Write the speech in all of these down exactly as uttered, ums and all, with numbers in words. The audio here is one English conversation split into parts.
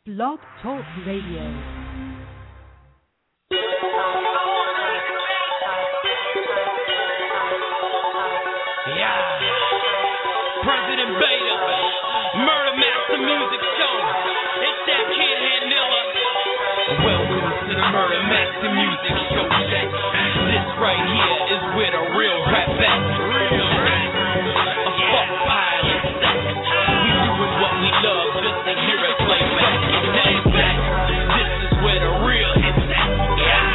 Blog Talk Radio. Yeah, President Beta, Murder Master Music Show. It's that kid Hanilla. Welcome to the Murder Master Music Show. This right here is where the real rap at. Real rap. A fuck pilot. We doing what we love just to hear it play back. Play back. This is where the real hits at. Yeah.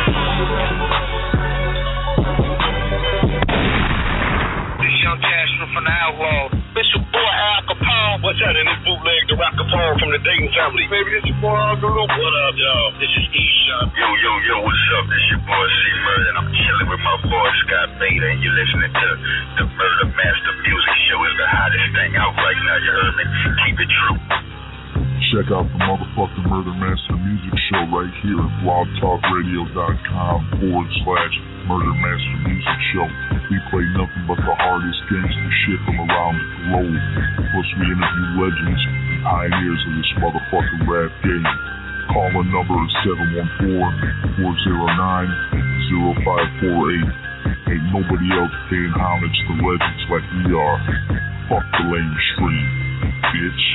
Young Castro from the Outlaw. It's your boy Al Capone. What's that in this bootleg, the Rock Capone from the Dayton family? Baby, this your boy Al Capone. What up, y'all? This is E-Shot. Yo, yo, yo, what's up? This your boy C-Murder, and I'm chilling with my boy Scott Beta, and you're listening to the Murder Master Music Show. It's the hottest thing out right now, you heard me? Keep it true. Check out the motherfucking Murder Master Music Show right here at blogtalkradio.com forward slash Murder Master Music Show. We play nothing but the hardest gangster shit from around the globe. Plus we interview legends and pioneers of this motherfucking rap game. Call the number seven one four, four zero nine, zero five four eight. Ain't nobody else paying homage to legends like we are. Fuck the lame stream, bitch.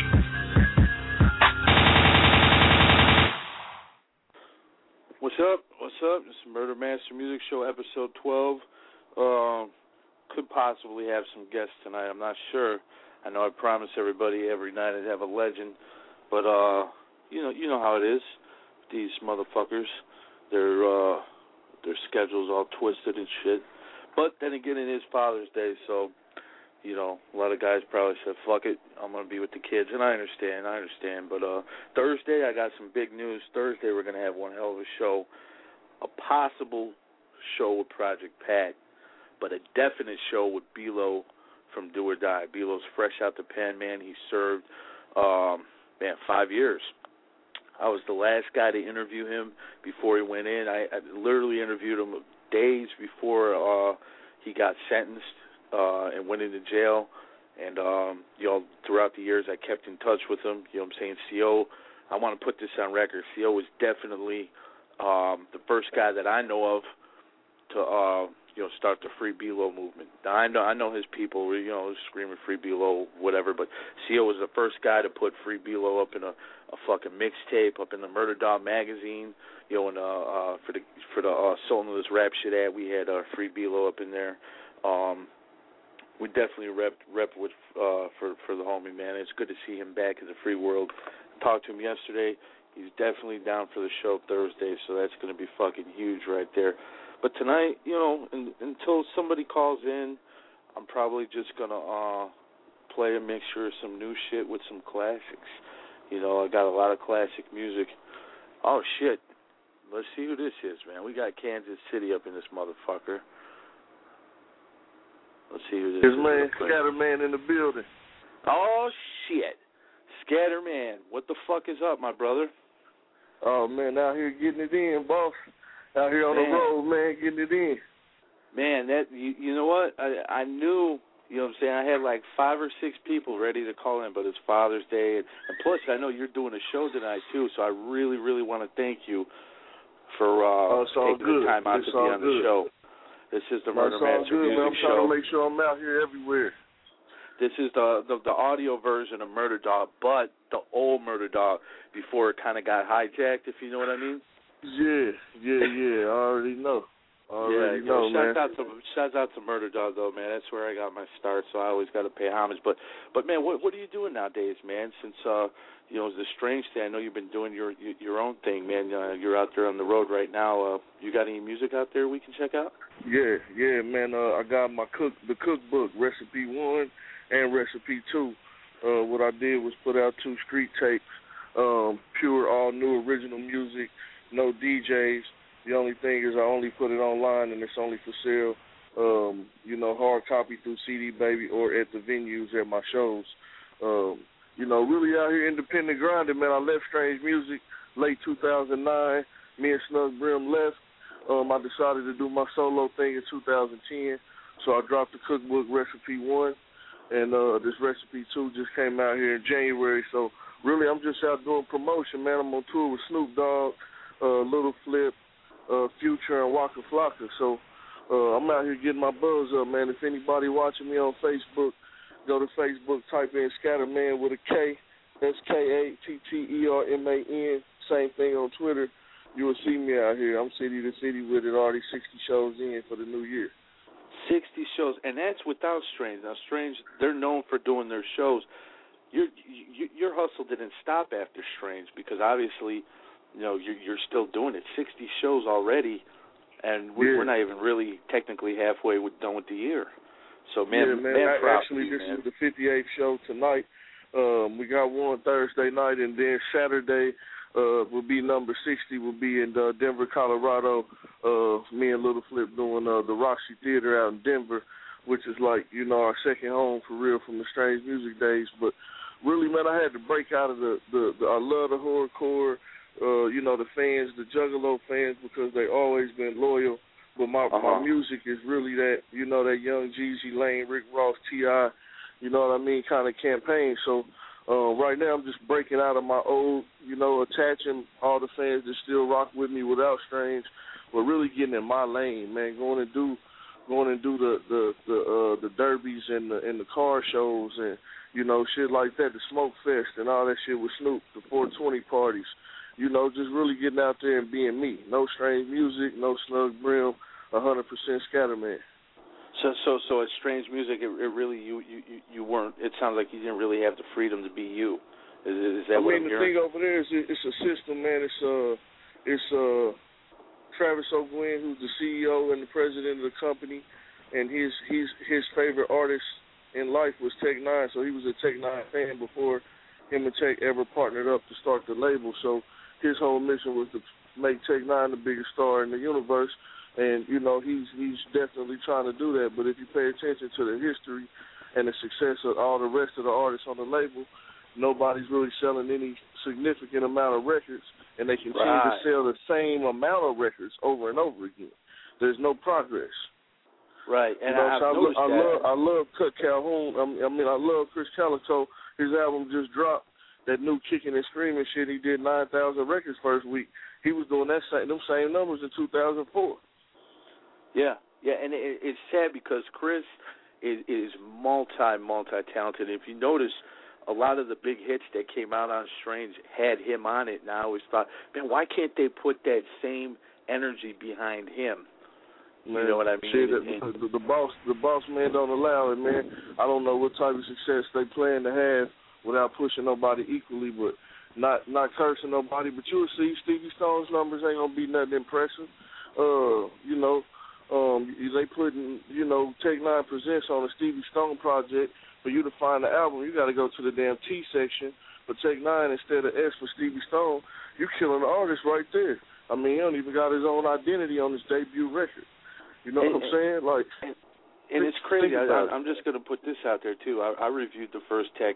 What's up? What's up? This is Murder Master Music Show, episode twelve. Um, could possibly have some guests tonight. I'm not sure. I know I promise everybody every night I'd have a legend, but uh, you know, you know how it is. These motherfuckers, their uh, their schedules all twisted and shit. But then again, it is Father's Day, so you know, a lot of guys probably said, "Fuck it, I'm gonna be with the kids," and I understand. I understand. But uh, Thursday, I got some big news. Thursday, we're gonna have one hell of a show, a possible show with Project Pat, but a definite show with B-Lo from Do or Die. B-Lo's fresh out the pen, man. He served, um, man, five years. I was the last guy to interview him before he went in. I, I literally interviewed him days before uh, he got sentenced. Uh, and went into jail, and um, you know, throughout the years I kept in touch with him. You know what I'm saying? C O, I want to put this on record. C O was definitely um, the first guy that I know of to uh, you know, start the Free B-Lo movement. Now, I know I know his people, you know, screaming Free B-Lo, whatever, but C O was the first guy to put Free B-Lo up in a, a fucking mixtape, up in the Murder Dog magazine. You know, and uh, uh, for the for the uh, Sultan of this rap shit ad, we had uh, Free B-Lo up in there. Um, We definitely rep rep with uh, for for the homie, man. It's good to see him back in the free world. Talked to him yesterday. He's definitely down for the show Thursday, so that's going to be fucking huge right there. But tonight, you know, in, until somebody calls in, I'm probably just gonna uh, play a mixture of some new shit with some classics. You know, I got a lot of classic music. Oh shit! Let's see who this is, man. We got Kansas City up in this motherfucker. Let's see who this His is. man, Scatterman in the building. Oh, shit. Scatterman, what the fuck is up, my brother? Oh, man, out here getting it in, boss. Out here on man. the road, man, getting it in. Man, that you, you know what? I I knew, you know what I'm saying, I had like five or six people ready to call in, but it's Father's Day. And, and plus, I know you're doing a show tonight, too, so I really, really want to thank you for uh, oh, taking good. the time out it's to be on good. the show. This is the Murder Master good, Music man. I'm Show. trying to make sure I'm out here everywhere. This is the, the the audio version of Murder Dog, but the old Murder Dog before it kind of got hijacked, if you know what I mean. Yeah, yeah, yeah. I already know. I already yeah, know, yo, man. Shouts out to shouts out to Murder Dog, though, man. That's where I got my start, so I always got to pay homage. But but man, what what are you doing nowadays, man? Since uh, you know, it's the strange thing. I know you've been doing your your own thing, man. Uh, you're out there on the road right now. Uh, you got any music out there we can check out? Yeah, yeah, man. Uh, I got my cook, the cookbook, recipe one and recipe two. Uh, what I did was put out two street tapes, um, pure, all new, original music, no D Js. The only thing is I only put it online and it's only for sale. Um, you know, hard copy through C D Baby or at the venues at my shows. Um, you know, really out here independent grinding, man. I left Strange Music late two thousand nine. Me and Snug Brim left. Um, I decided to do my solo thing in two thousand ten, so I dropped the cookbook Recipe one, and uh, this Recipe two just came out here in January, so really, I'm just out doing promotion, man. I'm on tour with Snoop Dogg, uh, Little Flip, uh, Future, and Waka Flocka. So uh, I'm out here getting my buzz up, man. If anybody watching me on Facebook, go to Facebook, type in Scatterman with a K. That's K A T T E R M A N. Same thing on Twitter. You will see me out here. I'm city to city with it, already sixty shows in for the new year. sixty shows, and that's without Strange. Now, Strange, they're known for doing their shows. Your you, your hustle didn't stop after Strange because obviously, you know, you're, you're still doing it. sixty shows already, and we're, yeah. we're not even really technically halfway with, done with the year. So, man, yeah, man, man I, proud actually, to you, this man. is the fifty-eighth show tonight. Um, we got one Thursday night, and then Saturday uh, will be number sixty. Will be in uh, Denver, Colorado. Uh, me and Little Flip doing uh, the Roxy Theater out in Denver, which is like, you know, our second home for real from the Strange Music days. But really, man, I had to break out of the, the, the I love the horrorcore, uh, you know, the fans, the Juggalo fans, because they always been loyal. But my uh-huh. my music is really that, you know, that Young Jeezy, Lane, Rick Ross, T I, you know what I mean, kind of campaign. So uh, right now I'm just breaking out of my old, you know, attaching all the fans that still rock with me without Strange, but really getting in my lane, man, going and do going and do the the the, uh, the derbies and the and the car shows and, you know, shit like that, the Smoke Fest and all that shit with Snoop, the four twenty parties. You know, just really getting out there and being me. No Strange music, no Snug Brim, one hundred percent Scatterman. So, so, so at Strange Music, it, it really you, you, you weren't. It sounds like you didn't really have the freedom to be you. Is, is that I what mean, I'm the hearing? thing over there is it, it's a system, man. It's uh, it's uh, Travis O'Gwen, who's the C E O and the president of the company, and his his his favorite artist in life was Tech Nine, so he was a Tech Nine fan before him and Tech ever partnered up to start the label. So his whole mission was to make Tech Nine the biggest star in the universe. And, you know, he's he's definitely trying to do that. But if you pay attention to the history and the success of all the rest of the artists on the label, nobody's really selling any significant amount of records, and they continue right. to sell the same amount of records over and over again. There's no progress. Right, and you know, I've so I, noticed I that. love I love Cut Calhoun. I mean, I love Chris Calico. His album just dropped. That new kicking and screaming shit. He did nine thousand records first week. He was doing that same them same numbers in two thousand four. Yeah, yeah, and it, it's sad because Chris is, is multi, multi-talented. If you notice, a lot of the big hits that came out on Strange had him on it, and I always thought, man, why can't they put that same energy behind him? Man, you know what I mean? See, the, and, the, the boss, the boss man don't allow it, man. I don't know what type of success they plan to have without pushing nobody equally, but not not cursing nobody. But you'll see, Stevie Stone's numbers ain't gonna be nothing impressive. Uh, you know. Um, they putting, you know, Tech Nine Presents on a Stevie Stone project. For you to find the album, you got to go to the damn T section. For Tech Nine instead of S for Stevie Stone, you're killing the artist right there. I mean, he don't even got his own identity on his debut record. You know and, what I'm saying? Like, and, and it's crazy. I, I'm just going to put this out there too. I, I reviewed the first Tech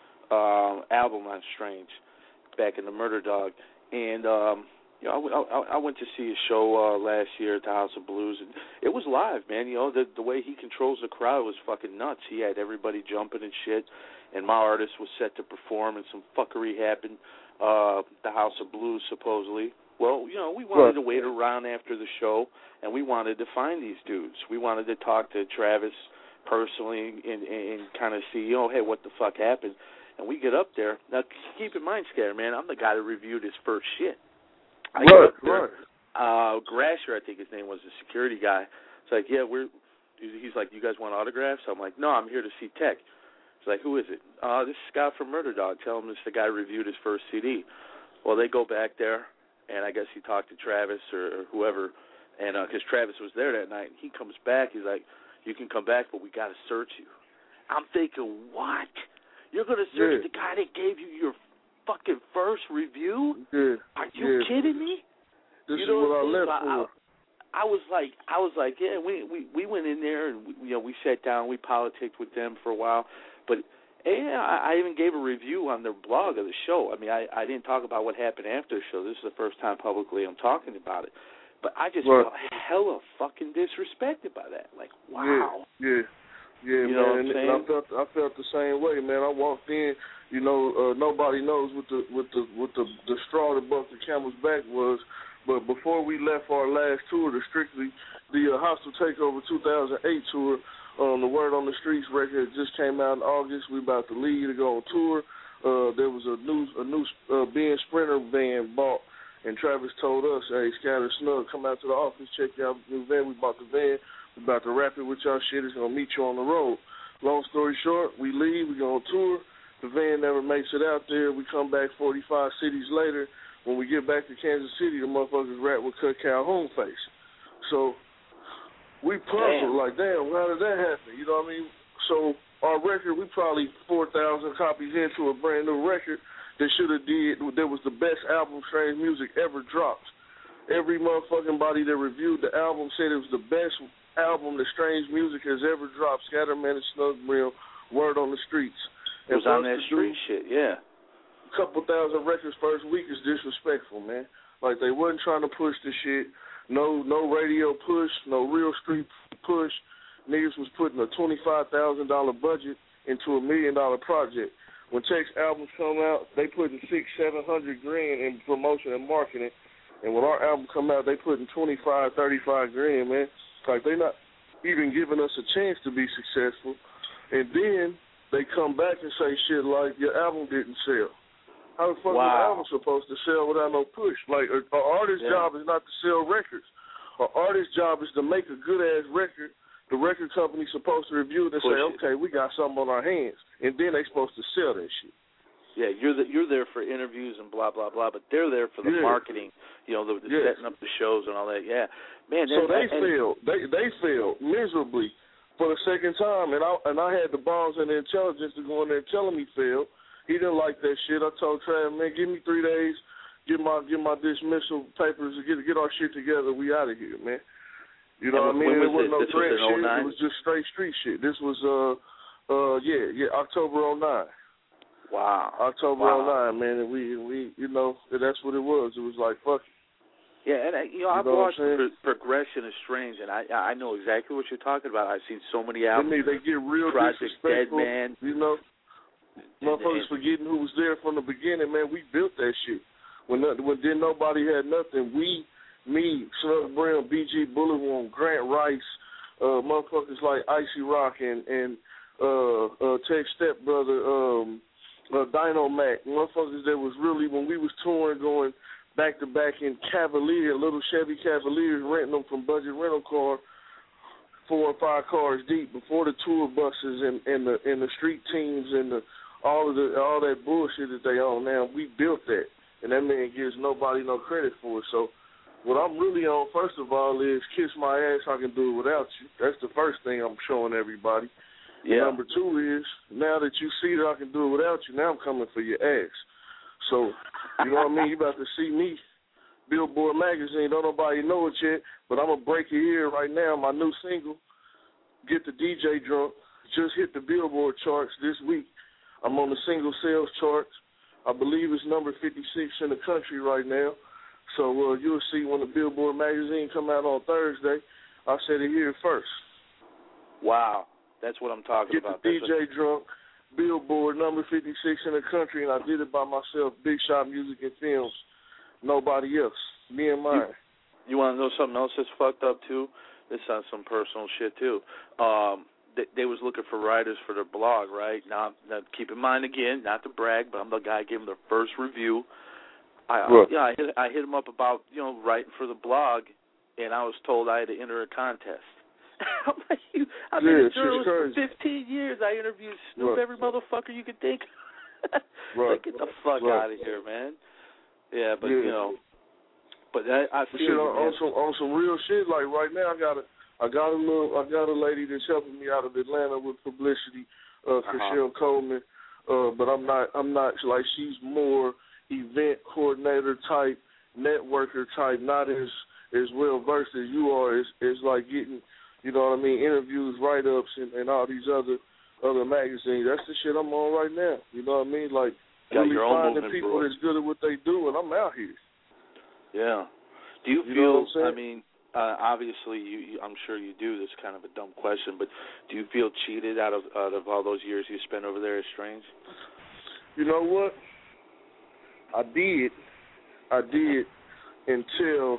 uh, album on Strange back in the Murder Dog, and um, you know, I, I, I went to see a show uh, last year at the House of Blues, and it was live, man. You know, the, the way he controls the crowd was fucking nuts. He had everybody jumping and shit, and my artist was set to perform, and some fuckery happened. Uh, the House of Blues, supposedly. Well, you know, we wanted to wait around after the show, and we wanted to find these dudes. We wanted to talk to Travis personally and, and kind of see, you know, hey, what the fuck happened? And we get up there. Now, keep in mind, Scare, man, I'm the guy that reviewed his first shit. I get up there. Uh, Grasher, I think his name was, the security guy. It's like, yeah, we're. He's like, you guys want autographs? I'm like, no, I'm here to see Tech. He's like, who is it? Uh, this is Scott from Murder Dog. Tell him this is the guy who reviewed his first C D. Well, they go back there, and I guess he talked to Travis or, or whoever, and because uh, Travis was there that night, and he comes back. He's like, you can come back, but we got to search you. I'm thinking, what? You're going to search yeah. the guy that gave you your fucking first review? Yeah. Are you yeah. kidding me? This you is know what I left I, for. I, I was like, I was like, yeah. We we we went in there and we, you know we sat down, we politicked with them for a while, but yeah, I, I even gave a review on their blog of the show. I mean, I I didn't talk about what happened after the show. This is the first time publicly I'm talking about it, but I just right. felt hella fucking disrespected by that. Like, wow. Yeah. Yeah. Yeah, you man, know what I'm and saying? I felt I felt the same way, man. I walked in, You know, uh, nobody knows what the what the what the, the straw that broke the camel's back was. But before we left our last tour, the strictly the uh, Hostile Takeover two thousand eight tour, um, the Word on the Streets record just came out in August. We about to leave to go on tour. Uh, there was a new a new uh, Ben Sprinter van bought, and Travis told us, "Hey, Scatter Snug, come out to the office, check out the new van. We bought the van. We about to wrap it with y'all shit. It's gonna meet you on the road." Long story short, we leave. We go on tour. The van never makes it out there. We come back forty-five cities later. When we get back to Kansas City, the motherfuckers rap with Cut Calhoun face. So we puzzled, damn. like, damn, how did that happen? You know what I mean? So our record, we probably four thousand copies into a brand new record that should have did, that was the best album Strange Music ever dropped. Every motherfucking body that reviewed the album said it was the best album that Strange Music has ever dropped. Scatterman and Snug Real, Word on the Streets. It was on that street shit, yeah. A couple thousand records first week is disrespectful, man. Like, they wasn't trying to push the shit. No no radio push, no real street push. Niggas was putting a twenty-five thousand dollars budget into a million dollar project. When Tech's albums come out, they putting six, seven hundred grand in promotion and marketing. And when our album come out, they putting twenty-five, thirty-five grand, man. Like, they not even giving us a chance to be successful. And then they come back and say shit like, your album didn't sell. How the fuck wow. is your album supposed to sell without no push? Like, an artist's yeah. job is not to sell records. An artist's job is to make a good-ass record. The record company's supposed to review it and push say, it. okay, we got something on our hands. And then they supposed to sell that shit. Yeah, you're the, you're there for interviews and blah, blah, blah, but they're there for the yeah. marketing, you know, the, the yes. setting up the shows and all that. Yeah. Man, so they and, failed. They, they failed miserably. For the second time, and I and I had the balls and the intelligence to go in there and tell him he failed. He didn't like that shit. I told Trav, man, give me three days, get my get my dismissal papers, get get our shit together. We out of here, man. You know and what I mean? Was it wasn't it? no this threat was shit. It was just straight street shit. This was uh uh yeah yeah October oh nine. Wow. October wow. oh nine, man, and we we you know that's what it was. It was like fuck it. Yeah, and, you know, I've you know watched the progression of Strange, and I I know exactly what you're talking about. I've seen so many albums. They, they get real Project disrespectful. Dead Man. You know, motherfuckers forgetting who was there from the beginning, man. We built that shit. When when then nobody had nothing, we, me, Snug Brown, B G Bullywong, Grant Rice, uh, motherfuckers like Icy Rock and, and uh, uh, Tech Stepbrother, um, uh, Dino Mac, motherfuckers that was really, when we was touring going back-to-back in Cavalier, little Chevy Cavaliers, renting them from Budget Rental Car, four or five cars deep, before the tour buses and, and the and the street teams and the all of the all that bullshit that they own now. We built that, and that man gives nobody no credit for it. So what I'm really on, first of all, is kiss my ass, I can do it without you. That's the first thing I'm showing everybody. Yeah. Number two is, now that you see that I can do it without you, now I'm coming for your ass. So, you know what I mean? You about to see me, Billboard Magazine. Don't nobody know it yet, but I'm going to break it here right now. My new single, Get the D J Drunk, just hit the Billboard charts this week. I'm on the single sales charts. I believe it's number fifty-six in the country right now. So uh, you'll see when the Billboard Magazine come out on Thursday. I said it here first. Wow. That's what I'm talking Get about. Get the D J what... Drunk. Billboard number fifty-six in the country, and I did it by myself. Big Shot Music and Films. Nobody else. Me and mine. You, you want to know something else that's fucked up, too? This sounds some personal shit, too. Um, they, they was looking for writers for their blog, right? Now, now, keep in mind, again, not to brag, but I'm the guy who gave them their first review. I, I, yeah, I hit, I hit them up about, you know, writing for the blog, and I was told I had to enter a contest. I'm like, you, I've been yeah, a journalist for fifteen years. I interviewed Snoop, right. every motherfucker you could think. Right. Like, get the fuck right. out of here, man. Yeah, but, yeah. you know, but I, I feel shit, you, on, on, some, on some real shit, like right now I got a, I got a little, I got a lady that's helping me out of Atlanta with publicity, uh, Chriselle uh-huh. Coleman, uh, but I'm not, I'm not, like, she's more event coordinator type, networker type, not as, as well versed as you are. It's, it's like getting, you know what I mean, interviews, write-ups, and, and all these other other magazines. That's the shit I'm on right now. You know what I mean? Like, Got really your own finding people bro. that's good at what they do, and I'm out here. Yeah. Do you, you feel, I mean, uh, obviously, you, you, I'm sure you do. This is kind of a dumb question, but do you feel cheated out of out of all those years you spent over there as Strange? You know what? I did. I did until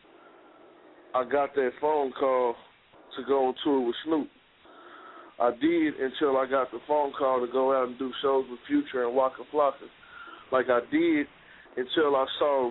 I got that phone call to go on tour with Snoop. I did until I got the phone call to go out and do shows with Future and Waka Flocka. Like I did until I saw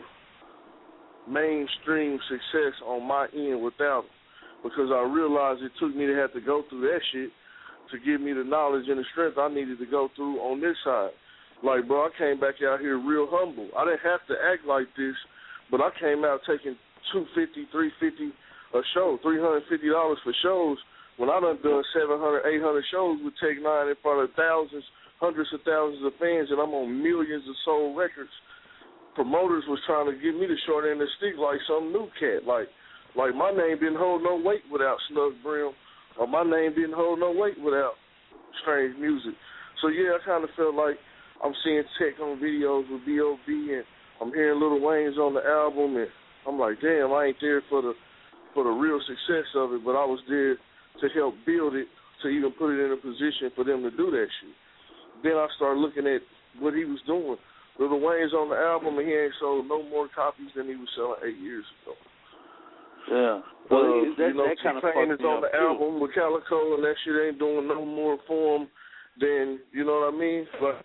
mainstream success on my end without it. Because I realized it took me to have to go through that shit to give me the knowledge and the strength I needed to go through on this side. Like, bro, I came back out here real humble. I didn't have to act like this, but I came out taking two hundred fifty dollars, three hundred fifty dollars a show, three hundred fifty dollars for shows, when I done done seven hundred, eight hundred shows with Tech Nine in front of thousands, hundreds of thousands of fans, and I'm on millions of sold records. Promoters was trying to give me the short end of the stick like some new cat. Like, like my name didn't hold no weight without Snug Brim, or my name didn't hold no weight without Strange Music. So, yeah, I kind of felt like I'm seeing Tech on videos with B O B, and I'm hearing Lil Wayne's on the album, and I'm like, damn, I ain't there for the for the real success of it, but I was there to help build it, to even put it in a position for them to do that shit. Then I started looking at what he was doing. Lil Wayne's on the album, and he ain't sold no more copies than he was selling eight years ago. Yeah. Well, uh, that, you know, that kind of T-Pain is me on the too. album with Calico, and that shit ain't doing no more for him than, you know what I mean? But,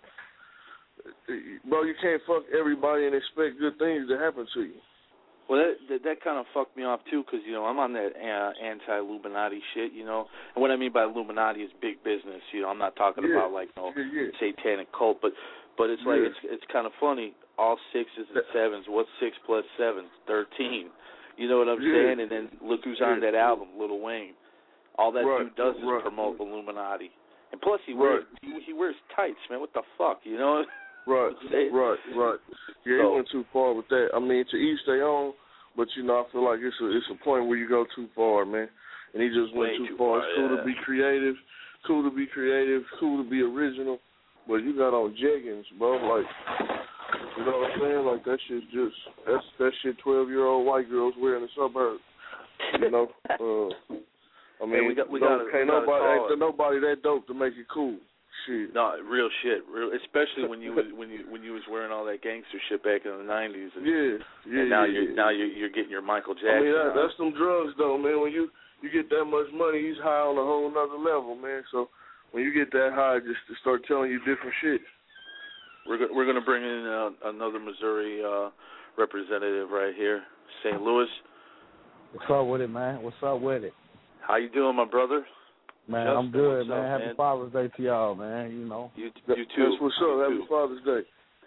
bro, you can't fuck everybody and expect good things to happen to you. Well, that that, that kind of fucked me off, too, because, you know, I'm on that uh, anti-Illuminati shit, you know. And what I mean by Illuminati is big business, you know. I'm not talking yeah. about, like, no yeah, yeah. satanic cult, but but it's like, yeah. it's it's kind of funny. All sixes and sevens. What's six plus seven? thirteen. You know what I'm yeah. saying? And then look who's on that album, Lil Wayne. All that right. dude does is right. promote Illuminati. And plus, he right. wears he, he wears tights, man. What the fuck, you know? Right, right, right. Yeah, so, he went too far with that. I mean, to each their own, but, you know, I feel like it's a, it's a point where you go too far, man. And he just went too, too far. far. It's cool yeah. to be creative, cool to be creative, cool to be original, but you got on jeggings, bro. Like, you know what I'm saying? Like, that shit just, that's that shit twelve-year-old white girls wear in the suburbs. You know? uh, I mean, hey, we got, we don't, gotta, can't we nobody, gotta ain't nobody that dope to make it cool. Shit. No, real shit. Real, especially when you was when you when you was wearing all that gangster shit back in the nineties. And, yeah, yeah. And now yeah, you're yeah. now you're, you're getting your Michael Jackson. I mean, that, on. that's some drugs, though, man. When you you get that much money, he's high on a whole nother level, man. So when you get that high, just to start telling you different shit. We're go, we're gonna bring in uh, another Missouri uh, representative right here, Saint Louis. What's up with it, man? What's up with it? How you doing, my brother? Man, Justin, I'm good, man. up, Happy man? Father's Day to y'all, man. You know. You, you too. That's what's up. Happy too. Father's Day.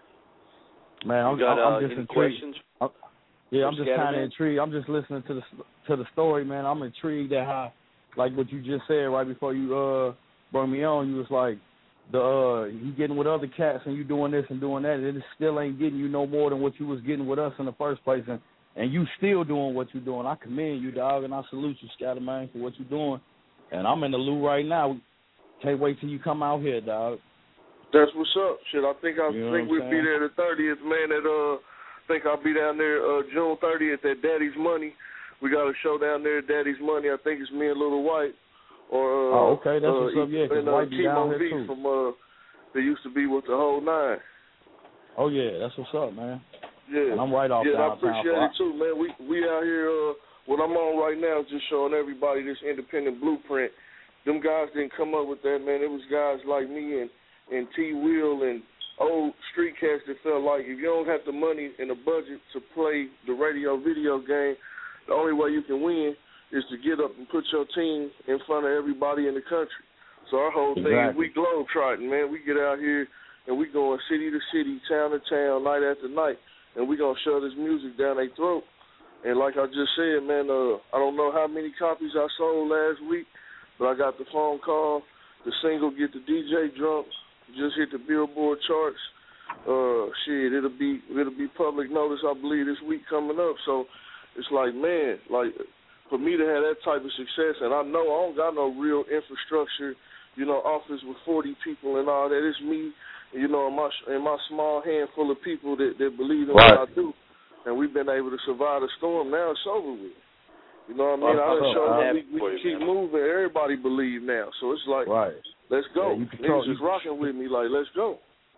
Man, I'm, you got, I'm uh, just any intrigued. questions? I'm, yeah, I'm just kind of Scatterman? intrigued. I'm just listening to the to the story, man. I'm intrigued at how, like what you just said right before you uh brought me on. You was like, the uh, you getting with other cats and you doing this and doing that, and it still ain't getting you no more than what you was getting with us in the first place, and and you still doing what you're doing. I commend you, dog, and I salute you, Scatterman, for what you're doing. And I'm in the loo right now. Can't wait till you come out here, dog. That's what's up. Shit, I think I You know think what we'll I'm be saying? there the thirtieth, man. At uh, think I'll be down there uh June thirtieth at Daddy's Money. We got a show down there at Daddy's Money. I think it's me and Little White. Or uh, oh, okay, that's uh, what's up. Yeah, 'cause and, uh, White be down Chemo here V too. from uh, they used to be with the whole nine. Oh yeah, that's what's up, man. Yeah, And I'm right off yeah, I downtown. appreciate it too, man. We we out here. Uh, what I'm on right now is just showing everybody this independent blueprint. Them guys didn't come up with that, man. It was guys like me and, and T. Will and old street cats that felt like if you don't have the money and the budget to play the radio video game, the only way you can win is to get up and put your team in front of everybody in the country. So our whole thing is Exactly. we globetrotting, man. We get out here and we going city to city, town to town, night after night, and we going to shove this music down their throat. And like I just said, man, uh, I don't know how many copies I sold last week, but I got the phone call. The single Get the D J Drunk just hit the Billboard charts. Uh, shit, it'll be it'll be public notice, I believe, this week coming up. So it's like, man, like for me to have that type of success, and I know I don't got no real infrastructure, you know, office with forty people and all that. It's me, you know, and my and my small handful of people that, that believe in Right. what I do, and we've been able to survive the storm. Now it's over with. You know what I mean? Well, I done I'm showed happy we, we for can you, keep man. moving. Everybody believe now. So it's like, Right. let's go. Yeah, you control- Niggas is rocking with me like, let's go.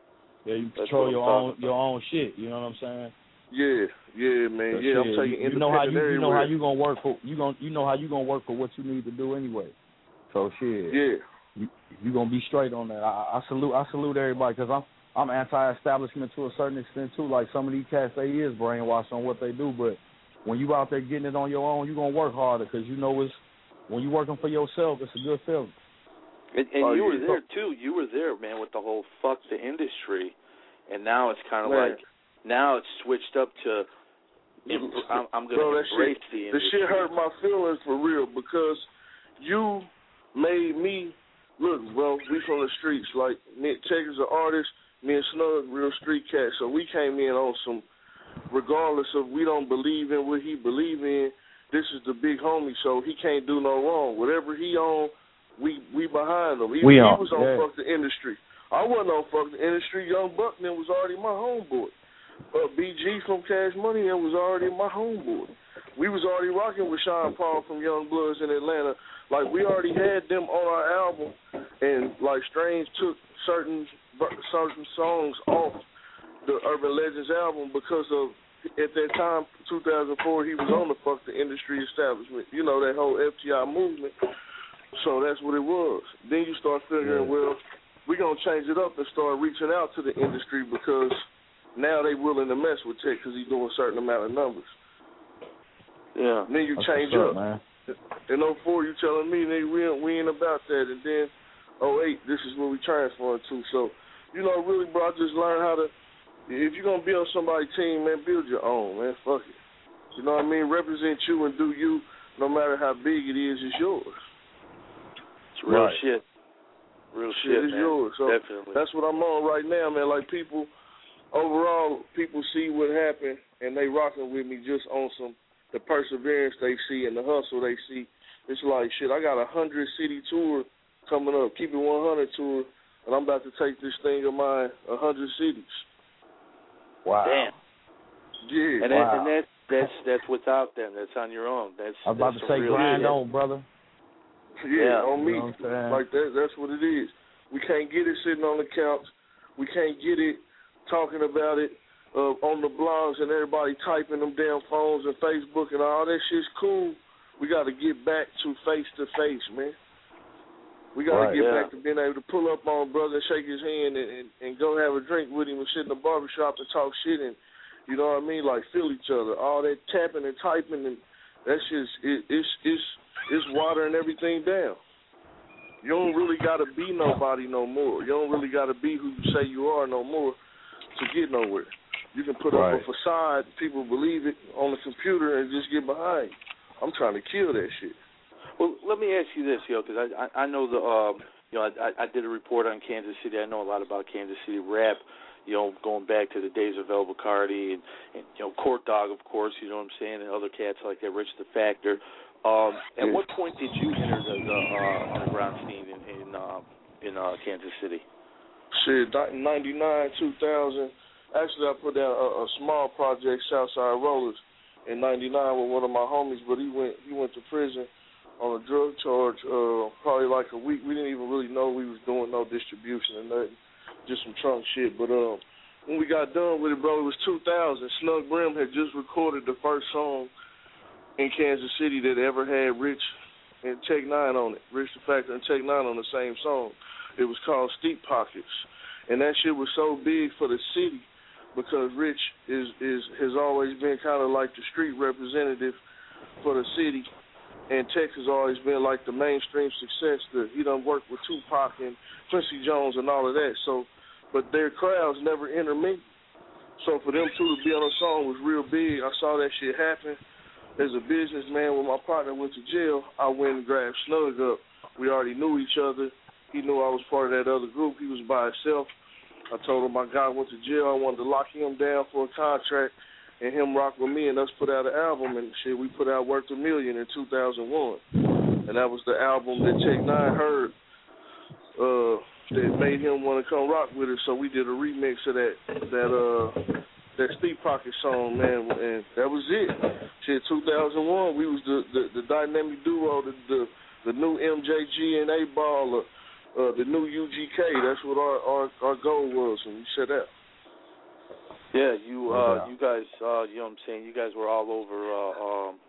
Yeah, you control your own about. your own shit. You know what I'm saying? Yeah, yeah, man. But yeah, shit, I'm taking you, you know how you everywhere. you know how you gonna work for you gonna you know how you gonna work for what you need to do anyway. So shit. Yeah. You you gonna be straight on that. I, I salute I salute everybody because I'm I'm anti-establishment to a certain extent too. Like some of these cats, they is brainwashed on what they do, but when you out there getting it on your own, you gonna work harder because you know it's when you working for yourself, it's a good feeling. And, and oh, you yeah. were there too. You were there, man, with the whole fuck the industry, and now it's kind of man. like now it's switched up to em- I'm, I'm gonna Bro, embrace shit, the industry. The shit hurt my feelings for real because you made me look, bro. We from the streets. Like Nick Tech is an artist. Me and Snug, real street cats. So we came in on some. Regardless of we don't believe in what he believe in, this is the big homie, so he can't do no wrong. Whatever he on, we we behind him. He, we he on, was on yeah. fuck the industry. I wasn't on fuck the industry. Young Buckman was already my homeboy. Uh, B G from Cash Money and was already my homeboy. We was already rocking with Sean Paul from Young Bloods in Atlanta. Like we already had them on our album, and like Strange took certain certain songs off the Urban Legends album because of, at that time, two thousand four, he was on the fuck the industry establishment. You know, that whole F T I movement. So that's what it was. Then you start figuring, well, we're going to change it up and start reaching out to the industry because now they willing to mess with Tech because he's doing a certain amount of numbers. Yeah. Then you that's change up, up. Man. In oh four, you telling me they, we, ain't, we ain't about that. And then oh eight, this is what we transferring to. So, you know, really, bro, I just learned how to, if you're going to build somebody's team, man, build your own, man. Fuck it. You know what I mean? Represent you and do you, no matter how big it is, it's yours. It's real right. shit. Real shit, shit, it's man. yours. So definitely. That's what I'm on right now, man. Like, people, overall, people see what happened, and they rocking with me just on some, the perseverance they see and the hustle they see. It's like, shit, I got a hundred-city tour coming up, Keep It one hundred tour, and I'm about to take this thing of mine a hundred cities. Wow. Damn. Yeah. And, wow. that, and that, that's that's without them. That's on your own. That's. I was about that's to say, grind shit. on, brother. Yeah, yeah, on me. You know like that. That's what it is. We can't get it sitting on the couch. We can't get it talking about it uh, on the blogs and everybody typing them damn phones and Facebook and all that shit's cool. We got to get back to face to face, man. We got to right, get yeah. back to being able to pull up on brother and shake his hand and, and, and go have a drink with him and sit in the barbershop and talk shit and, you know what I mean, like feel each other. All that tapping and typing, and that's just, it, it's, it's, it's watering everything down. You don't really got to be nobody no more. You don't really got to be who you say you are no more to get nowhere. You can put right. up a facade, people believe it on the computer and just get behind you. I'm trying to kill that shit. Well, let me ask you this, yo, because I, I I know the um you know I I did a report on Kansas City. I know a lot about Kansas City rap. You know, going back to the days of El Bacardi and, and you know Court Dog, of course. You know what I'm saying, and other cats like that, Rich the Factor. Um, at yeah. what point did you enter the, the uh, underground scene in in, uh, in uh, Kansas City? Shit, ninety-nine, two thousand. Actually, I put down a, a small project, Southside Rollers, in ninety-nine with one of my homies, but he went he went to prison on a drug charge, uh, probably like a week. We didn't even really know we was doing no distribution or nothing, just some trunk shit. But um, when we got done with it, bro, it was two thousand. Snug Brim had just recorded the first song in Kansas City that ever had Rich and Tech Nine on it. Rich the Factor and Tech Nine on the same song. It was called Steep Pockets. And that shit was so big for the city because Rich is, is has always been kind of like the street representative for the city. And Tech has always been like the mainstream success. That he done worked with Tupac and Quincy Jones and all of that. So, but their crowds never intermingled. So for them two to be on a song was real big. I saw that shit happen. As a businessman, when my partner went to jail, I went and grabbed Snug up. We already knew each other. He knew I was part of that other group. He was by himself. I told him my guy went to jail. I wanted to lock him down for a contract and him rock with me, and us put out an album, and shit, we put out Worth a Million in two thousand one. And that was the album that Tech Nine heard uh, that made him want to come rock with us, so we did a remix of that that uh, that Steep Pocket song, man, and that was it. Shit, two thousand one, we was the, the, the dynamic duo, the, the the new M J G and A-Ball, uh, uh, the new U G K. That's what our, our, our goal was when we set out. Yeah, you No uh, doubt. you guys, uh, you know what I'm saying? You guys were all over uh, um,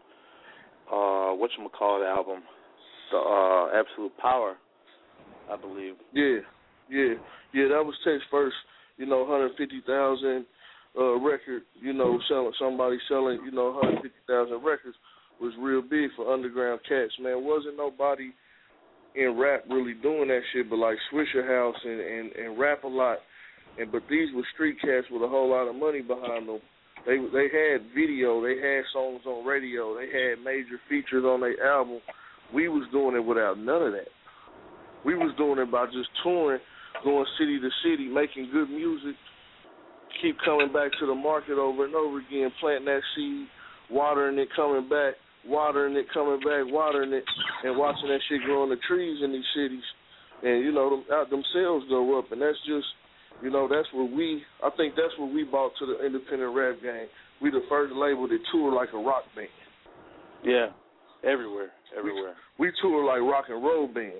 uh, whatchamacallit album, the uh, Absolute Power, I believe. Yeah, yeah, yeah. That was Tech's first, you know, one hundred fifty thousand uh, record. You know, selling somebody selling, you know, one hundred fifty thousand records was real big for underground cats. Man, wasn't nobody in rap really doing that shit, but like Swisher House and, and, and Rap a Lot. And but these were street cats with a whole lot of money behind them. They they had video, they had songs on radio, they had major features on their album. We was doing it without none of that. We was doing it by just touring, going city to city, making good music, keep coming back to the market over and over again, planting that seed, watering it, coming back, watering it, coming back, watering it, and watching that shit grow in the trees in these cities. And, you know, them, out themselves go up. And that's just, you know, that's what we, I think that's what we brought to the independent rap game. We the first label that toured like a rock band. Yeah, everywhere, everywhere. We, we tour like rock and roll bands.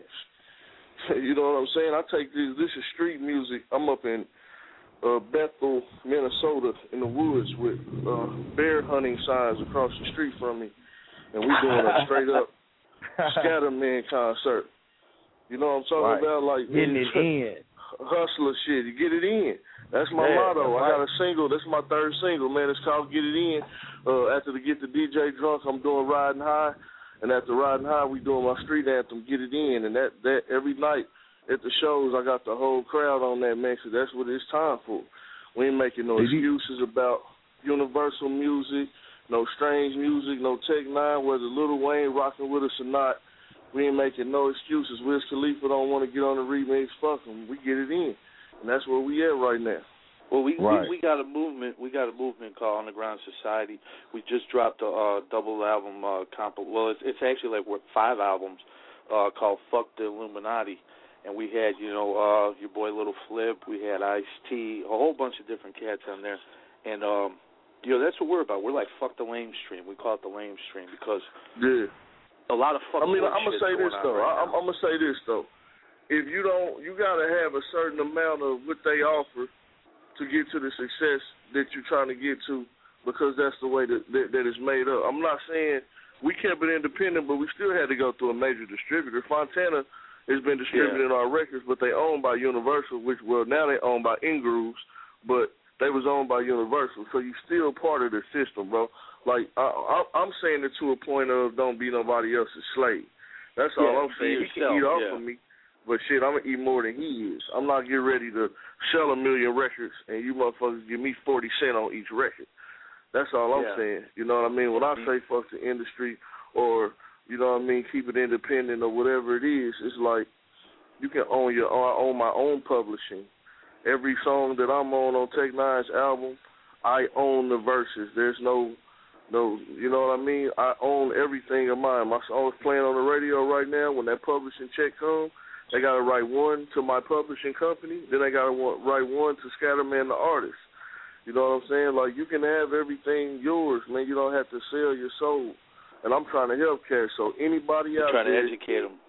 You know what I'm saying? I take this, this is street music. I'm up in uh, Bethel, Minnesota, in the woods with uh, bear hunting signs across the street from me. And we doing a straight up Scatterman concert. You know what I'm talking right. about? Like getting it in. Hustler shit. You get it in. That's my yeah, motto. right. I got a single. That's my third single, man. It's called Get It In. Uh, after the Get the D J Drunk, I'm doing Riding High. And after Riding High, we doing my street anthem, Get It In. And that, that every night at the shows, I got the whole crowd on that, man, because that's what it's time for. We ain't making no Did excuses you- about universal music, no strange music, no Tech Nine, whether Lil Wayne rocking with us or not. We ain't making no excuses. Wiz Khalifa don't want to get on the remix. Fuck him. We get it in, and that's where we at right now. Well, we, right. we we got a movement. We got a movement called Underground Society. We just dropped a uh, double album uh, comp. Well, it's, it's actually like what, five albums uh, called "Fuck the Illuminati," and we had you know uh, your boy Little Flip. We had Ice-T, a whole bunch of different cats on there, and um, you know that's what we're about. We're like fuck the lame stream. We call it the lame stream because yeah. a lot of fuck. I mean, I'm gonna say this though. Right I'm, I'm gonna say this though. If you don't, you gotta have a certain amount of what they offer to get to the success that you're trying to get to, because that's the way that that, that it's made up. I'm not saying we kept it independent, but we still had to go through a major distributor. Fontana has been distributing yeah. our records, but they owned by Universal, which well now they owned by Ingrooves, but they was owned by Universal, so you still part of the system, bro. Like I, I, I'm saying it to a point of don't be nobody else's slave. That's all yeah, I'm saying. He yourself, can eat off yeah. of me, but shit, I'm gonna eat more than he is. I'm not getting ready to sell a million records and you motherfuckers give me forty cent on each record. That's all I'm yeah. saying. You know what I mean? When I Mm-hmm. say fuck the industry or you know what I mean, keep it independent or whatever it is, it's like you can own your own. I own my own publishing. Every song that I'm on on Tech Nine's album, I own the verses. There's no No, you know what I mean? I own everything of mine. My song's playing on the radio right now. When that publishing check comes, they got to write one to my publishing company. Then they got to write one to Scatterman the artist. You know what I'm saying? Like, you can have everything yours, man. You don't have to sell your soul. And I'm trying to help cats. So anybody out You're trying there. to educate them.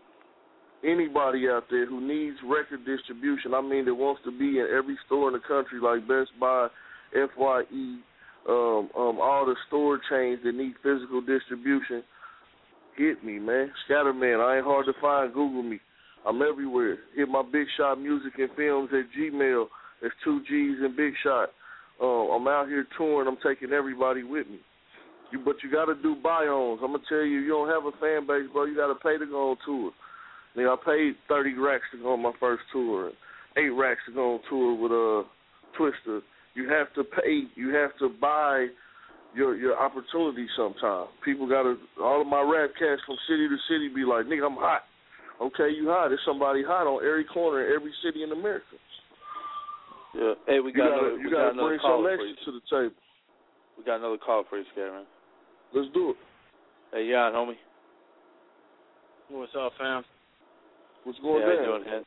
Anybody out there who needs record distribution, I mean, that wants to be in every store in the country like Best Buy, F Y E, Um, um, all the store chains that need physical distribution, hit me, man. Scatterman, I ain't hard to find. Google me. I'm everywhere. Hit my Big Shot Music and Films at Gmail. There's two G's in Big Shot. Uh, I'm out here touring. I'm taking everybody with me. You, but you got to do buy-ons. I'm going to tell you, you don't have a fan base, bro. You got to pay to go on tour. I, mean, I paid thirty racks to go on my first tour, eight racks to go on tour with uh, Twister. You have to pay. You have to buy your your opportunity sometime. People got to, all of my rap cats from city to city be like, nigga, I'm hot. Okay, you hot. There's somebody hot on every corner in every city in America. Yeah. Hey, we You got gotta, another, you we gotta got another bring call something for you. extra to the table. We got another call for you, Scatterman. Let's do it. Hey, yeah, homie. What's up, fam? What's going yeah, how you down? doing, man?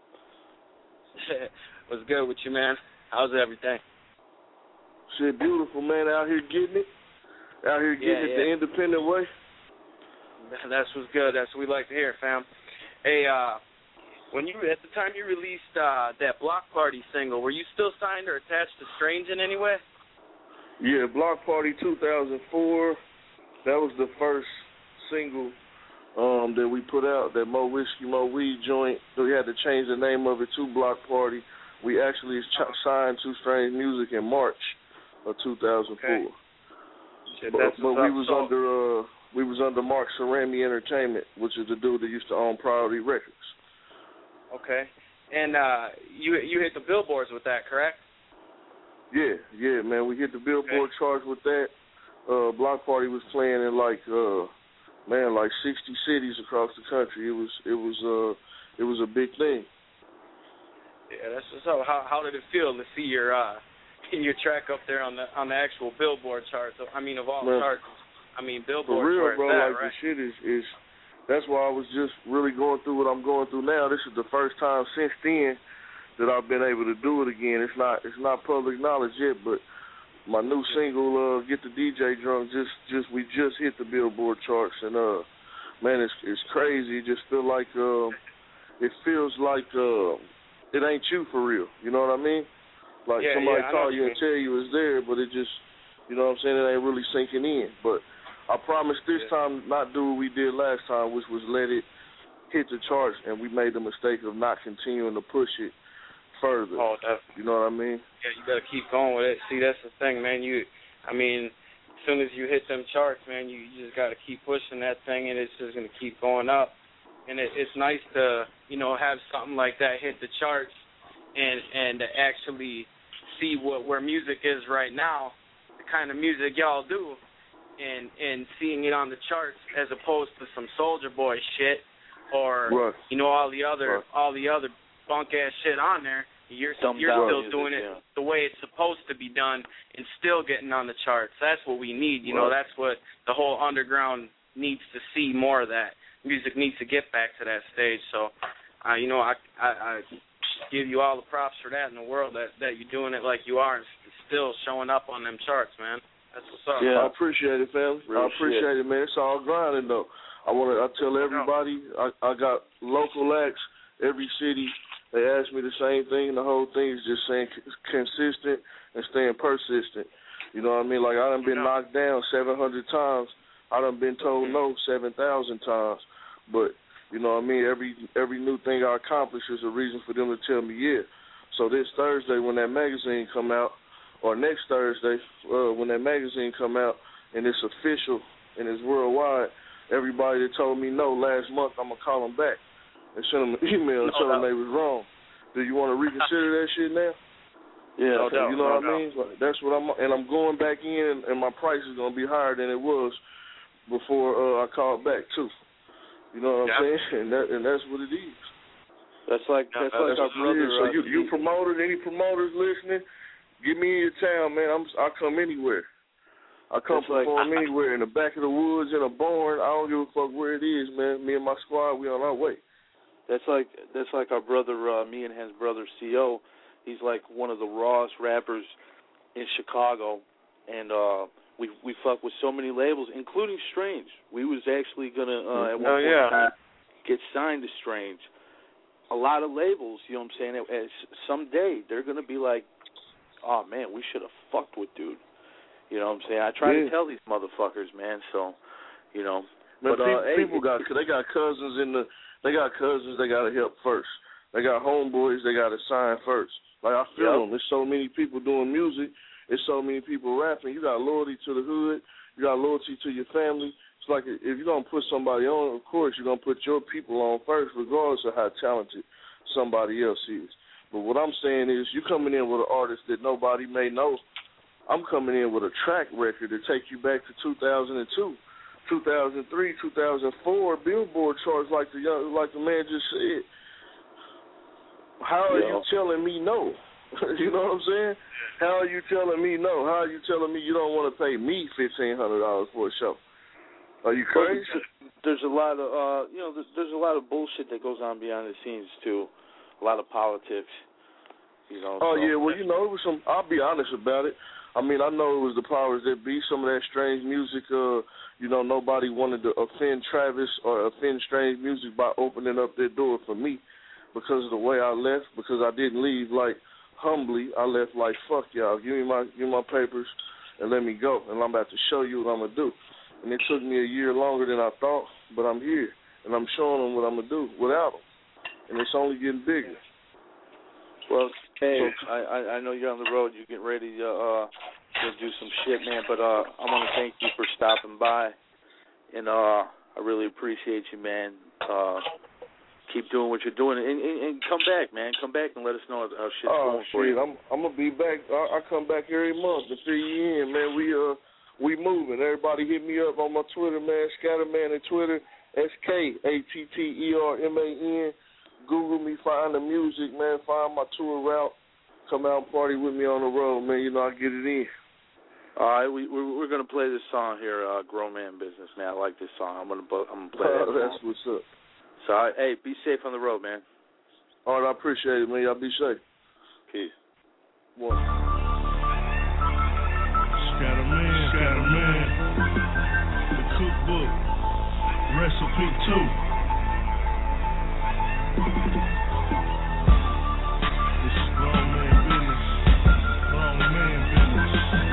What's good with you, man? How's everything? Shit, beautiful, man. Out here getting it. Out here getting Yeah, it yeah. the independent way. That's what's good. That's what we like to hear, fam. Hey, uh, when you at the time you released uh, that Block Party single, were you still signed or attached to Strange in any way? Yeah, Block Party two thousand four. That was the first single um, that we put out, that Mo Whiskey, Mo Weed joint. So we had to change the name of it to Block Party. We actually ch- signed to Strange Music in March of two thousand four. Okay. Shit, but that's but we up. was So, under uh, we was under Mark Cerami Entertainment, which is the dude that used to own Priority Records. okay. And uh, you you hit the billboards with that, correct? Yeah, yeah, man. We hit the Billboard Okay. charts with that. Uh, Block Party was playing in like uh, man, like sixty cities across the country. It was it was uh it was a big thing. Yeah, that's what's up. How how did it feel to see your uh your track up there on the on the actual Billboard charts? I mean, of all Man, charts, I mean Billboard. For real, where bro. it's at, Like right? the shit is is. That's why I was just really going through what I'm going through now. This is the first time since then that I've been able to do it again. It's not it's not public knowledge yet, but my new single, uh, "Get the D J Drunk," just just we just hit the Billboard charts, and uh, man, it's it's crazy. It just feel like uh, it feels like uh, it ain't you for real. You know what I mean? Like Yeah, somebody yeah, I know call what you you and tell you it's there, but it just, you know what I'm saying? It ain't really sinking in. But I promise this Yeah. time not do what we did last time, which was let it hit the charts, and we made the mistake of not continuing to push it further. Oh, definitely. You know what I mean? Yeah, you gotta keep going with it. See, that's the thing, man. You, I mean, as soon as you hit them charts, man, you, you just gotta keep pushing that thing, and it's just gonna keep going up. And it, it's nice to, you know, have something like that hit the charts, and and to actually see what where music is right now, the kind of music y'all do, and and seeing it on the charts as opposed to some Soulja Boy shit, or Right. you know all the other Right. all the other bunk ass shit on there. You're Dumbed you're down still music, doing it yeah. the way it's supposed to be done, and still getting on the charts. That's what we need. You know, Right. that's what the whole underground needs to see more of. That music needs to get back to that stage. So, uh, you know, I, I I give you all the props for that in the world, that that you're doing it like you are and still showing up on them charts, man. That's what's up. Yeah. I appreciate it, fam. Real I appreciate it, man. It's all grinding though. I want to. I tell everybody. I, I got local acts, every city. They ask me the same thing. The whole thing is just saying c- consistent and staying persistent. You know what I mean? Like I done been knocked down seven hundred times. I done been told no seven thousand times. But you know what I mean? Every every new thing I accomplish is a reason for them to tell me yeah. So this Thursday when that magazine come out, or next Thursday uh, when that magazine come out and it's official and it's worldwide, everybody that told me no last month, I'm going to call them back and send them an email and No tell them doubt. they was wrong. Do you want to reconsider that shit now? Yeah, No doubt, You know no what I mean? Like, that's what I'm, and I'm going back in, and my price is going to be higher than it was before uh, I called back too. You know what I'm Yeah. saying? And that, and that's what it is. That's like Yeah, that's that's like our That's what it brother. is. So uh, you, you Steve- promoters, any promoters listening, get me in your town, man. I'm I come anywhere. I come That's like- perform anywhere, in the back of the woods, in a barn. I don't give a fuck where it is, man. Me and my squad, we on our way. That's like that's like our brother, uh, me and his brother C O. He's like one of the rawest rappers in Chicago, and uh, we we fuck with so many labels, including Strange. We was actually gonna uh, at one Oh, point yeah. in time get signed to Strange. A lot of labels, you know what I'm saying? As someday they're gonna be like, oh man, we should have fucked with dude. You know what I'm saying? I try Yeah. to tell these motherfuckers, man. So, you know. Man, But, uh, people, hey, people got they got cousins in the they got cousins they got to help first. They got homeboys they got to sign first. Like I feel Yep. them. There's so many people doing music. There's so many people rapping. You got loyalty to the hood. You got loyalty to your family. It's like if you're gonna put somebody on, of course you're gonna put your people on first, regardless of how talented somebody else is. But what I'm saying is, you coming in with an artist that nobody may know. I'm coming in with a track record to take you back to two thousand two, two thousand three, two thousand four Billboard charts, like the young, like the man just said. How are Yeah. you telling me no? You know what I'm saying? How are you telling me no? How are you telling me you don't want to pay me fifteen hundred dollars for a show? Are you Well, crazy? there's a lot of uh, you know, there's, there's a lot of bullshit that goes on behind the scenes too. A lot of politics. You know. Oh so. yeah, well you know it was some. I'll be honest about it. I mean I know it was the powers that be. Some of that Strange music. Uh, you know nobody wanted to offend Travis or offend Strange music by opening up their door for me because of the way I left. Because I didn't leave like humbly. I left like fuck y'all. Give me my give me my papers. and let me go. And I'm about to show you what I'm going to do. And it took me a year longer than I thought, but I'm here. And I'm showing them what I'm going to do without them. And it's only getting bigger. Well, hey, so, I, I know you're on the road. You're getting ready to, uh, to do some shit, man. But uh, I want to thank you for stopping by. And uh, I really appreciate you, man. Uh, keep doing what you're doing. And, and, and come back, man. Come back and let us know how shit's oh, going for shit. you. I'm, I'm going to be back. I, I come back every month to fill you in, man. We, uh, we moving. Everybody hit me up on my Twitter, man. Scatterman on Twitter. S K A T T E R M A N. Google me, find the music, man. Find my tour route. Come out and party with me on the road, man. You know, I get it in. All right, we, we're, we're going to play this song here, uh, Grown Man Business, man. I like this song. I'm going to I'm gonna play that. Uh, that's what's up. So, all right, hey, be safe on the road, man. All right, I appreciate it, man. Y'all be safe. Peace. One. Scatterman, Scatterman. The cookbook. Recipe two. This is grown man business. Grown man business.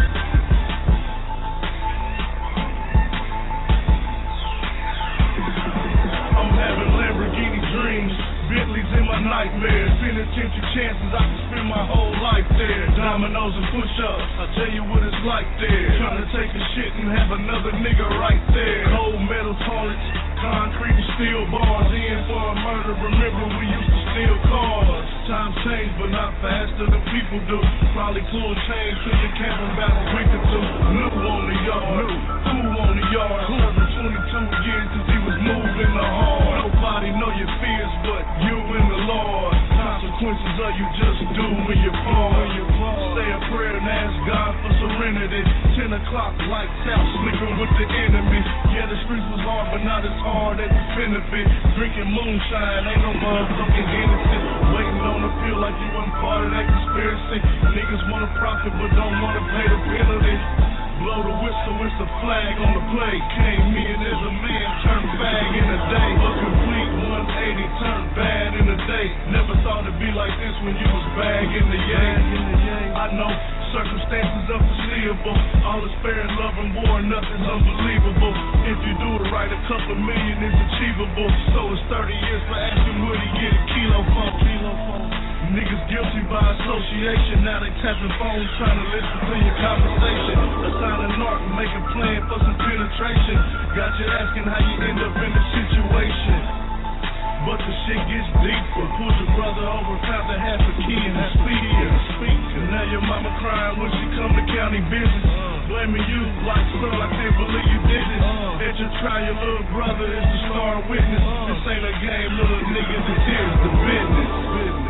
I'm having Lamborghini dreams, Bentleys in my nightmares. Penitentiary chances, I can spend my whole life there. Dominoes and push-ups, I'll tell you what it's like there. Trying to take a shit and have another nigga right there. Cold metal toilets, concrete and steel bars. In for a murder, remember we used to steal cars. Times change, but not faster than people do. Probably pull a chain till you can't about a week or two. New on the yard, who on the yard? Serving twenty-two years since he was moving the hard. Nobody know your fears but you and the Lord. Consequences of you just do when you fall. Say a prayer and ask God for serenity. Ten o'clock, lights out, sleeping with the enemy. Yeah, the streets was hard, but not as hard as it finna be. Drinking moonshine, ain't no motherfucking innocent. Waiting on the pill like you wasn't part of that conspiracy. Niggas wanna profit, but don't wanna pay the penalty. Blow the whistle, it's a flag on the plate. Came in as a man, turned fag in a day. A complete one eighty, turned bad in a day. Never thought it'd be like this when you was bag in the yang. I know circumstances unforeseeable. All this fair and love and war, nothing's unbelievable. If you do the right, a couple million is achievable. So it's thirty years for asking where he get a kilo from. Kilo from. Niggas guilty by association. Now they tapping phones trying to listen to your conversation. Assign a narc and make a plan for some penetration. Got you asking how you end up in the situation. But the shit gets deeper. Pulled your brother over, found the half a key and speak. And now your mama crying when she come to county business. Blaming you like, son, I can't believe you did this. At your trial, little brother is the star witness. This ain't a game, little nigga, this is the business. business.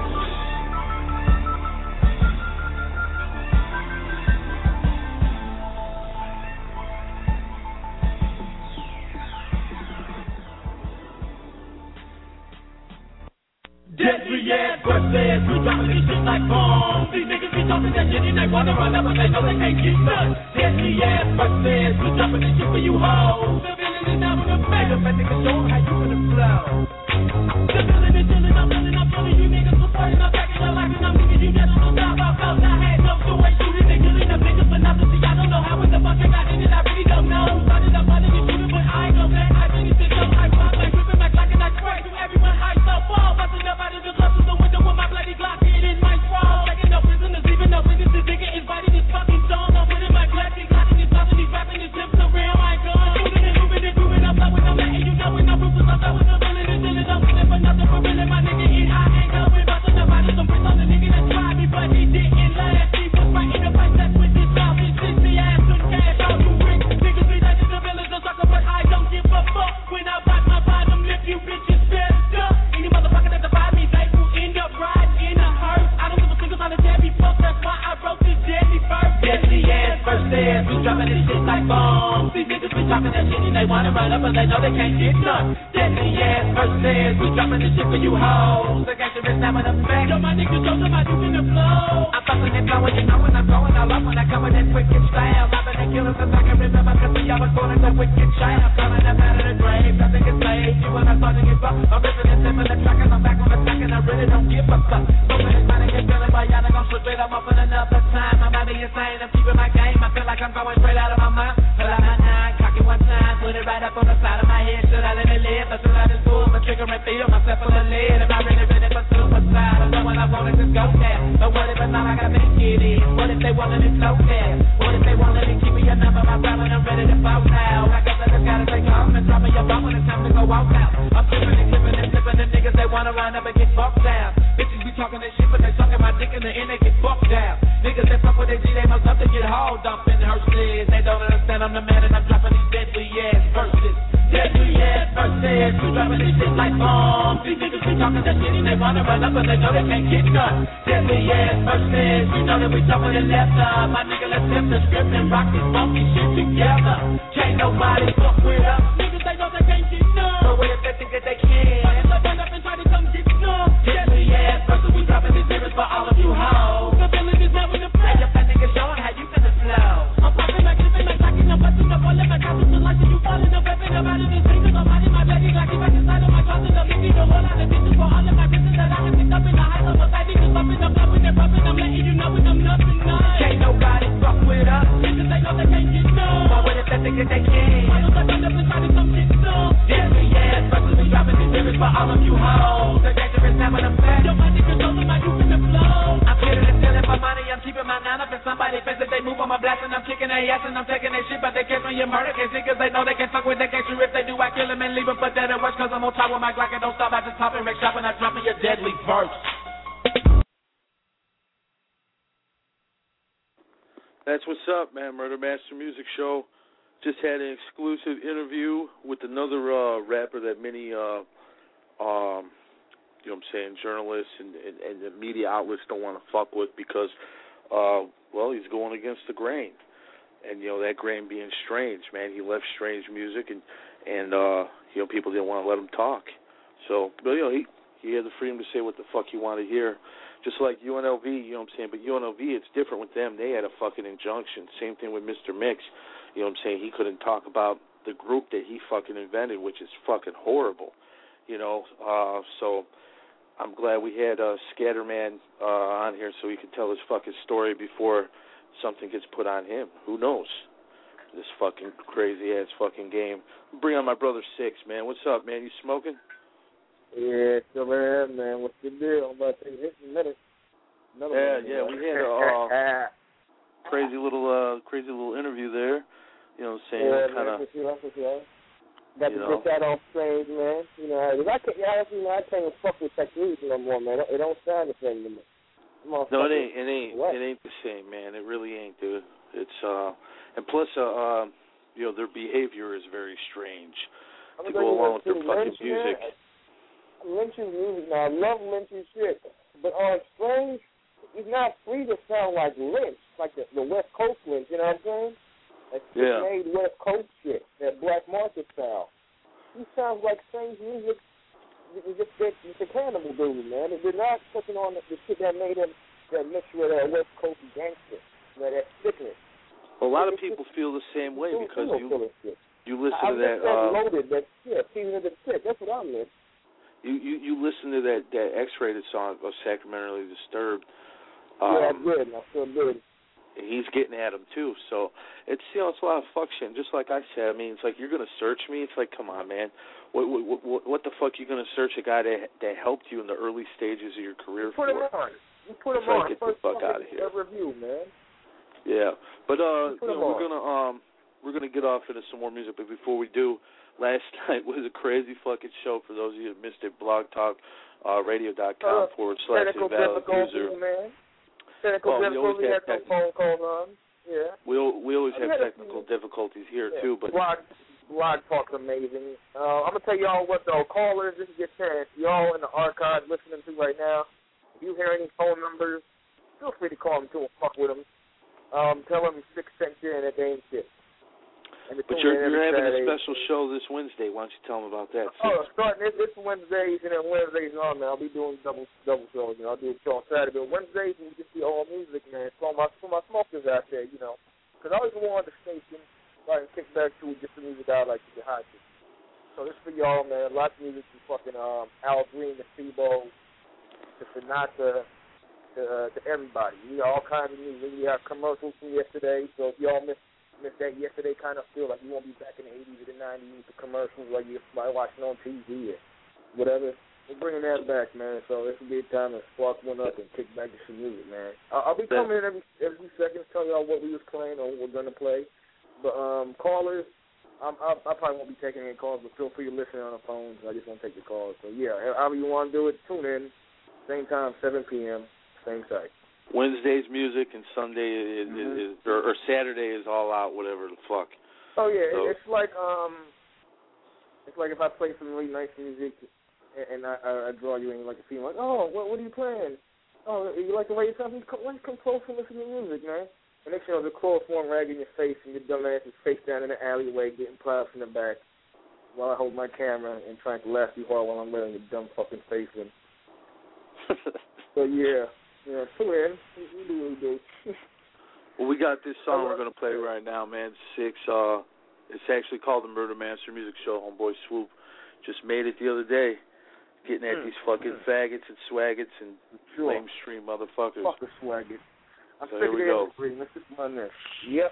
Deadly ass verses, we dropping this shit like bombs. These niggas be talking that shit and they wanna run up, but they know they can't get none. Deadly ass verses, we dropping this shit for you hoes. The villain is now gonna make up, and niggas show how you gonna flow. The villain is chillin', I'm feeling, I'm feeling you niggas for fighting, I'm packing, I'm locking, I'm niggas, you just don't stop, I'm out. I had no choice, shooting and killing them niggas for nothing. See, I don't know how in the fuck I got in it, I really don't know. Started up running and shooting, but I ain't gon' let I finish this up, I pop like ripping my clock and I spray to everyone high so far, busting up out of the club to the window with my bloody Glock, it is my sprawl. Taking no prisoners, even no witnesses, nigga inviting this fucking song. I'm winning my classic, clocking this, popping these, rapping this, hips are real, I gone. Moving and moving and doing, I'm blowing, I'm letting you know when I'm ruthless, I'm blowing, I'm feeling and chilling, I'm feeling for nothing, for real, my nigga, and I ain't going, busting up out of some bricks on the nigga that tried me, but he didn't last. He was right in the place that's with this mouth, and shit, me ass some cash, all you rich niggas be like the villains, no sucker, but I don't give a fuck. When I rock my bottom lip, you bitches best up. Any motherfucker that defy me, they will end up riding in a hearse. I don't give a single on a deadly fuck, that's why I wrote this deadly verse. Deadly ass verses, we dropping this shit like bombs. These niggas be talking that shit and they wanna run up, but they know they can't get none. Deadly ass verses, we dropping this shit for you hoes. I got your wrist now in the back. Yo, my niggas show them how you in the flow. I'm bustin' and blowing, you know when I'm going all up when I come with that wicked style. Robbing and killing cause I can remember cause we always going to wicked child. Coming up out of the grave, nothing can save you when I'm starting to give up. I'm ripping and tipping the track and I'm back on the track and I really don't give a fuck. So many money get feeling, but y'all ain't gon' slip it. I'm up for another time. I'm out of insane, I'm keeping my game. I feel like I'm going and feed on myself full of lead. Am I really ready for suicide? I know what I want to just go there. But what if it's not I gotta make it in? What if they won't let me float there? What if they won't let me keep me a number? My brother, I'm ready to fall now. I guess I just gotta take off and drop me a bomb when it's time to go out now. I'm flipping and clipping and flipping them niggas, they wanna run up and get fucked down. Bitches be talking that shit, but they sucking my dick in the end, they get fucked down. Niggas that fuck with their G, they must up to get hauled up in hearses. They don't understand I'm the man and I'm dropping these deadly ass verses. Deadly ass verses, we dropping this shit like bombs. These niggas be talking that shit and they wanna run up, but they know they can't get none. Deadly ass verses, we know that we talking the left up. My nigga, let's flip the script and rock this funky shit together. Can't nobody fuck with us. Niggas, they know they can't get none. But what if they think that they can? But if they run up and try to come get some deadly ass verses, we dropping these lyrics for all of you hoes. The villain is now in the play. Your fat nigga showing how you finna flow. I'm popping back, living like talking, I'm busting up all of my cops to life. You falling up, weapon up out of this thing. I'm out in my bed, like back inside of my closet. I'm leaving the whole lot of bitches for all of my business that I can pick up in the heights of a side. Just bumping up, loving and bumping. I'm letting you know when I'm nothing nice. Can't nobody fuck with us. Bitches, they know they can't get no. But what if they think that they can? Why don't they run up and try to come get some? Deadly ass versus we dropping these lyrics for all of you hoes. The dangerous now when I'm back. Yo, my niggas know that my youth in the flow. I'm killing and stealing for money. I'm keeping my nine up in somebody's face. If they move on my blast and I'm kicking their ass and I'm taking their shit. But they can't on your murder case. Niggas, they know they can fuck with they can't. If they do, I kill them and leave them for dead and worse. Cause I'm on top with my Glock and don't stop. I just pop and wreck shop and I drop me a deadly verse. That's what's up, man. Murder Master Music Show. Just had an exclusive interview with another uh, rapper that many, uh, um, you know what I'm saying, journalists and, and, and the media outlets don't want to fuck with because, uh, well, he's going against the grain. And, you know, that grain being strange, man. He left strange music and, and uh, you know, people didn't want to let him talk. So, but, you know, he, he had the freedom to say what the fuck he wanted to hear. Just like U N L V, you know what I'm saying? But U N L V, it's different with them. They had a fucking injunction. Same thing with Mister Mix. You know what I'm saying? He couldn't talk about the group that he fucking invented, which is fucking horrible. You know, uh, so I'm glad we had uh, Scatterman uh, on here so he could tell his fucking story before something gets put on him. Who knows? This fucking crazy-ass fucking game. Bring on my brother Six, man. What's up, man? You smoking? Yeah, still am, man. What's the deal? I'm about to take this in a minute. Another yeah, minute, yeah, man. we had a uh, crazy little, uh, crazy little interview there. You know what I'm saying? Yeah, kind of. Got to get that on stage, man. You know, I can't, you know, I can't even fuck with technique no more, man. It don't sound the same to me. No, it ain't. It ain't. What? It ain't the same, man. It really ain't, dude. It's uh, and plus, uh, uh, you know, their behavior is very strange I'm to go along with their fucking Lynch, music. Man. Lynch's music, now I love Lynch's shit, but on Strange, he's not free to sound like Lynch, like the, the West Coast Lynch. You know what I'm saying? Like yeah. made West Coast shit, that black market style. He sounds like Strange music. It's just that it's a cannibal dude, man. They're not touching on the, the shit that made him that mixed with that West Coast gangster, you know, that sickness. A lot of people feel the same way because you you listen I, to that. I uh, loaded that shit, season of the shit. That's what I meant. You, you you listen to that, that X-rated song of Sacramentally Disturbed. Um, yeah, I did. I still did. He's getting at him too, so it's you know it's a lot of fuck shit. Just like I said, I mean, it's like you're gonna search me. It's like, come on, man, what what what, what the fuck you gonna search a guy that that helped you in the early stages of your career? Put for? him on. You put him it's on. Like, get First the fuck out of here. Review, man. Yeah, but uh, you know, we're on. gonna um we're gonna get off into some more music, but before we do, last night was a crazy fucking show for those of you that missed it. Blog Talk uh, Radio dot com uh, forward slash invalid user. Man. Technical well, difficulties, we always have had some phone calls on. Yeah. We we always have had technical difficulties here yeah. too, but Blog, Blog Talk's amazing. Uh, I'm gonna tell y'all what though, callers, this is your chance. Y'all in the archive listening to right now. If you hear any phone numbers, feel free to call them too and fuck with them. Um, tell them six cents in that they ain't shit. But you're, you're having Saturday. a special show this Wednesday. Why don't you tell them about that? Oh, starting this, this Wednesdays and then Wednesdays on, man. I'll be doing double double shows. You know, I'll do a show on Saturday. But Wednesdays, we just be all music, man. For my, for my smokers out there, you know. Because I always want the station so I can kick back to just the music I like to get high to. So this for y'all, man. Lots of music from fucking um, Al Green to Steve-O to Sinatra to, uh, to everybody. You know, all kinds of music. We have commercials from yesterday. So if y'all missed Missed that yesterday, kind of feel like you won't be back in the eighties or the nineties with the commercials like you're watching on T V. whatever. We're bringing that back, man. So this will be a time to spark one up and kick back to some music, man. I'll, I'll be coming in every every few seconds, telling y'all what we was playing or what we're gonna play. But um, callers, I'm, I, I probably won't be taking any calls, but feel free to listen on the phones. I just won't take the calls. So yeah, however you want to do it, tune in. Same time, seven p.m. Same site. Wednesday's music and Sunday is, mm-hmm. is or, or Saturday is all out, whatever the fuck. Oh yeah, so. it's like um, it's like if I play some really nice music and I, I, I draw you in like a feeling like, oh, what what are you playing? Oh, you like to write something? Come, come close and listen to music, man. And next thing you know, the chloroform rag in your face and your dumb ass is face down in the alleyway getting props in the back while I hold my camera and trying to laugh you hard while I'm letting your dumb fucking face in. So yeah, yeah, tune in. We do what we do. Well, we got this song we're gonna play right now, man. Six. Uh, it's actually called the Murder Master Music Show. Homeboy Swoop just made it the other day, getting at mm. these fucking mm. faggots and swaggots and sure. lamestream motherfuckers. Fuck the swaggots. I'm so sick here we of go. Free. Let's just run this. Yep.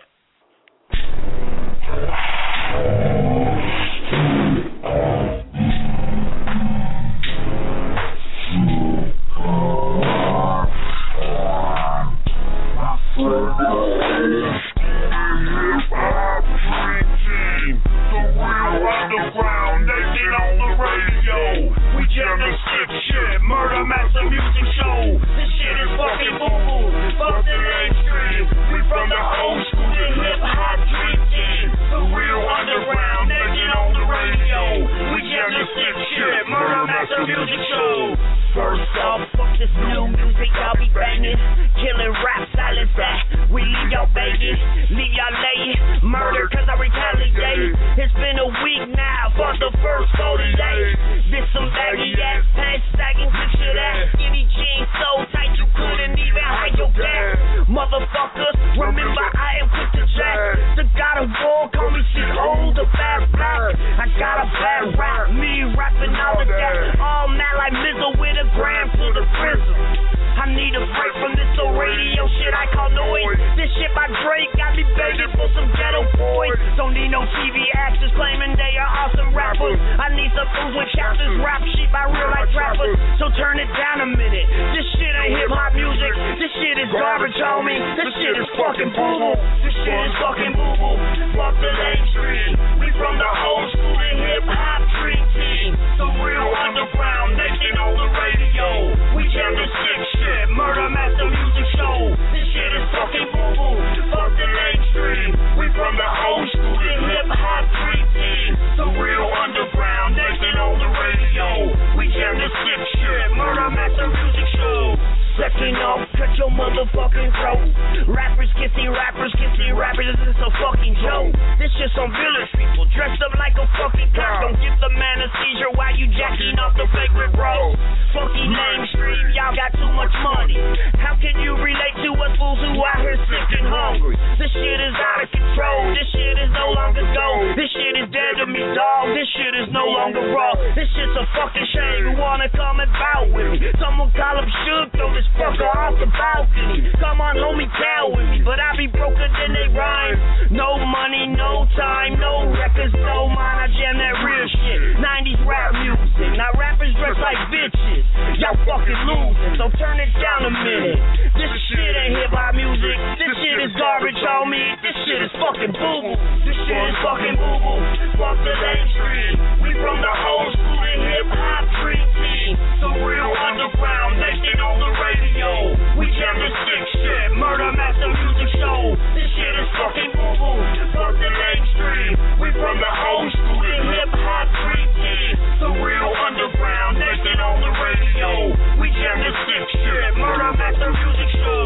Underground, they get on the radio. We jam the sick shit, Murder Master Music Show. This shit is fucking boo-boo, fuck the mainstream. We from the old school to hip-hop dream team. The real underground, they get on the radio. We jam the sick shit, Murder Master Music Show. First off, fuck this new music, y'all be banging. Killing rap, silence that. We leave y'all begging, leave y'all laying. Murder cause I retaliate. It's been a week now for the first forty days. This some baggy ass pants, sagging picture that. Skinny jeans so tight you couldn't even hide your back. Motherfuckers, remember I am quick to jack. The God of War, call me shit old, the bad black. I got a bad rap, me rapping all of that. All mad like Mizzle with a gram to the prison. I need a break from this old radio shit I call noise. This shit by Drake got me begging for some ghetto boys. Don't need no T V actors claiming they are awesome rappers. I need some fools with chapters, rap shit by real life rappers. So turn it down a minute. This shit ain't hip hop music. This shit is garbage, homie. This shit is fucking boo-boo. This shit is fucking boo-boo. Fuck the mainstream. We from the old school to hip hop dream team. The real underground, they get on the radio. We jam the sick shit, Murder Master Music Show. This shit is fucking boo-boo. Fuck the mainstream. We from the old school to hip hop dream team. The real underground, they get on the radio. We jam the sick shit, Murder Master Music Show. Second off, cut your motherfucking throat. Rappers kissing rappers, kissing rappers, this is a fucking joke. This shit some village people dressed up like a fucking cop. Don't give the man a seizure while you jacking off the favorite bro. Funky mainstream, y'all got too much money. How can you relate to us fools who out here sick and hungry? This shit is out of control. This shit is no longer gold. This shit is dead to me, dog. This shit is no longer raw. This shit's a fucking shame. You wanna come and bout with me? Someone call him Shook, throw this fucker off the balcony. Come on, homie, down with me, but I be broker than they rhyme. No money, no time, no records, no mind. I jam that real shit. nineties rap music. Now rappers dress like bitches. Y'all fucking losing, so turn it down a minute. This shit ain't hip hop music. This shit is garbage, homie. This shit is fucking boo-boo. This shit is fucking boo-boo. Fuck the mainstream. We from the old school and hip hop dream team. The real underground, they get on the radio. We jam the sick shit, Murder Master Music Show. This shit is fucking boo-boo. Fuck the mainstream. We from the old school and hip hop dream team. The real underground, they get on the radio. We jam the sick shit, Murder Master Music Show.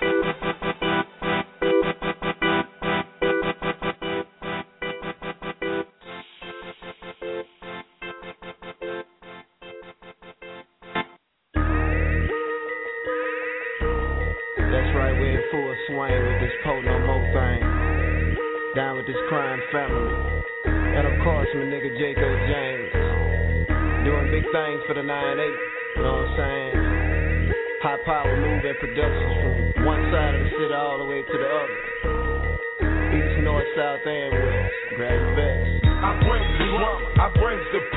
Swing with this po no more thing. Down with this crime family. And of course my nigga Jacob James. Doing big things for the nine eight. You know what I'm saying? High power moving productions from one side of the city all the way to the other. East, north, south, and west. Grab your best. I bring the drama, I bring the pain. I'm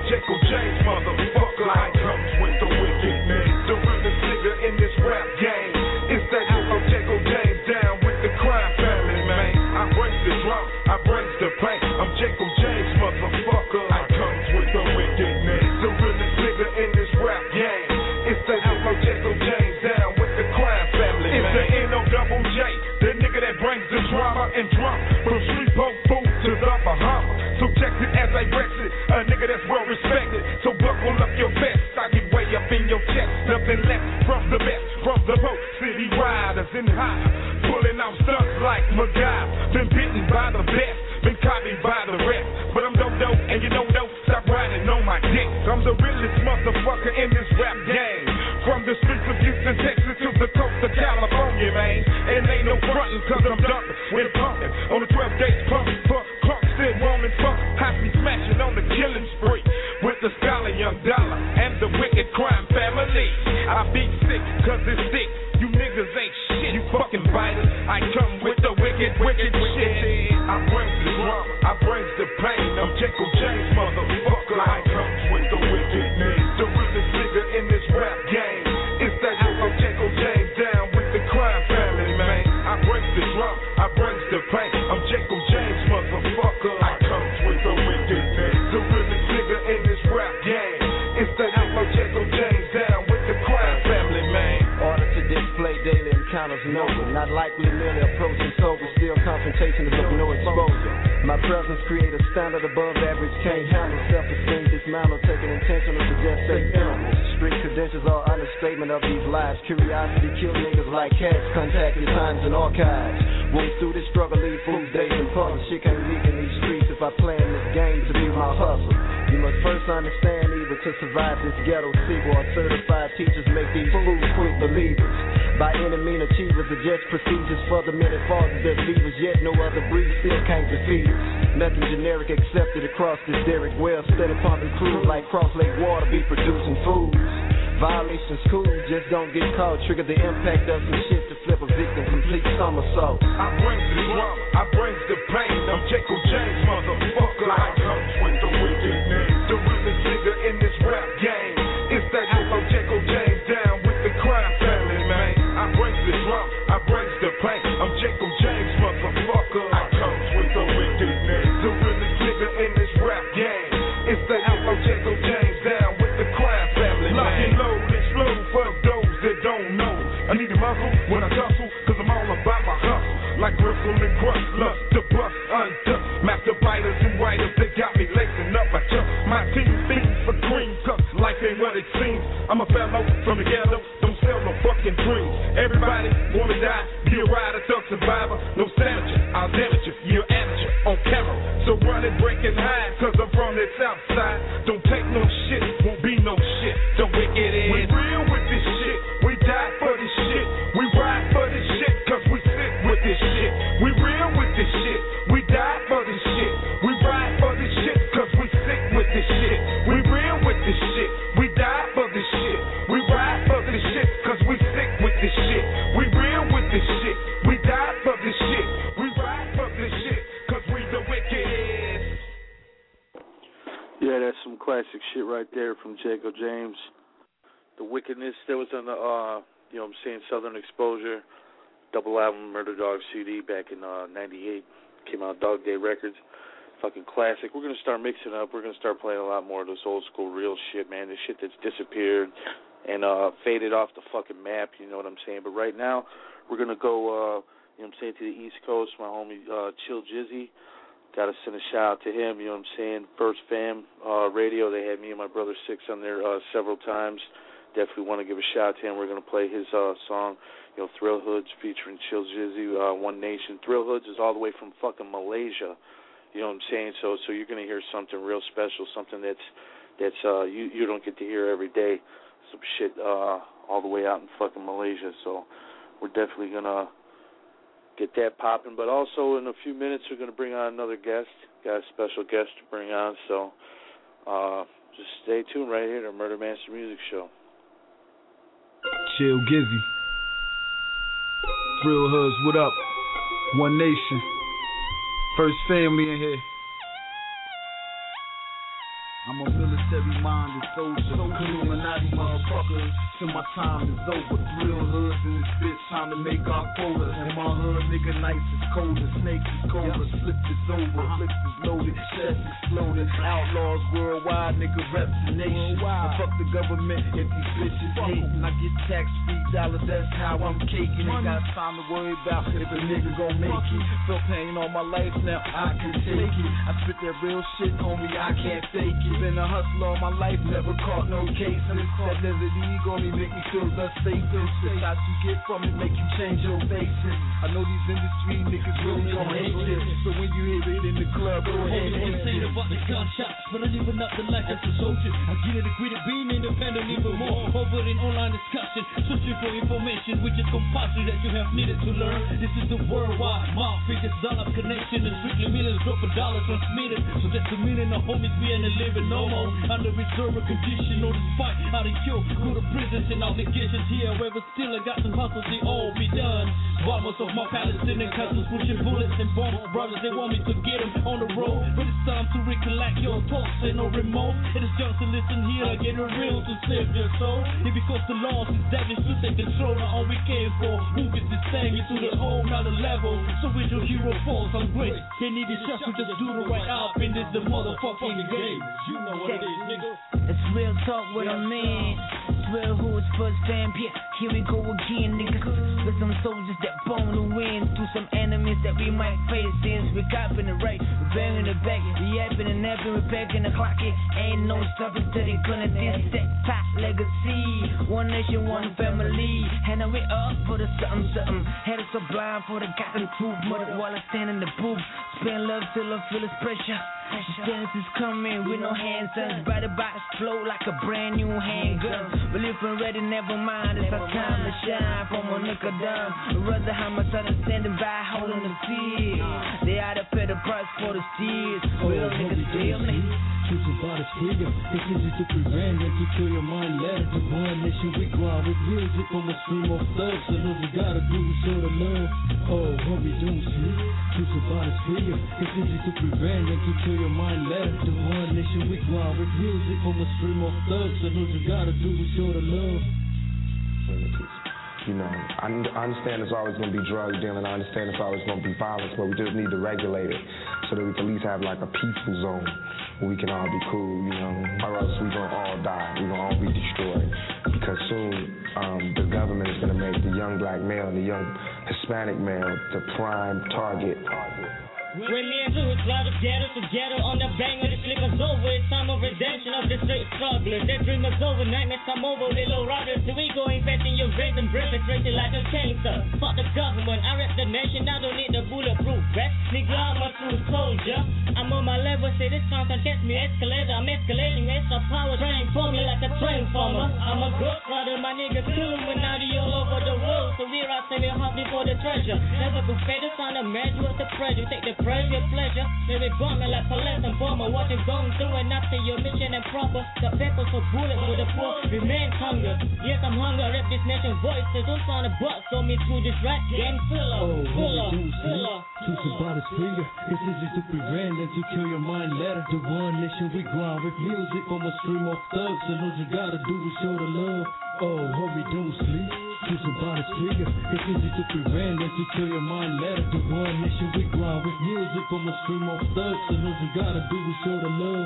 Jacob James, motherfucker. I comes with the wickedness. The realest nigga in this rap game. It's that nigga Jacob James down with the crime family, man. I bring the drum, I bring the pain. I'm Jacob James, motherfucker. I comes with the wickedness. The realest nigga in this rap game. It's that nigga Jacob James down with the crime family, man. It's the N O double J, the nigga that brings the drama and drama from street punk food to the Bahamas. So check it as I rex it, a nigga that's well respected. So buckle up your vest, I get way up in your chest. Nothing less from the best, from the boat city riders and high, pulling out stunts like MacGyver. Been bitten by the best, been copied by the rest. But I'm dope dope, and you know dope, stop riding on my dick. I'm the realest motherfucker in this rap game. From the streets of Houston, Texas to the coast of California, man. And ain't no frontin' cause I'm dumping with pumping. On the twelve days pumping, fuck, Clark still roaming, fuck. Happy smashing on the killing spree with the scholar Young Dollar and the wicked crime family. I be sick cause it's sick. You niggas ain't shit, you fucking biters. I come with the wicked, wicked shit. I bring the drama, I bring the pain. I'm Jacob James, motherfucker. I come with the wickedness. The realest nigga in this rap game. It's that nigga Jacob James down with the crime family, man. I bring the drum, I bring the pain. I'm Jacob James, motherfucker. I come with the wickedness. The realest nigga in this rap game. It's that nigga Jacob James down with the crime family, man. Order to display daily encounters noble. Not likely merely approaching sober. Still confrontation is of no exposure. My presence create a standard above average. Can't handle self-esteem, dismantle, taking intentional to just say animals. Street credentials are understatement of these lives. Curiosity kill niggas like cats. Contact your times and archives. Won't through this struggle, leave fools days in public. Shit can't leak in these streets if I play in this game to be my hustle. You must first understand either to survive this ghetto sequel or certified teachers make these fools quick believers. By any mean achievers are just procedures for the minute fathers that leavers. Yet no other breed still can't defeat us. Nothing generic accepted across this Derrick Wells. Steady pumping crews like Cross Lake Water be producing foods. Violations cool, just don't get caught. Trigger the impact of some shit to flip a victim, complete somersault. I bring the drama, I bring the pain. I'm Jacob James, motherfucker. I come with the wickedness. The realest nigga in this rap game. It's that nigga Jacob James down with the crime family, man. I bring the drama, I bring the pain. I'm Jacob James, motherfucker. I come with the wickedness. The realest nigga in this rap game. It's that nigga Jacob James down with the crime family, man. Lock and load, explode for those that don't know. I need a muzzle when I tussle, cause I'm all about my hustle. Like Gristle and Crust, lust to bust, undust. Master biters and writers, they got me lacing up. I trust my team, things for cream, cause life ain't what it seems. I'm a fellow from the ghetto, don't sell no fucking dreams. Everybody wanna die, be a rider, thug survivor. No amateur, I'll damage you, you're amateur on camera. So run it, break and hide, cause I'm from the south side. Don't take no shit, won't be no shit. The wicked is. We real with this shit, we die for this shit. We ride for this shit, cause we sit with this shit. We real with this shit, we die for this shit. We ride for this shit, cause we sit with this shit. We real with this shit, we die for this shit. We ride for this shit, cause we sick with this shit. We real with this shit, we die for this shit. We ride for this shit, cause we the wicked. Yeah, that's some classic shit right there from Jacob James. The Wickedness, that was on the, uh, you know what I'm saying, Southern Exposure, double album, Murder Dog C D back in uh, ninety-eight. Came out Dog Day Records. Fucking classic. We're going to start mixing up. We're going to start playing a lot more of this old school real shit, man. This shit that's disappeared and uh, faded off the fucking map, you know what I'm saying? But right now, we're going to go, uh, you know what I'm saying, to the East Coast. My homie uh, Chill Jizzy. Got to send a shout out to him, you know what I'm saying? First Fam uh, Radio, they had me and my brother Six on there uh, several times. Definitely want to give a shout out to him. We're going to play his uh, song, you know, Thrill Hoods featuring Chill Jizzy, uh, One Nation. Thrill Hoods is all the way from fucking Malaysia, you know what I'm saying? So so you're going to hear something real special, something that's that's uh, you, you don't get to hear every day, some shit uh, all the way out in fucking Malaysia. So we're definitely going to get that popping. But also in a few minutes we're going to bring on another guest, got a special guest to bring on. So uh, just stay tuned right here to Murder Master Music Show. Chill Gizzy. Thrill Hoods, what up? One Nation. First Family in here. I'm a military-minded soldier, Illuminati motherfucker. Till my time is over, thrill hoods in this bitch, time to make our quota. And my hood nigga nights is colder, snakes is colder, slip is over, flips is loaded, chest exploded. Outlaws worldwide, nigga reps the nation. And fuck the government if these bitches hatin'. I get tax-free dollars, that's how I'm caking. Ain't got time to worry about if a nigga gon' make it. Felt pain all my life, now I can take it. I spit that real shit, homie, I can't fake it. Been a hustler all my life, never caught no cases. That desert ego only make me feel the safest. The shots you get from it make you change your faces. I know these industry niggas really gon' hate this. So when you hear it in the club, go ahead and hit it. About the gunshots, but I live up the life as a soldier. I get it, agree to being independent even more. Over in online discussion, searching for information which is compulsory that you have needed to learn. This is the worldwide mob figures dollar connection. And strictly millions drop a dollar transmitted. So that's the meaning of homies being a living no more. Under reserve condition, no despite how they kill. Go to prisons and obligations here. However, still I got some hustles, they all be done. Bombers of my Palestinian cousins pushing bullets and bombs. Brothers, they want me to get them on the road. But it's time to recollect your thoughts and no remote. It is just to listen here, I get it real to save your soul. It because the laws is devilish to take control. Now all we came for, move this thing into the whole nother level. So with your hero falls, I'm great. They need a shot to just do the right up in this the motherfucking game. You know what it is, nigga. It's real talk with a man. It's real who's first fam, yeah. Here we go again, niggas. With some soldiers that bone the wind through some enemies that we might face. Since we're copping the right, we're banging the back, we yapping and napping, we're packing the clock. It ain't no stopping till they gonna this that top legacy. One nation, one family. Handle it up for the something, something. Had us so blind for the gotten truth. Mother while I stand in the booth. Spend love till I feel this pressure. Dance is coming with no hands on. Body box flow like a brand new handgun. Believe and ready, never mind. It's our time to shine from a nickel dime. Rather how my son is standing by holding the field. They ought to pay the price for the steers. Real niggas feel me. Choose about a figure. It's easy to prevent and to kill your mind. Let it to one nation. We go out with music from a stream of thugs. So what we gotta do is show the love. Oh, what we don't sleep. Choose about a figure. It's easy to prevent and to kill your mind. Let it to one nation. We go out with music from a stream of thugs. So what you gotta do is show the love. You know, I, I understand there's always going to be drug dealing. I understand there's always going to be violence, but we just need to regulate it so that we can at least have like a peaceful zone where we can all be cool, you know, or else we're going to all die. We're going to all be destroyed because soon um, the government is going to make the young black male and the young Hispanic male the prime target. When me and Lou fly together, together on the bang of the flippers over. It's time of redemption of the straight strugglers. Their dream is over, nightmares come over, little riders. So we go invest in your rhythm, and break it straight like a cancer. Fuck the government, I rep the nation, I don't need the bulletproof vest. Nigga, I'm a true soldier. I'm on my level, say this song can test me, escalator. I'm escalating, extra power, trying for me like a transformer. I'm a ghost rider, my nigga Illuminati all over the world. So we're out saving heart before the treasure. Never go fed, it's on the measure with the pressure. Take the pressure, pleasure. They bomb me like Palette and Bomber. What you going through and after your mission and proper. The papers for bullets for the poor remain hunger. Yes, I'm hungry, rep this nation voices. Don't sound a butt, so me through this rap game filler. Oh, filler, filler. Choose about his finger. It's easy to prevent and to kill your mind. Let it to one nation. We go out with music from a stream of thugs. So what you gotta do is show the love. Oh, hurry, don't sleep. Choose about his finger. It's easy to prevent and to kill your mind. Let it to one nation. We go out with music from a stream of thugs. So what you gotta do is show the love.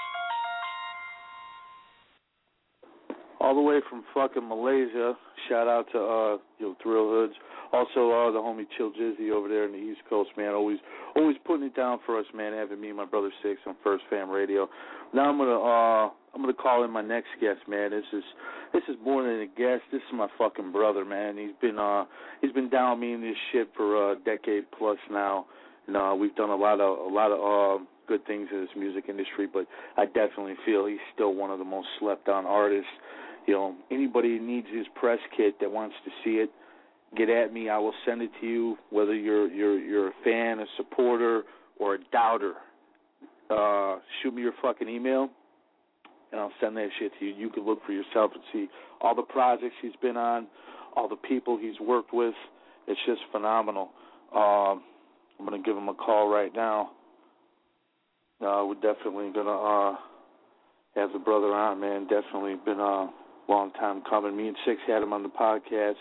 All the way from fucking Malaysia. Shout out to uh, yo Thrill Hoods. Also, uh, the homie Chill Jizzy over there in the East Coast, man. Always, always putting it down for us, man. Having me and my brother Six on First Fam Radio. Now I'm gonna, uh, I'm gonna call in my next guest, man. This is, this is more than a guest. This is my fucking brother, man. He's been, uh, he's been down me in this shit for a decade plus now, and uh, we've done a lot of, a lot of uh, good things in this music industry. But I definitely feel he's still one of the most slept on artists. You know, anybody who needs his press kit that wants to see it, get at me. I will send it to you, whether you're you're you're a fan, a supporter, or a doubter. Uh, shoot me your fucking email, and I'll send that shit to you. You can look for yourself and see all the projects he's been on, all the people he's worked with. It's just phenomenal. Um, I'm going to give him a call right now. Uh, we're definitely going to uh, have the brother on, man. Definitely been a long time coming. Me and Six had him on the podcast.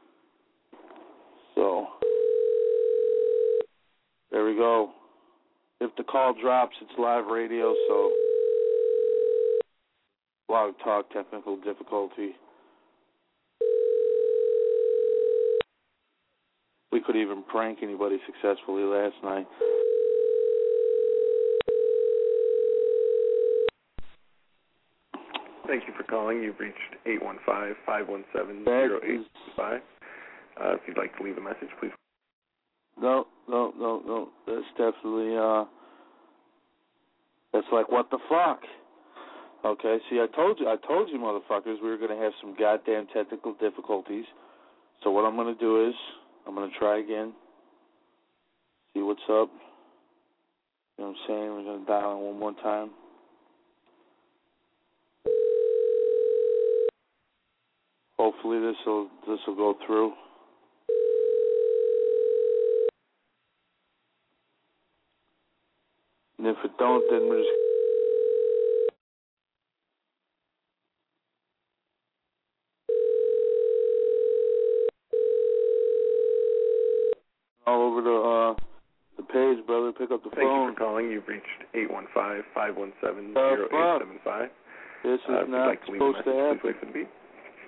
So, there we go. If the call drops, it's live radio, so Blog Talk, technical difficulty. We could even prank anybody successfully last night. Thank you for calling. You've reached eight one five, five one seven, zero eight five. Uh, if you'd like to leave a message, please. No, no, no, no. That's definitely, uh, that's like, what the fuck? Okay, see, I told you, I told you, motherfuckers, we were going to have some goddamn technical difficulties. So what I'm going to do is, I'm going to try again, see what's up. You know what I'm saying? We're going to dial in one more time. Hopefully this will this will go through. And if it don't, then we're just all over the uh, the page, brother. Pick up the Thank phone. you for calling. You've reached eight one five, five one seven, zero eight seven five. This is uh, if not you'd like to leave a supposed to message, happen. please wait for the beep.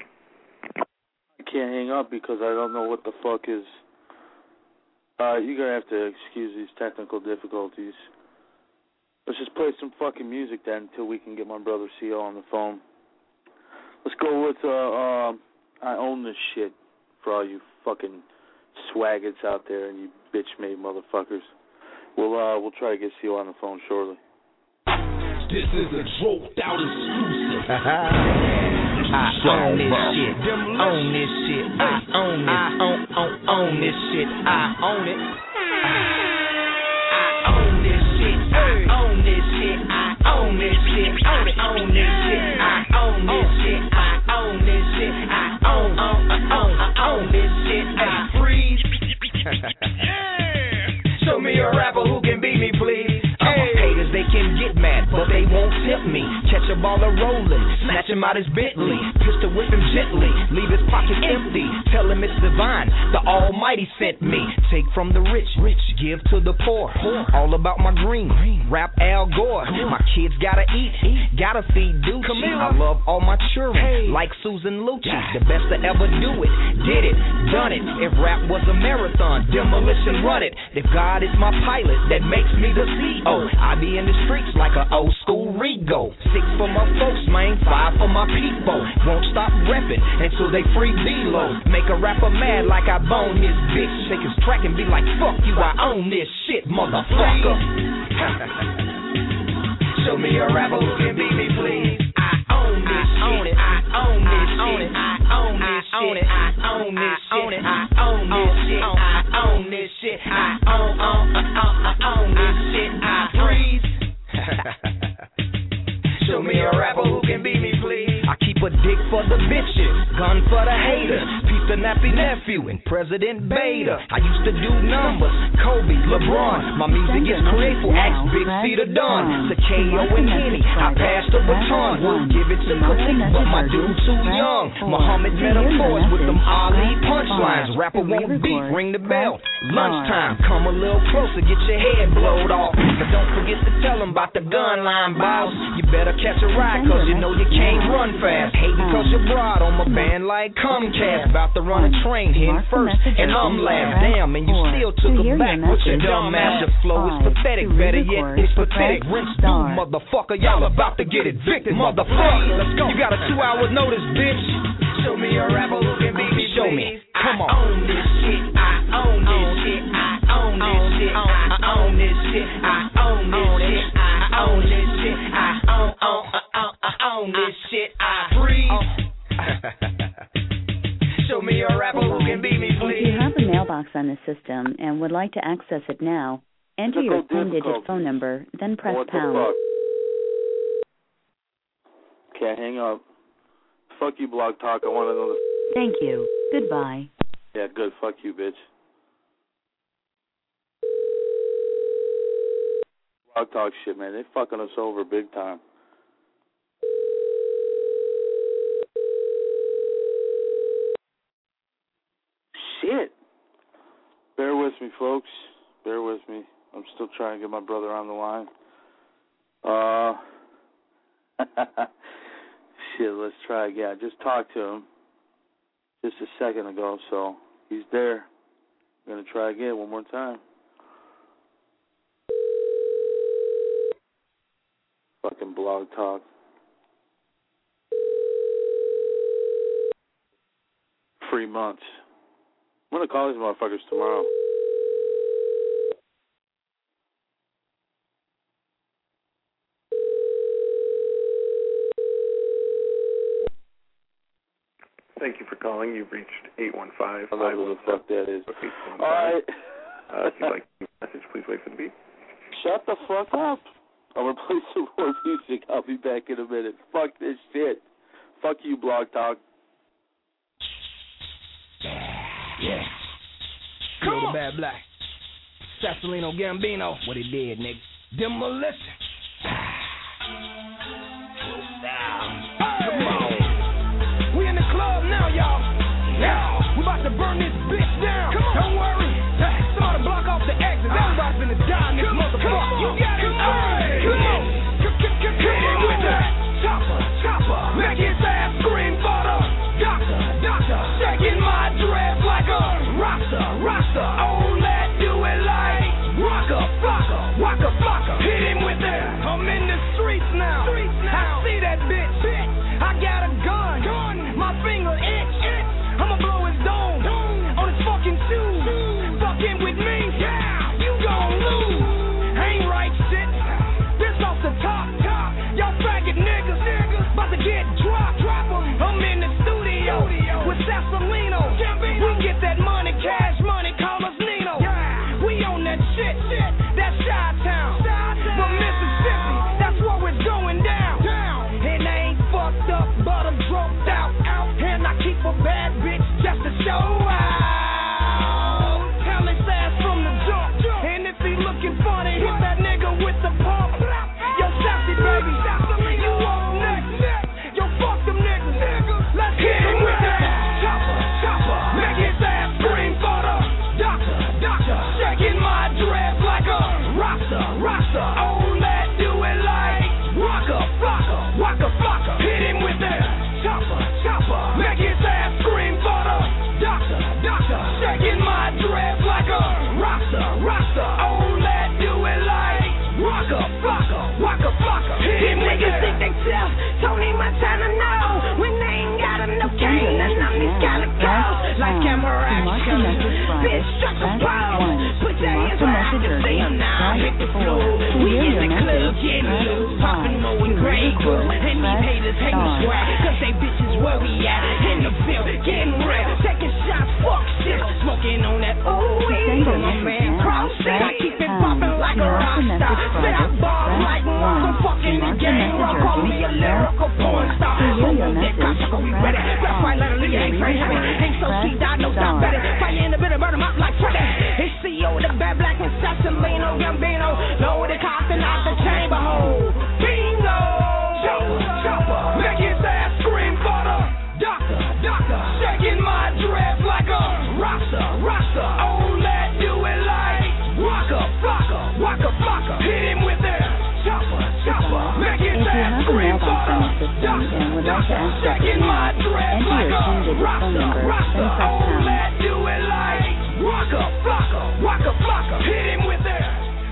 I can't hang up because I don't know what the fuck is. Uh, you're going to have to excuse these technical difficulties. Let's just play some fucking music then until we can get my brother C O on the phone. Let's go with, uh, uh, I Own This Shit for all you fucking swaggots out there and you bitch-made motherfuckers. We'll, uh, we'll try to get C O on the phone shortly. This is a droped out exclusive. I own this shit, own this shit, I own this, own, own, own this shit, I own it. I own this shit, I own this shit, I own this shit, own it, own this shit, I own this shit, I own this shit, I own, own, own, own this shit, I freeze. Show me a rapper who can beat me, please. Haters, they can get mad, but they won't tip me. Catch a baller rolling, snatch him out his Bentley, pistol whip him gently, leave his pocket empty. Tell him it's divine, the Almighty sent me. Take from the rich, rich, give to the poor. All about my green, rap Al Gore. My kids gotta eat, gotta feed Doochie. I love all my children, like Susan Lucci. The best to ever do it, did it, done it. If rap was a marathon, demolition run it. If God is my pilot, that makes me the C E O. I be in the streets like an old school Rego. Six for my folks, man, five for my people. Won't stop reppin' until they free D-Lo. Make a rapper mad like I bone this bitch. Take his track and be like, fuck you, I own this shit, motherfucker. Show me a rapper who can beat me, please. I own this shit, I own this shit, I own this shit, I own this shit, I own this shit, I own this shit, I own, own, own, own this shit, I freeze. Show me a rapper who can beat me, please. I keep a dick for the bitches, gun for the haters. Peace to Nappy Nephew and President Beta. I used to do numbers, Kobe, LeBron. My music is grateful, ask Big C the Don. To K O and Henny, I passed the baton. We'll give it to Khalid, but my dude too young. Muhammad metaphors with them Ali punchlines. Rapper won't beat, ring the bell. Lunchtime, come a little closer, get your head blowed off. But don't forget to tell them about the gun line, boss. You better catch a ride, cause you know you can't run fast. Hating cause you're broad on my band like Comcast. About to run a train, hitting first, and I'm last. Damn, and you still took it back with your dumb ass. Your flow is pathetic, better yet, it's pathetic. Rinse through, motherfucker, y'all about to get evicted, motherfucker. Let's go. You got a two hour notice, bitch. Show me a rapper who can beat me, show me. Come on. I own this shit, I own this shit, I own this shit, I own this shit, I own this shit, I own this shit, I own, own, own, own this shit, I breathe. Show me a rapper who can beat me, please. If you have a mailbox on the system and would like to access it now, enter your ten-digit phone number, then press what pound. The fuck? Can't hang up. Fuck you, Blog Talk. I want to know the... Thank you. Goodbye. Yeah, good. Fuck you, bitch. Blog Talk shit, man. They fucking us over big time. shit. Bear with me, folks. Bear with me. I'm still trying to get my brother on the line. Uh, shit, let's try again. I just talked to him just a second ago, so he's there. I'm going to try again one more time. Fucking Blog Talk. Free months. I'm going to call these motherfuckers tomorrow. Thank you for calling. You've reached eight one five. I don't know who the fuck that is. All right. Uh, if you'd like to leave a message, please wait for the beep. Shut the fuck up. I'm going to play some more music. I'll be back in a minute. Fuck this shit. Fuck you, Blog Talk. Yeah. Come on. Bad Black. Sassolino Gambino. What he did, nigga. Demolition. Come on. We in the club now, y'all. Now. We about to burn this bitch down. Come on. Don't worry. Somebody block off the exits. Everybody's finna die in this motherfucker. You got it. Hey. Come on. Hit him with that. Chopper, chopper. Make his ass scream for the doctor, doctor. Shaking my dress like a roster, roster. Oh, let's do it like rocker, flocker, waka, flocka. Hit him with that. I'm in the streets now. Streets now. I see that bitch. bitch. I got a gun. gun. My finger itch. itch. I'ma blow his dome. dome. On his fucking shoes. Fucking with me. Yeah. You gon' lose. Ain't right shit. This off the top. top. Y'all faggot niggas. niggas. About to get dropped. Drop 'em. I'm in the studio. studio. With Sassolino. We get that money. Cash money. Call us Nino. Yeah. We on that shit. shit. That's Chi-Town. But Mississippi. That's where we're going down. down. And I ain't fucked up, but I'm drunk out. out. And I keep a bad bitch just to show out. Tell his ass from the jump. And if he looking funny, hit that nigga with the pump. Yo, Sassy baby, you up next. Yo, fuck them niggas. Let's hit him with that. Chopper, chopper. Make his ass scream for the doctor, doctor. Shaking my dress like a roster, roster. Oh, let's do it like rocker, flocker, waka, flocka. Hit him with that. Chopper, chopper. Make his ass scream for the doctor, doctor. Shaking my dress like a roster, roster. Oh, let's do it like rocker, flocker, waka, flocka. Hit him with that. Niggas think they tough. Tony Montana, no. When they ain't got enough game, and I'm these kind of girls. Like camera action. Bitch, shut the pole. Put your hands around to see him now. Hit the floor. We in the club getting loose. Popping more and Grey Goose. And these haters hate the swag. Cause they bitches where we at. In the field, getting real. Taking shots, fuck shit. Smoking on that ooh wee. From my man Cross. I keep it popping like a rock star. Spit out bars like motherfucking the game. Rock, call me a lyrical porn star. Hold on, that cock, we ready. Rap right, let her leave, ain't very heavy. Ain't so sweet, I know stop better. Fire in the bit of burn 'em up like Freddy. It's C O, the Bad Black and Sassolino Gambino. Lower the cock and out the chamber hole. Bingo! Chopper, chopper. Make his ass scream for the doctor, doctor. Shaking my dress like a roster, roster. Oh, let's do it like rocker, flocker, waka, flocka. Hit him with that. Chopper, chopper. Make his ass scream for the doctor, doctor. Shaking my dress like a roster, roster. Oh, let's do it like rocker, flocker, waka, flocka. Hit him with that.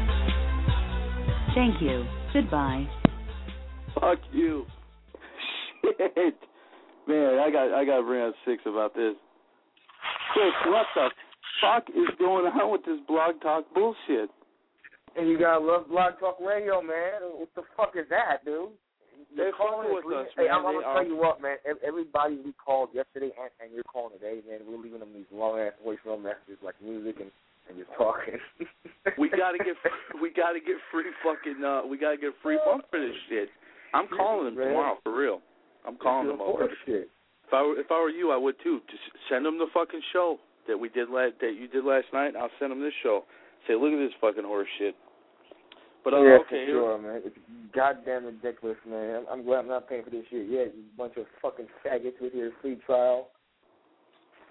Thank you. Goodbye. Fuck you. Shit. Man, I got I got to bring out six about this. Chris, what the fuck is going on with this Blog Talk bullshit? And you gotta love Blog Talk Radio, man. What the fuck is that, dude? They're calling with us, Hey, man. I'm, I'm gonna tell you what, man. Everybody we called yesterday and, and you're calling today, man. We're leaving them these long ass voicemail messages like music and, and just talking. we gotta get we gotta get free fucking uh we gotta get free bump for this shit. I'm calling them tomorrow for real. I'm calling them over. Shit. If I were, if I were you, I would too. Just send them the fucking show that we did last that you did last night. I'll send them this show. Say, look at this fucking horse shit. But uh, yeah, okay, for sure, man. It's goddamn ridiculous, man. I'm glad I'm not paying for this shit. Yeah, you bunch of fucking faggots with your free trial.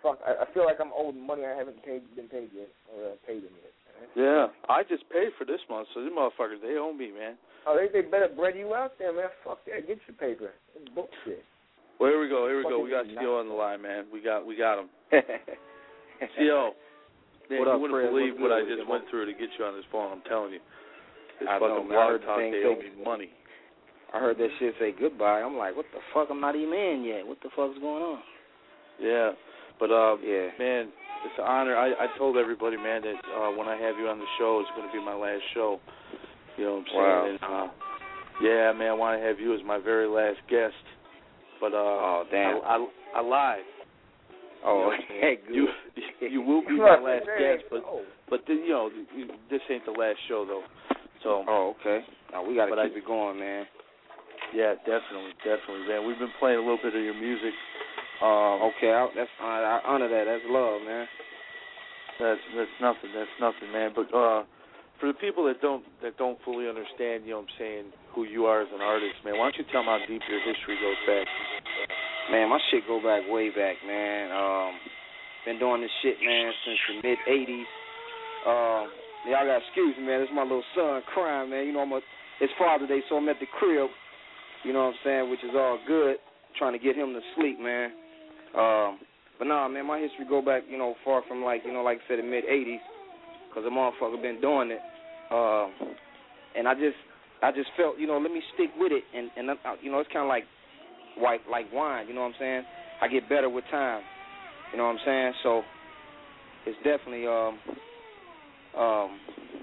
fuck. I, I feel like I'm owed money I haven't paid, been paid yet, or uh, paid them yet. Yeah, I just paid for this month, so these motherfuckers, they owe me, man. Oh, they they better bread you out there, man. Fuck that. Get your paper. It's bullshit. Well, here we go. Here we go. We got C O on the line, man. We got we got him. C O, man, what up, you wouldn't Fred? believe What's what I good, just man? went through to get you on this phone. I'm telling you, this I know, fucking man. I blog heard the talk, thing they say- owe me money. I heard that shit say goodbye. I'm like, what the fuck? I'm not even in yet. What the fuck's going on? Yeah, but uh, yeah, man, it's an honor. I, I told everybody, man, that uh, when I have you on the show, it's going to be my last show. You know what I'm saying? Wow. And, uh, yeah, man, I want to have you as my very last guest. But uh, oh damn, I, I, I lied. Oh, you know, hey, good. you you will be my last guest, but but then, you know, this ain't the last show though. So. Oh, okay. Now we got to keep I, it going, man. Yeah, definitely, definitely, man. We've been playing a little bit of your music. Um, okay, I, that's I, I honor that. That's love, man. That's that's nothing. That's nothing, man. But uh, for the people that don't that don't fully understand, you know what I'm saying, who you are as an artist, man, why don't you tell them how deep your history goes back? Man, my shit go back way back, man. Um, been doing this shit, man, since the mid eighties. Um, y'all gotta excuse me, man. This is my little son crying, man. You know, I'm a, it's Father's Day, so I'm at the crib. You know what I'm saying, which is all good. Trying to get him to sleep, man. Um, but nah, man, my history go back, you know, far from like, you know, like I said, the mid eighties, because the motherfucker been doing it. Um, and I just, I just felt, you know, let me stick with it, and and uh, you know, it's kind of like, white like wine. You know what I'm saying? I get better with time. You know what I'm saying? So it's definitely um um.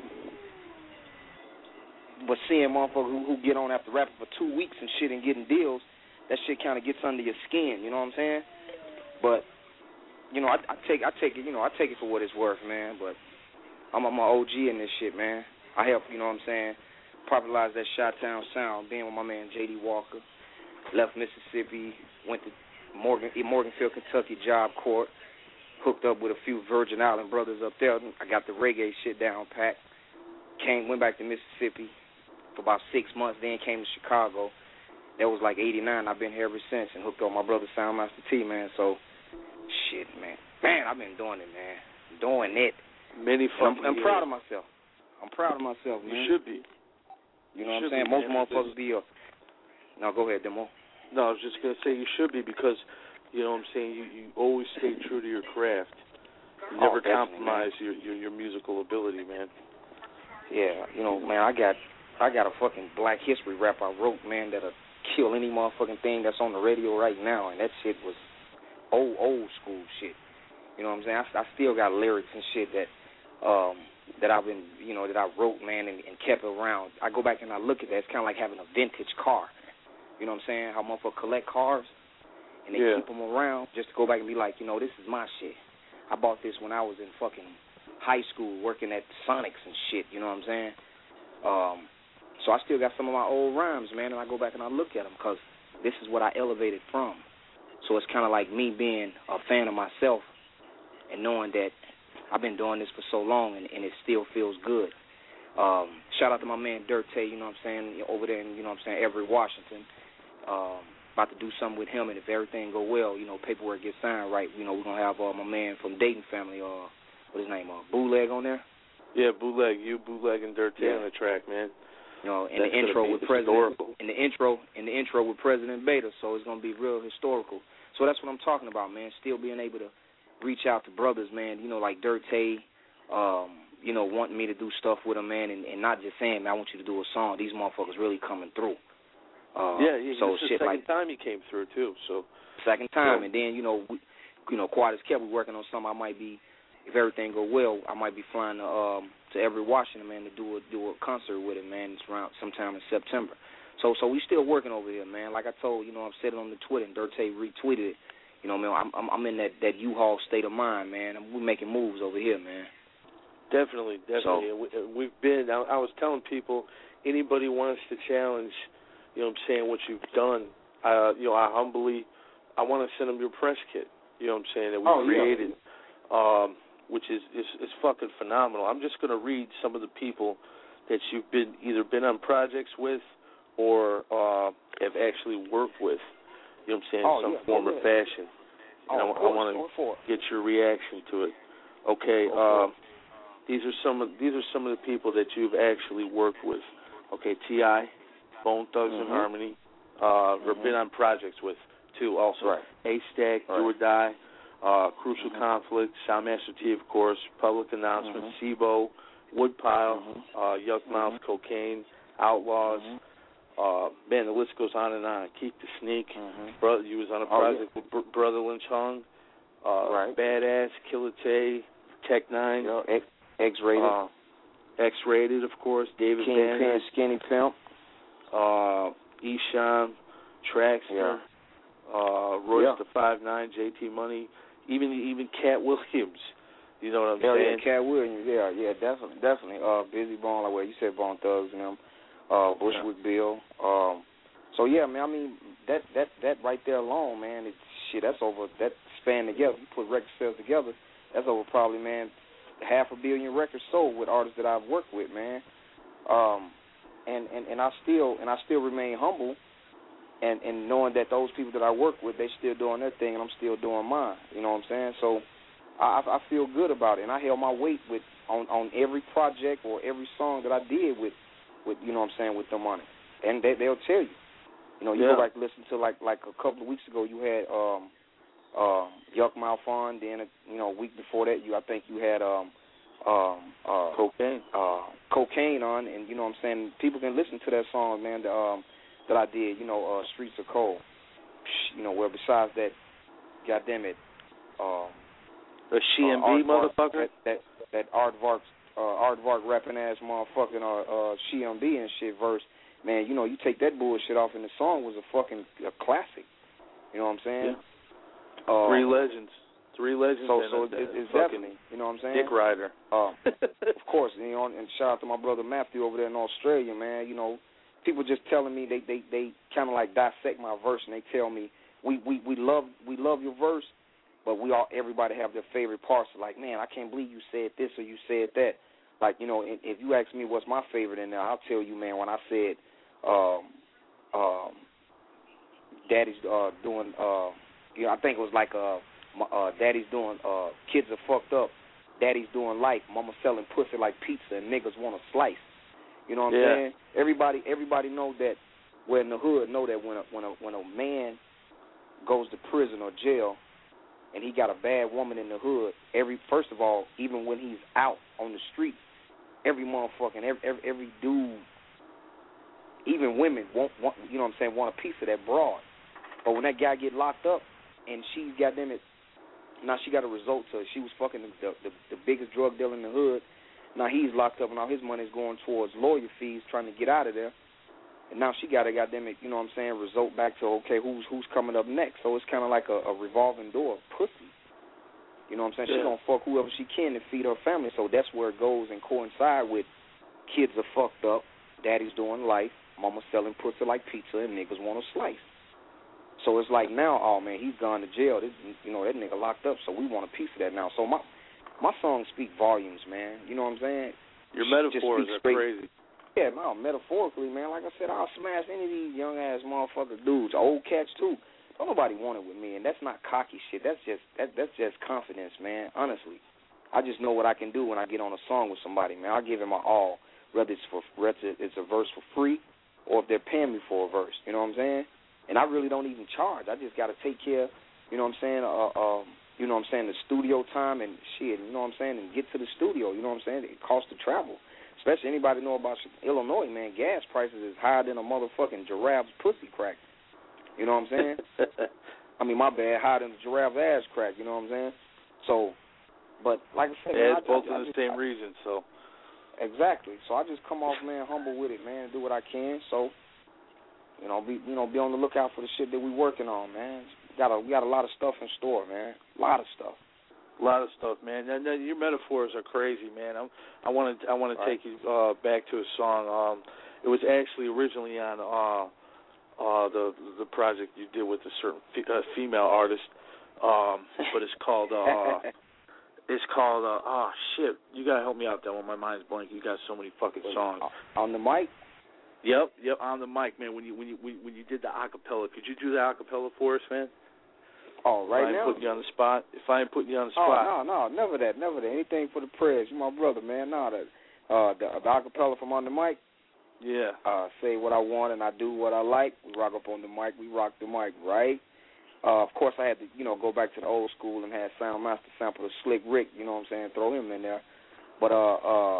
But seeing motherfuckers who, who get on after rapping for two weeks and shit and getting deals, that shit kind of gets under your skin. You know what I'm saying? But you know, I, I take I take it. You know, I take it for what it's worth, man. But I'm, I'm an O G in this shit, man. I help. You know what I'm saying? Popularize that Chi-Town sound. Being with my man J D Walker. Left Mississippi. Went to Morgan Morganfield, Kentucky Job Corps. Hooked up with a few Virgin Island brothers up there. I got the reggae shit down pat. Came went back to Mississippi for about six months, then came to Chicago. That was like eighty-nine. I've been here ever since and hooked up with my brother Soundmaster T, man. So, shit, man. Man, I've been doing it, man. Doing it. Many I'm, fucking I'm years. proud of myself. I'm proud of myself, man. You should be. You know You what I'm should saying? be, Most man, motherfuckers be up. No, go ahead, Demo. No, I was just going to say you should be because, you know what I'm saying, you, you always stay true to your craft. You Oh, never definitely, compromise your, your, your musical ability, man. Yeah, you know, man, I got I got a fucking Black History rap I wrote, man, that'll kill any motherfucking thing that's on the radio right now, and that shit was old, old school shit. You know what I'm saying? I, I still got lyrics and shit that um, that I've been, you know, that I wrote, man, and, and kept around. I go back and I look at that. It's kind of like having a vintage car. You know what I'm saying? How motherfuckers collect cars, and they Yeah. keep them around just to go back and be like, you know, this is my shit. I bought this when I was in fucking high school working at Sonics and shit, you know what I'm saying? Um, so I still got some of my old rhymes, man, and I go back and I look at them because this is what I elevated from. So it's kind of like me being a fan of myself and knowing that I've been doing this for so long and, and it still feels good. Um, shout out to my man Dirt Tay, you know what I'm saying, over there in, you know what I'm saying, Everett, Washington. Um, about to do something with him, and if everything go well, you know, paperwork gets signed right, you know, we're going to have uh, my man from Dayton family, uh, what his name, uh, Bootleg on there. Yeah, Bootleg, you, Bootleg, and Dirt Tay Yeah. on the track, man. You know, in That's the intro gonna be with President, historical. in the intro, in the intro with President Beta, so it's going to be real historical. So that's what I'm talking about, man, still being able to reach out to brothers, man, you know, like Dirt Tay, um, you know, wanting me to do stuff with them, man, and, and not just saying, man, I want you to do a song. These motherfuckers really coming through. Uh, yeah, yeah, so this is shit the second like time he came through, too, so. second time, Yeah. and then, you know, we, you know, Quiet as Kept, we're working on something. I might be, if everything go well, I might be flying to um to Everett, Washington, man, to do a do a concert with him, man. It's around sometime in September. So so we still working over here, man. Like I told, you know, I'm sitting on the Twitter, and Dirt Tay retweeted it. You know, man, I'm I'm, I'm in that that U-Haul state of mind, man. And we're making moves over here, man. Definitely, definitely. So, we, we've been, I, I was telling people, anybody wants to challenge, you know what I'm saying, what you've done, uh, you know, I humbly, I want to send them your press kit, you know what I'm saying, that we Oh, yeah. created, um, which is, is, is fucking phenomenal. I'm just going to read some of the people that you've been either been on projects with or uh, have actually worked with, you know what I'm saying, Oh, in some yeah, form yeah, or yeah. fashion. Oh, I, of I want course, to get your reaction to it. Okay, uh, these are some of these are some of the people that you've actually worked with. Okay, T I, Bone Thugs Mhm. and Harmony, uh, Mhm. or been on projects with too. Also, Right. A-Stack, Right. Do or Die, uh, Crucial Mhm. Conflict, Soundmaster T, of course, Public Announcement, Mhm. SIBO, Woodpile, Mhm. uh, Yuck Mouth, Cocaine, Outlaws. Mhm. Uh, man, the list goes on and on. Keep the Sneak. Mhm. Brother, you was on a Oh, project yeah. with Br- Brother Lynch Hung. Uh, Right. Badass, Killer Tay, Tech Nine. Yeah, X, X-rated. Uh, X-rated, of course. David Kingpin, Banner. Skinny Pimp. Uh, Esham, Traxter. Yeah. Uh, Royce Yeah. the Five Nine, J T Money. Even even Cat Williams. You know what I'm Yeah, saying? yeah, Cat Williams. Yeah, yeah, definitely, definitely. Uh, Busy Bone, like what you said, Bone Thugs and them. Uh, Bushwick Yeah. Bill. Um, so yeah, man. I mean, that that that right there alone, man. It's shit. That's over. That span together. You put record sales together. That's over probably, man, half a billion records sold with artists that I've worked with, man. Um, and, and, and I still and I still remain humble, and, and knowing that those people that I work with, they still doing their thing, and I'm still doing mine. You know what I'm saying? So I, I feel good about it, and I held my weight with on, on every project or every song that I did with, with you know what I'm saying, with them on it. And they, they'll tell you. You know, you Yeah. go back and listen to like like a couple of weeks ago, you had um, um, Yuck Mouth on. Then you know, a week before that, you I think you had um, um, uh, Cocaine, uh, Cocaine on, and you know what I'm saying. People can listen to that song, man. The, um, that I did, you know, uh, Streets of Cold. You know, where besides that, goddamn it, um, the She and B motherfucker. That that, that Aardvark, uh, Aardvark rapping ass motherfucking uh, uh, She and B and shit verse. Man, you know, you take that bullshit off, and the song was a fucking a classic. You know what I'm saying? Yeah. Uh, Three legends. Three legends. So, and so a, it's, it's fucking definitely, you know what I'm saying? Dick Rider. Uh, of course, you know, and shout out to my brother Matthew over there in Australia, man. You know, people just telling me they they, they kind of like dissect my verse, and they tell me we, we, we love we love your verse, but we all everybody have their favorite parts. Like, man, I can't believe you said this or you said that. Like, you know, if you ask me what's my favorite in there, I'll tell you, man. When I said, um, um, Daddy's uh, doing, uh, you know, I think it was like, uh, my, uh, Daddy's doing, uh, kids are fucked up. Daddy's doing life. Mama selling pussy like pizza, and niggas want a slice. You know what I'm Yeah. saying? Everybody, everybody know that. We're in the hood. Know that when a when a when a man goes to prison or jail, and he got a bad woman in the hood, every first of all, even when he's out on the street, every motherfucking every every, every dude, even women want, want you know what I'm saying, want a piece of that broad. But when that guy get locked up, and she's goddamn it, now she got a result to it. She was fucking the, the the biggest drug dealer in the hood. Now he's locked up, and all his money is going towards lawyer fees, trying to get out of there. And now she got a goddamn it, you know what I'm saying, result back to, okay, who's who's coming up next? So it's kind of like a, a revolving door of pussy. You know what I'm saying? Yeah. She's going to fuck whoever she can to feed her family. So that's where it goes and coincide with kids are fucked up, daddy's doing life, mama selling pussy like pizza, and niggas want a slice. So it's like now, oh, man, he's gone to jail. This, you know, that nigga locked up, so we want a piece of that now. So my my songs speak volumes, man. You know what I'm saying? Your metaphors are straight. crazy. Yeah, no, metaphorically, man. Like I said, I'll smash any of these young-ass motherfucker dudes, old cats, too. Don't nobody want it with me, and that's not cocky shit. That's just that, that's just confidence, man, honestly. I just know what I can do when I get on a song with somebody, man. I'll give it my all, whether it's for whether it's a verse for free or if they're paying me for a verse. You know what I'm saying? And I really don't even charge. I just got to take care, you know what I'm saying, uh, um, you know what I'm saying, the studio time and shit, you know what I'm saying, and get to the studio, you know what I'm saying? It costs to travel. Especially anybody know about Illinois, man, gas prices is higher than a motherfucking giraffe's pussy crack. You know what I'm saying? I mean, my bad, higher than a giraffe's ass crack, you know what I'm saying? So, but like I said, yeah, man, it's I, both I, for I the just, same I, reason, so. Exactly. So I just come off, man, humble with it, man, and do what I can. So, you know, be you know, be on the lookout for the shit that we working on, man. Got a we got a lot of stuff in store, man. A lot of stuff. A lot of stuff, man. And, and your metaphors are crazy, man. I'm, I want to I want Right. to take you uh, back to a song. Um, it was actually originally on uh, uh, the the project you did with a certain fe- uh, female artist, um, but it's called uh, it's called uh, oh shit. You gotta help me out there when my mind's blank. You got so many fucking songs on the mic. Yep, yep, on the mic, man. When you when you when you did the acapella, could you do the acapella for us, man? Oh, right if I ain't now? putting you on the spot. If I ain't putting you on the spot. Oh, no, no, never that, never that. Anything for the prayers. You my brother, man. No, that. Uh, the, the acapella from On the Mic. Yeah. Uh, say what I want and I do what I like. We rock up on the mic. We rock the mic, right? Uh, of course, I had to, you know, go back to the old school and have Soundmaster sample of Slick Rick. You know what I'm saying? Throw him in there. But uh, uh,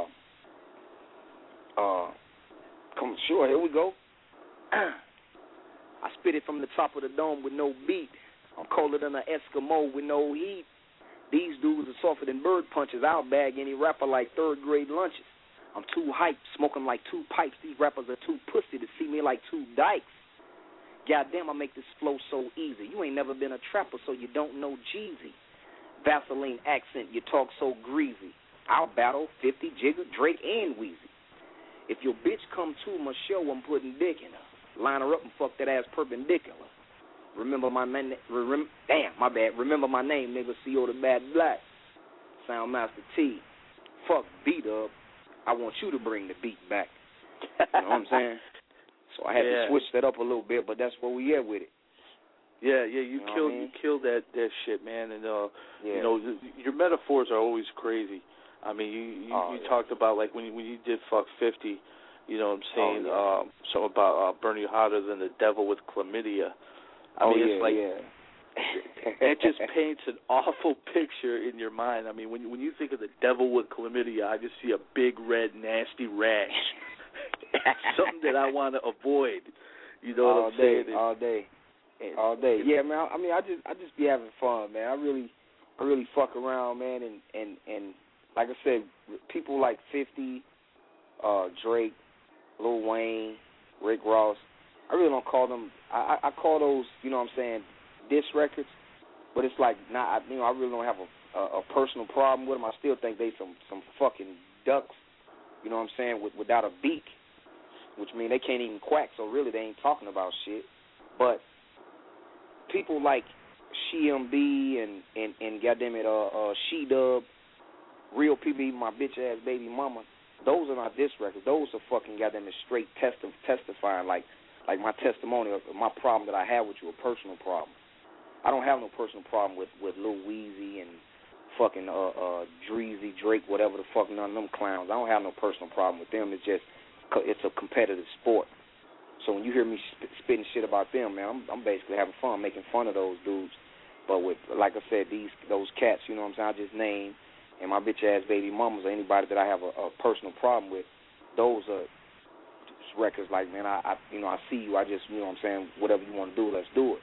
uh, come sure. Here we go. I spit it from the top of the dome with no beat. I'm colder than an Eskimo with no heat. These dudes are softer than bird punches. I'll bag any rapper like third grade lunches. I'm too hyped, smoking like two pipes. These rappers are too pussy to see me like two dykes. Goddamn, I make this flow so easy. You ain't never been a trapper, so you don't know Jeezy. Vaseline accent, you talk so greasy. I'll battle fifty, Jigga, Drake, and Weezy. If your bitch come to my show, I'm putting dick in her. Line her up and fuck that ass perpendicular. Remember my name, rem- damn, my bad. Remember my name, nigga, C O the Bad Black. Soundmaster T. Fuck B-Dub. I want you to bring the beat back. You know what I'm saying? So I had yeah. to switch that up a little bit, but that's where we at with it. Yeah, yeah, you, you know killed I mean? you killed that, that shit, man, and uh, yeah. you know your metaphors are always crazy. I mean, you you, oh, you yeah. talked about like when you, when you did Fuck fifty, you know what I'm saying? Oh, yeah. um, something about uh, burn you hotter than the devil with chlamydia. I oh, mean, yeah, it's like yeah. it just paints an awful picture in your mind. I mean, when you, when you think of the devil with chlamydia, I just see a big red nasty rash, something that I want to avoid. You know all what I'm day, saying? all day, all day. Yeah, man. I mean, I just I just be having fun, man. I really I really fuck around, man, and and and like I said, people like fifty, uh, Drake, Lil Wayne, Rick Ross. I really don't call them. I, I call those, you know what I'm saying, diss records. But it's like, not, you know, I really don't have a, a, a personal problem with them. I still think they some some fucking ducks, you know what I'm saying, with, without a beak, which means they can't even quack. So really, they ain't talking about shit. But people like She M B and and and goddamn it, uh, uh, She Dub, real people, even my bitch ass baby mama. Those are not diss records. Those are fucking goddamn it straight testi- testifying like. Like my testimony of my problem that I have with you, a personal problem. I don't have no personal problem with, with Lil Weezy and fucking uh, uh, Dreezy, Drake, whatever the fuck, none of them clowns. I don't have no personal problem with them. It's just, it's a competitive sport. So when you hear me sp- spitting shit about them, man, I'm, I'm basically having fun, making fun of those dudes. But with, like I said, these those cats, you know what I'm saying, I just named, and my bitch ass baby mamas or anybody that I have a, a personal problem with, those are records like, man, I, I you know I see you, I just, you know what I'm saying, whatever you want to do, let's do it.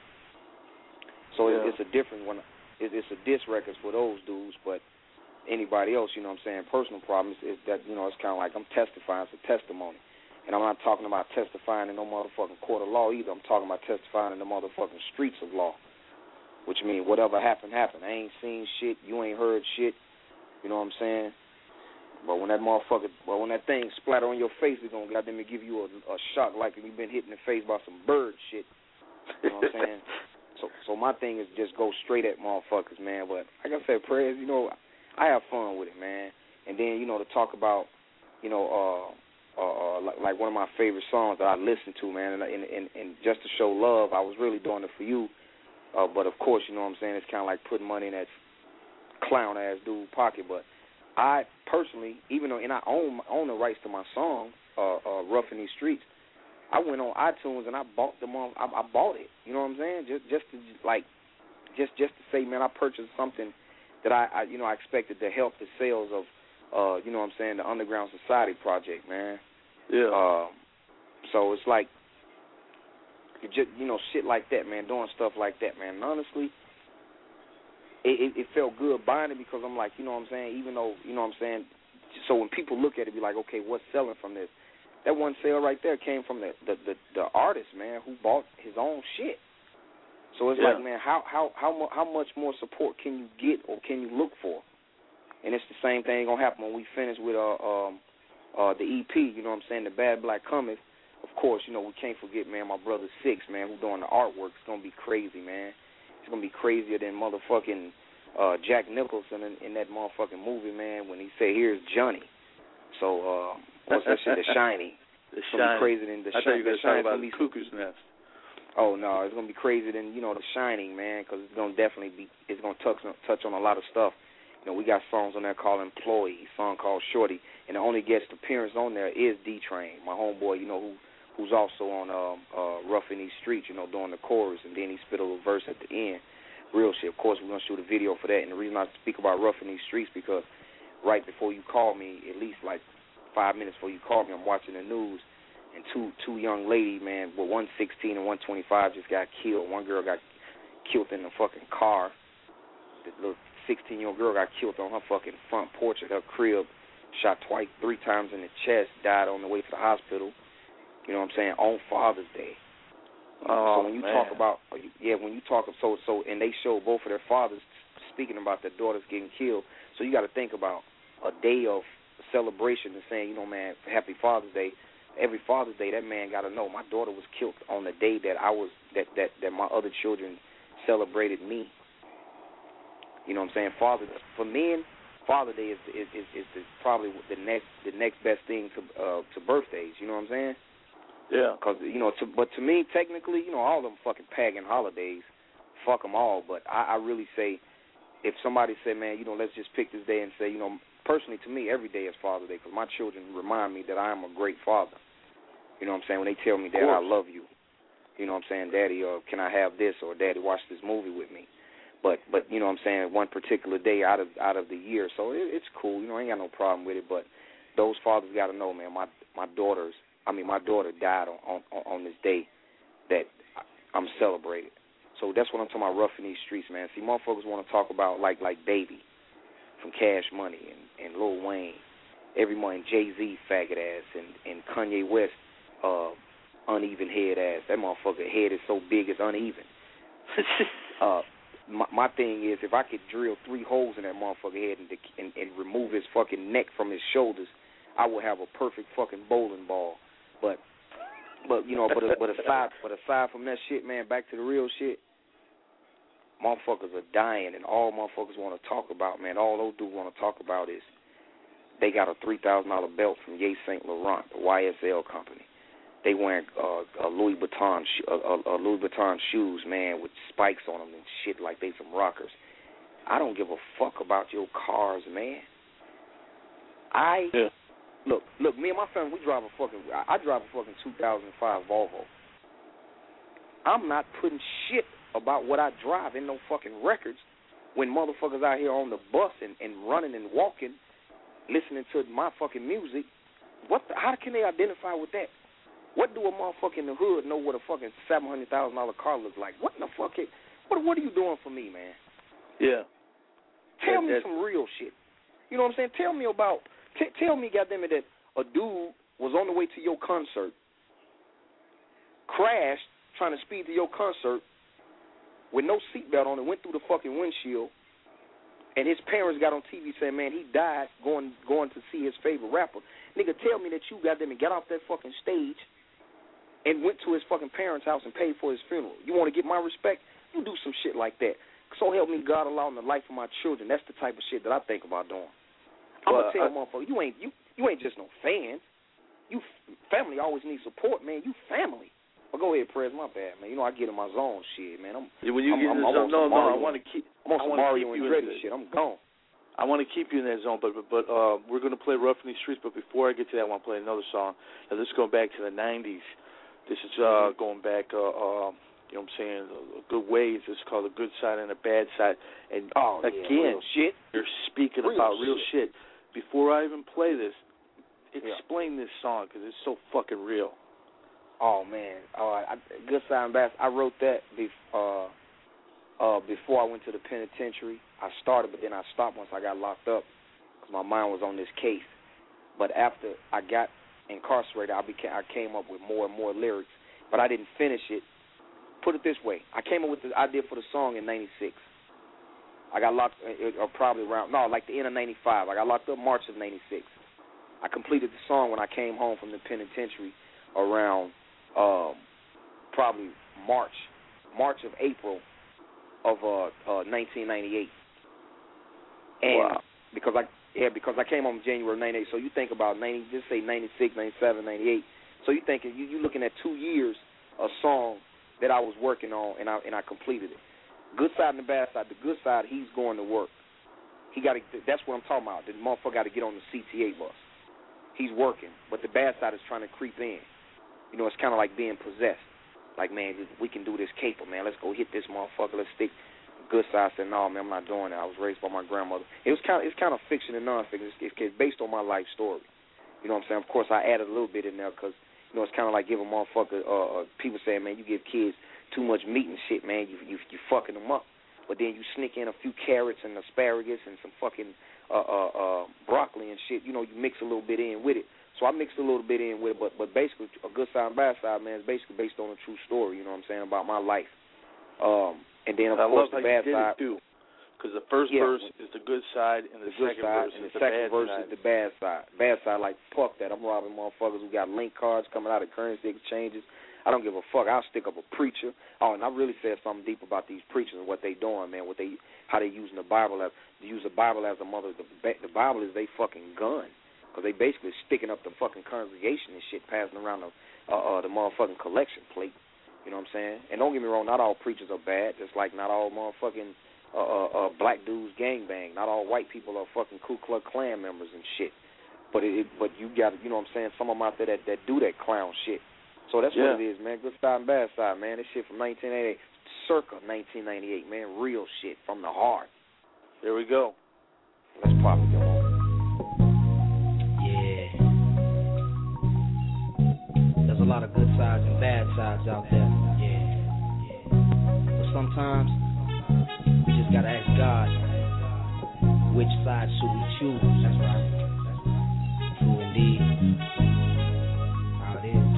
So yeah. it, it's a different one. It, it's a diss records for those dudes, but anybody else, you know what I'm saying, personal problems is that, you know, it's kind of like I'm testifying, it's a testimony. And I'm not talking about testifying in no motherfucking court of law either. I'm talking about testifying in the motherfucking streets of law, which means whatever happened, happened. I ain't seen shit, you ain't heard shit, you know what I'm saying? But when that motherfucker, well, when that thing splatter on your face, it's gonna goddamn give you a, a shock like you've been hit in the face by some bird shit. You know what I'm saying? So, so my thing is just go straight at motherfuckers, man. But like I said, prayers, you know, I have fun with it, man. And then, you know, to talk about, you know, uh, uh, uh like, like one of my favorite songs that I listen to, man, and, and, and, and just to show love, I was really doing it for you. Uh, but of course, you know what I'm saying, it's kind of like putting money in that clown ass dude's pocket, but. I personally, even though and I own own the rights to my song, uh, uh, "Rough in These Streets," I went on iTunes and I bought them on. I, I bought it. You know what I'm saying? Just just to like, just just to say, man, I purchased something that I, I you know I expected to help the sales of, uh, you know what I'm saying, the Underground Society Project, man. Yeah. Uh, so it's like, just you know, shit like that, man, doing stuff like that, man. And honestly. It, it, it felt good buying it because I'm like, you know what I'm saying, even though, you know what I'm saying, so when people look at it, be like, okay, what's selling from this? That one sale right there came from the, the, the, the artist, man, who bought his own shit. So it's yeah. like, man, how how how how much more support can you get or can you look for? And it's the same thing going to happen when we finish with uh, um, uh, the E P, you know what I'm saying, the Bad Black Cometh. Of course, you know, we can't forget, man, my brother Six, man, who's doing the artwork. It's going to be crazy, man. It's going to be crazier than motherfucking uh, Jack Nicholson in, in that motherfucking movie, man, when he say, here's Johnny. So, uh, what's that shit, The Shiny. The It's Shiny. Crazier than the I thought you were going to talk about the Cuckoo's Nest. Oh no, it's gonna be crazier than you know The Shining, man, because it's gonna definitely be. It's gonna touch touch on a lot of stuff. You know, we got songs on there called Employee, a song called Shorty, and the only guest appearance on there is D-Train, my homeboy, you know, who who's also on um, uh, Rough in These Streets, you know, doing the chorus, and then he spit a little verse at the end. Real shit. Of course, we're going to shoot a video for that, and the reason I speak about Rough in These Streets because right before you called me, at least like five minutes before you called me, I'm watching the news, and two two young ladies, man, well, one sixteen and one twenty-five just got killed. One girl got killed in the fucking car. The little sixteen-year-old girl got killed on her fucking front porch at her crib, shot twice, three times in the chest, died on the way to the hospital. You know what I'm saying? On Father's Day. Oh, so when you man. talk about, yeah, when you talk, so, so, and they show both of their fathers speaking about their daughters getting killed. So you got to think about a day of celebration and saying, you know, man, Happy Father's Day. Every Father's Day, that man got to know my daughter was killed on the day that I was, that, that, that my other children celebrated me. You know what I'm saying? Father, for men, Father Day is is is, is the, probably the next the next best thing to uh, to birthdays. You know what I'm saying? Yeah. Because you know, to, but to me, technically, you know, all of them fucking pagan holidays, fuck them all. But I, I really say, if somebody said, man, you know, let's just pick this day and say, you know, personally to me, every day is Father's Day because my children remind me that I am a great father. You know what I'm saying? When they tell me, Dad, I love you. You know what I'm saying? Daddy, uh, can I have this? Or Daddy, watch this movie with me. But, but you know what I'm saying, one particular day out of out of the year. So it, it's cool. You know, I ain't got no problem with it. But those fathers got to know, man, my my daughters, I mean, my daughter died on, on, on this day that I'm celebrating. So that's what I'm talking about, Rough in These Streets, man. See, motherfuckers want to talk about, like, like Baby from Cash Money and, and Lil Wayne, every morning, Jay-Z faggot ass, and, and Kanye West uh, uneven head ass. That motherfucker head is so big it's uneven. uh My, my thing is, if I could drill three holes in that motherfucker head and, and, and remove his fucking neck from his shoulders, I would have a perfect fucking bowling ball. But, but you know, but but aside but aside from that shit, man, back to the real shit. Motherfuckers are dying, and all motherfuckers want to talk about, man, all those dudes want to talk about is they got a three thousand dollar belt from Ye Saint Laurent, the Y S L company. They wearing uh, a Louis Vuitton, sh- a, a Louis Vuitton shoes, man, with spikes on them and shit like they some rockers. I don't give a fuck about your cars, man. I yeah. look, look. Me and my family, we drive a fucking. I, I drive a fucking two thousand five Volvo. I'm not putting shit about what I drive in no fucking records when motherfuckers out here on the bus and, and running and walking, listening to my fucking music. What? The, how can they identify with that? What do a motherfucker in the hood know what a fucking seven hundred thousand dollar car looks like? What in the fuck? Is, what What are you doing for me, man? Yeah. Tell that, me some real shit. You know what I'm saying? Tell me about. T- tell me, goddamn it, that a dude was on the way to your concert, crashed trying to speed to your concert with no seatbelt on, and went through the fucking windshield, and his parents got on T V saying, man, he died going going to see his favorite rapper. Nigga, tell me that you goddamn it got off that fucking stage and went to his fucking parents' house and paid for his funeral. You want to get my respect? You do some shit like that. So help me God allowing the life of my children. That's the type of shit that I think about doing. I'm well, gonna tell I, motherfucker, you ain't you you ain't just no fan. You family always needs support, man. You family. Well, go ahead, Prez. My bad, man. You know I get in my zone, shit, man. I'm when you I'm, get in I'm, the I'm zone, no, no, I want to keep. I'm on I some want to Mario keep and you Dreddy in shit. I'm gone. I want to keep you in that zone, but but, but uh, we're going to play Rough in These Streets. But before I get to that, I want to play another song. Now, this is going back to the nineties. This is uh, going back, uh, uh, you know what I'm saying, a good ways. This is called The Good Side and The Bad Side. And oh, again, yeah, real shit. you're speaking real about real shit. shit. Before I even play this, explain yeah. this song because it's so fucking real. Oh, man. Uh, I, Good Side and Bad Side. I wrote that before, uh, uh, before I went to the penitentiary. I started, but then I stopped once I got locked up because my mind was on this case. But after I got incarcerated, I became I came up with more and more lyrics, but I didn't finish it. Put it this way: I came up with the idea for the song in ninety-six. I got locked, or probably around no, like the end of ninety-five. I got locked up March of ninety-six. I completed the song when I came home from the penitentiary around um, probably March, March of April of uh, uh, nineteen ninety-eight. And wow. because I yeah because I came home January ninety-eight. So you think about ninety, just say ninety-six, ninety-seven, ninety-eight. So you thinking you you looking at two years a song that I was working on, and I and I completed it. Good side and the bad side. The good side, he's going to work. He got to. That's what I'm talking about. The motherfucker got to get on the C T A bus. He's working, but the bad side is trying to creep in. You know, it's kind of like being possessed. Like, man, we can do this caper, man. Let's go hit this motherfucker. Let's stick. Good side said, no, man, I'm not doing that. I was raised by my grandmother. It was kind of, it's kind of fiction and non-fiction. It's, it's based on my life story. You know what I'm saying? Of course, I added a little bit in there because, you know, it's kind of like giving motherfucker, uh, people saying, man, you give kids too much meat and shit, man. You you you fucking them up. But then you sneak in a few carrots and asparagus and some fucking uh, uh, uh, broccoli and shit. You know, you mix a little bit in with it. So I mixed a little bit in with it, but but basically, a good side and bad side, man, is basically based on a true story. You know what I'm saying, about my life. Um, and then of I course love the how bad you did side. It too. Because the first Yeah. verse is the good side, and the, the good second side, verse and is the the second bad verse side. is the bad side. Bad side, like fuck that. I'm robbing motherfuckers who got link cards coming out of currency exchanges. I don't give a fuck. I'll stick up a preacher. Oh, and I really said something deep about these preachers and what they doing, man. What they, how they using the Bible as, they use the Bible as a mother. The, the Bible is they fucking gun, because they basically sticking up the fucking congregation and shit, passing around the uh, uh, the motherfucking collection plate. You know what I'm saying? And don't get me wrong, not all preachers are bad. Just like not all motherfucking uh, uh, uh, black dudes gangbang. Not all white people are fucking Ku Klux Klan members and shit. But it, but you got, you know what I'm saying, some of them out there that, that do that clown shit. So that's Yeah. what it is, man. Good side and bad side, man. This shit from nineteen eighty-eight, circa nineteen ninety-eight, man. Real shit from the heart. There we go. Let's pop it, yo. Yeah. There's a lot of good sides and bad sides out there. Yeah. Yeah. But sometimes we just gotta ask God, which side should we choose? That's right. True indeed. How it is.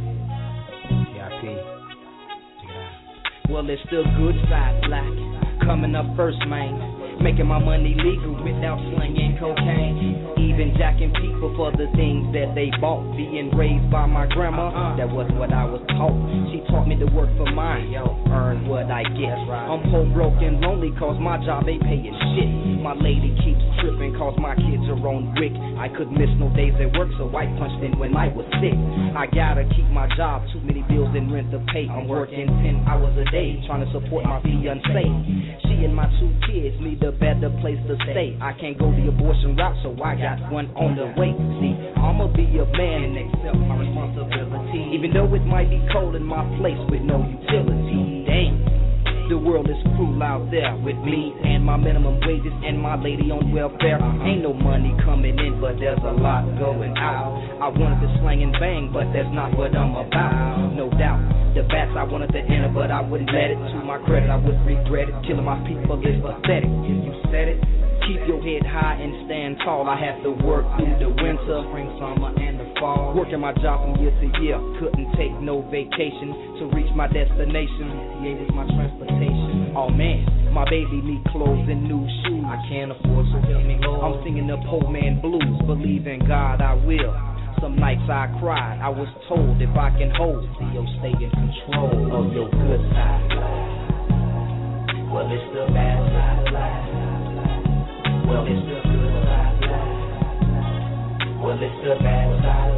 C I P. Check it out. Well, it's still good side black. Coming up first, man. Making my money legal without slinging cocaine. Even jacking people for the things that they bought. Being raised by my grandma, uh-uh. that was what I was taught. She taught me to work for mine, yo, earn what I get. Right. I'm poor, broke, and lonely cause my job ain't paying shit. My lady keeps tripping cause my kids are on brick. I couldn't miss no days at work, so I punched in when I was sick. I gotta keep my job, too many bills and rent to pay. I'm working ten hours a day, trying to support my fiancé. She and my two kids need a better place to stay. I can't go the abortion route, so I got one on the way. See, I'ma be a man and accept my responsibility, even though it might be cold in my place with no utility. Dang, the world is cruel out there with me and my minimum wages and my lady on welfare. Ain't no money coming in, but there's a lot going out. I wanted to slang and bang, but that's not what I'm about. No doubt, the bats I wanted to enter, but I wouldn't let it. To my credit, I would regret it. Killing my people is pathetic. You said it. Keep your head high and stand tall. I had to work through the winter, spring, summer, and the fall. Working my job from year to year. Couldn't take no vacation to reach my destination. Yeah, this is my transportation. Oh man, my baby need clothes and new shoes. I can't afford, so help me Lord. I'm singing the poor man blues. Believe in God, I will. Some nights I cried. I was told if I can hold, you'll stay in control of your good side. Well, it's the bad side. Well, it's the good side. Well, it's the bad side.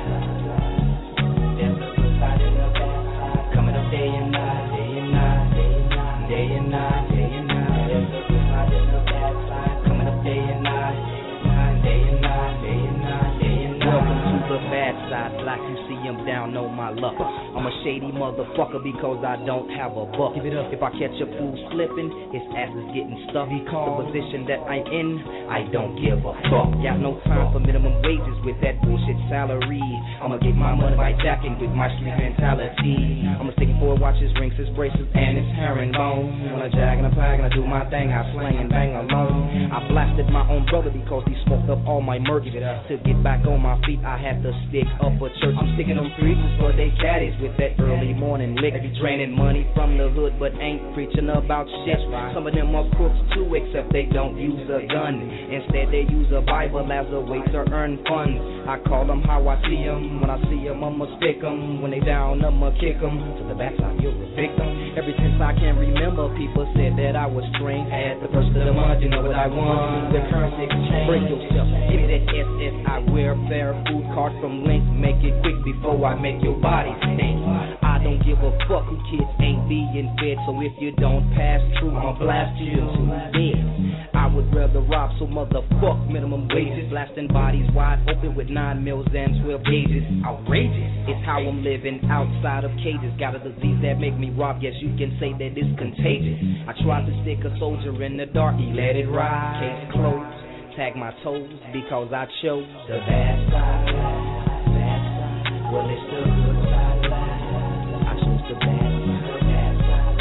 There's the good side and the bad side. Coming up day and night, day and night, day and night, day and night, day and night. There's the good side and the bad side. Coming up day and night, day and night, day and night, day and night. Welcome to the bad side, like you see him down on my luck. I'm a shady motherfucker because I don't have a buck. Give it up. If I catch a fool slipping, his ass is getting stuck. The position that I'm in, I don't give a fuck. Got no time for minimum wages with that bullshit salary. I'ma get my money by jacking with my street mentality. I'ma stick for watches, rings, his braces, and his herringbone. When I jag and I plag and I do my thing, I slang and bang alone. I blasted my own brother because he smoked up all my merch. To get back on my feet, I had to stick up a church. I'm sticking them preachers for they caddies with that early morning lick. Draining money from the hood but ain't preaching about shit. Some of them are crooks too, except they don't use a gun. Instead they use a Bible as a way to earn funds. I call them how I see them. When I see them, I'ma stick them. When they down, I'ma kick them. To the backside, you're a victim. Ever since I can remember, people said that I was strange. At the first of the month, you know what I want. The currency exchange. Break yourself. Give me that S S I wear fair food card from Link. Make it quick before I make your body stink. I I don't give a fuck who kids ain't being fed. So if you don't pass through, I'ma blast you to death. I would rather rob some motherfuck minimum wages, blasting bodies wide open with nine mils and twelve gauges. Outrageous. It's how I'm living outside of cages. Got a disease that make me rob. Yes, you can say that it's contagious. I tried to stick a soldier in the dark. He let it ride. Case closed. Tag my toes because I chose the bad side. Bad side. Well, it's the good side. I chose the bad side. The bad side.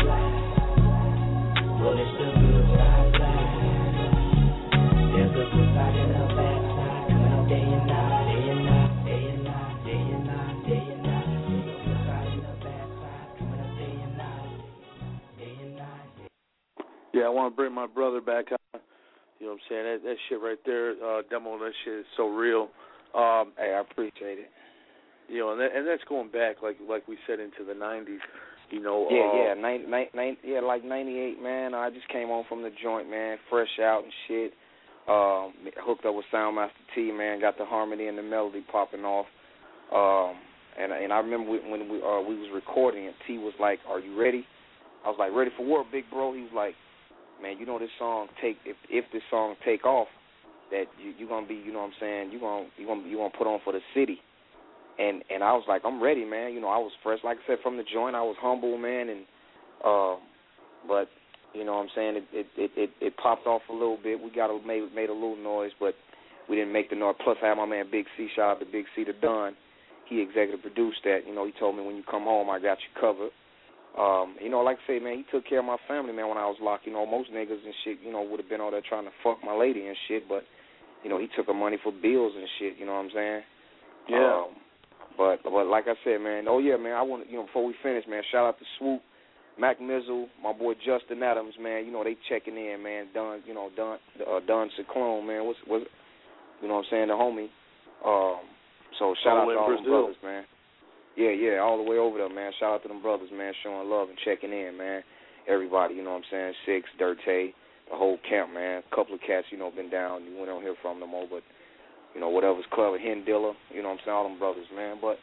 Well, it's the good side. There's a good side and a bad side. Coming up day and night, day and night, day and night, day and night, day and night. There's a good side and a bad side. Coming up day and night, day and night. Yeah, I want to bring my brother back on. You know what I'm saying? That, that shit right there, uh, demo, that shit is so real. Um, hey, I appreciate it. You know, and, that, and that's going back, like like we said, into the nineties. You know. Yeah, uh, yeah, nine, nine, nine, yeah, like ninety-eight, man. I just came home from the joint, man, fresh out and shit. Um, hooked up with Soundmaster T, man. Got the harmony and the melody popping off. Um, and and I remember when we uh, we was recording, and T was like, "Are you ready?" I was like, "Ready for what, big bro?" He was like, "Man, you know this song take if if this song take off, that you you gonna be, you know what I'm saying, you gonna you gonna you gonna put on for the city." And and I was like, I'm ready, man. You know, I was fresh, like I said, from the joint. I was humble, man, and uh, but you know what I'm saying, it it, it it it popped off a little bit. We got a, made made a little noise, but we didn't make the noise. Plus, I had my man Big C, shout out to Big C, the Don. He executive produced that. You know, he told me when you come home, I got you covered. Um, you know, like I say, man, he took care of my family, man, when I was locked. You know, most niggas and shit, you know, would have been out there trying to fuck my lady and shit, but, you know, he took her money for bills and shit, you know what I'm saying? Yeah. Um, but, but like I said, man, oh, yeah, man, I want to, you know, before we finish, man, shout out to Swoop, Mac Mizzle, my boy Justin Adams, man, you know, they checking in, man, Don, you know, Don, uh, Don Ciclone, man, what's, what's, you know what I'm saying, the homie. Um, so shout all out to all Brazil. them brothers, man. Yeah, yeah, all the way over there, man. Shout out to them brothers, man, showing love and checking in, man. Everybody, you know what I'm saying, Six, Dirte, the whole camp, man. A couple of cats, you know, been down. We don't hear from them no more, but, you know, whatever's clever, Hendilla, you know what I'm saying, all them brothers, man. But,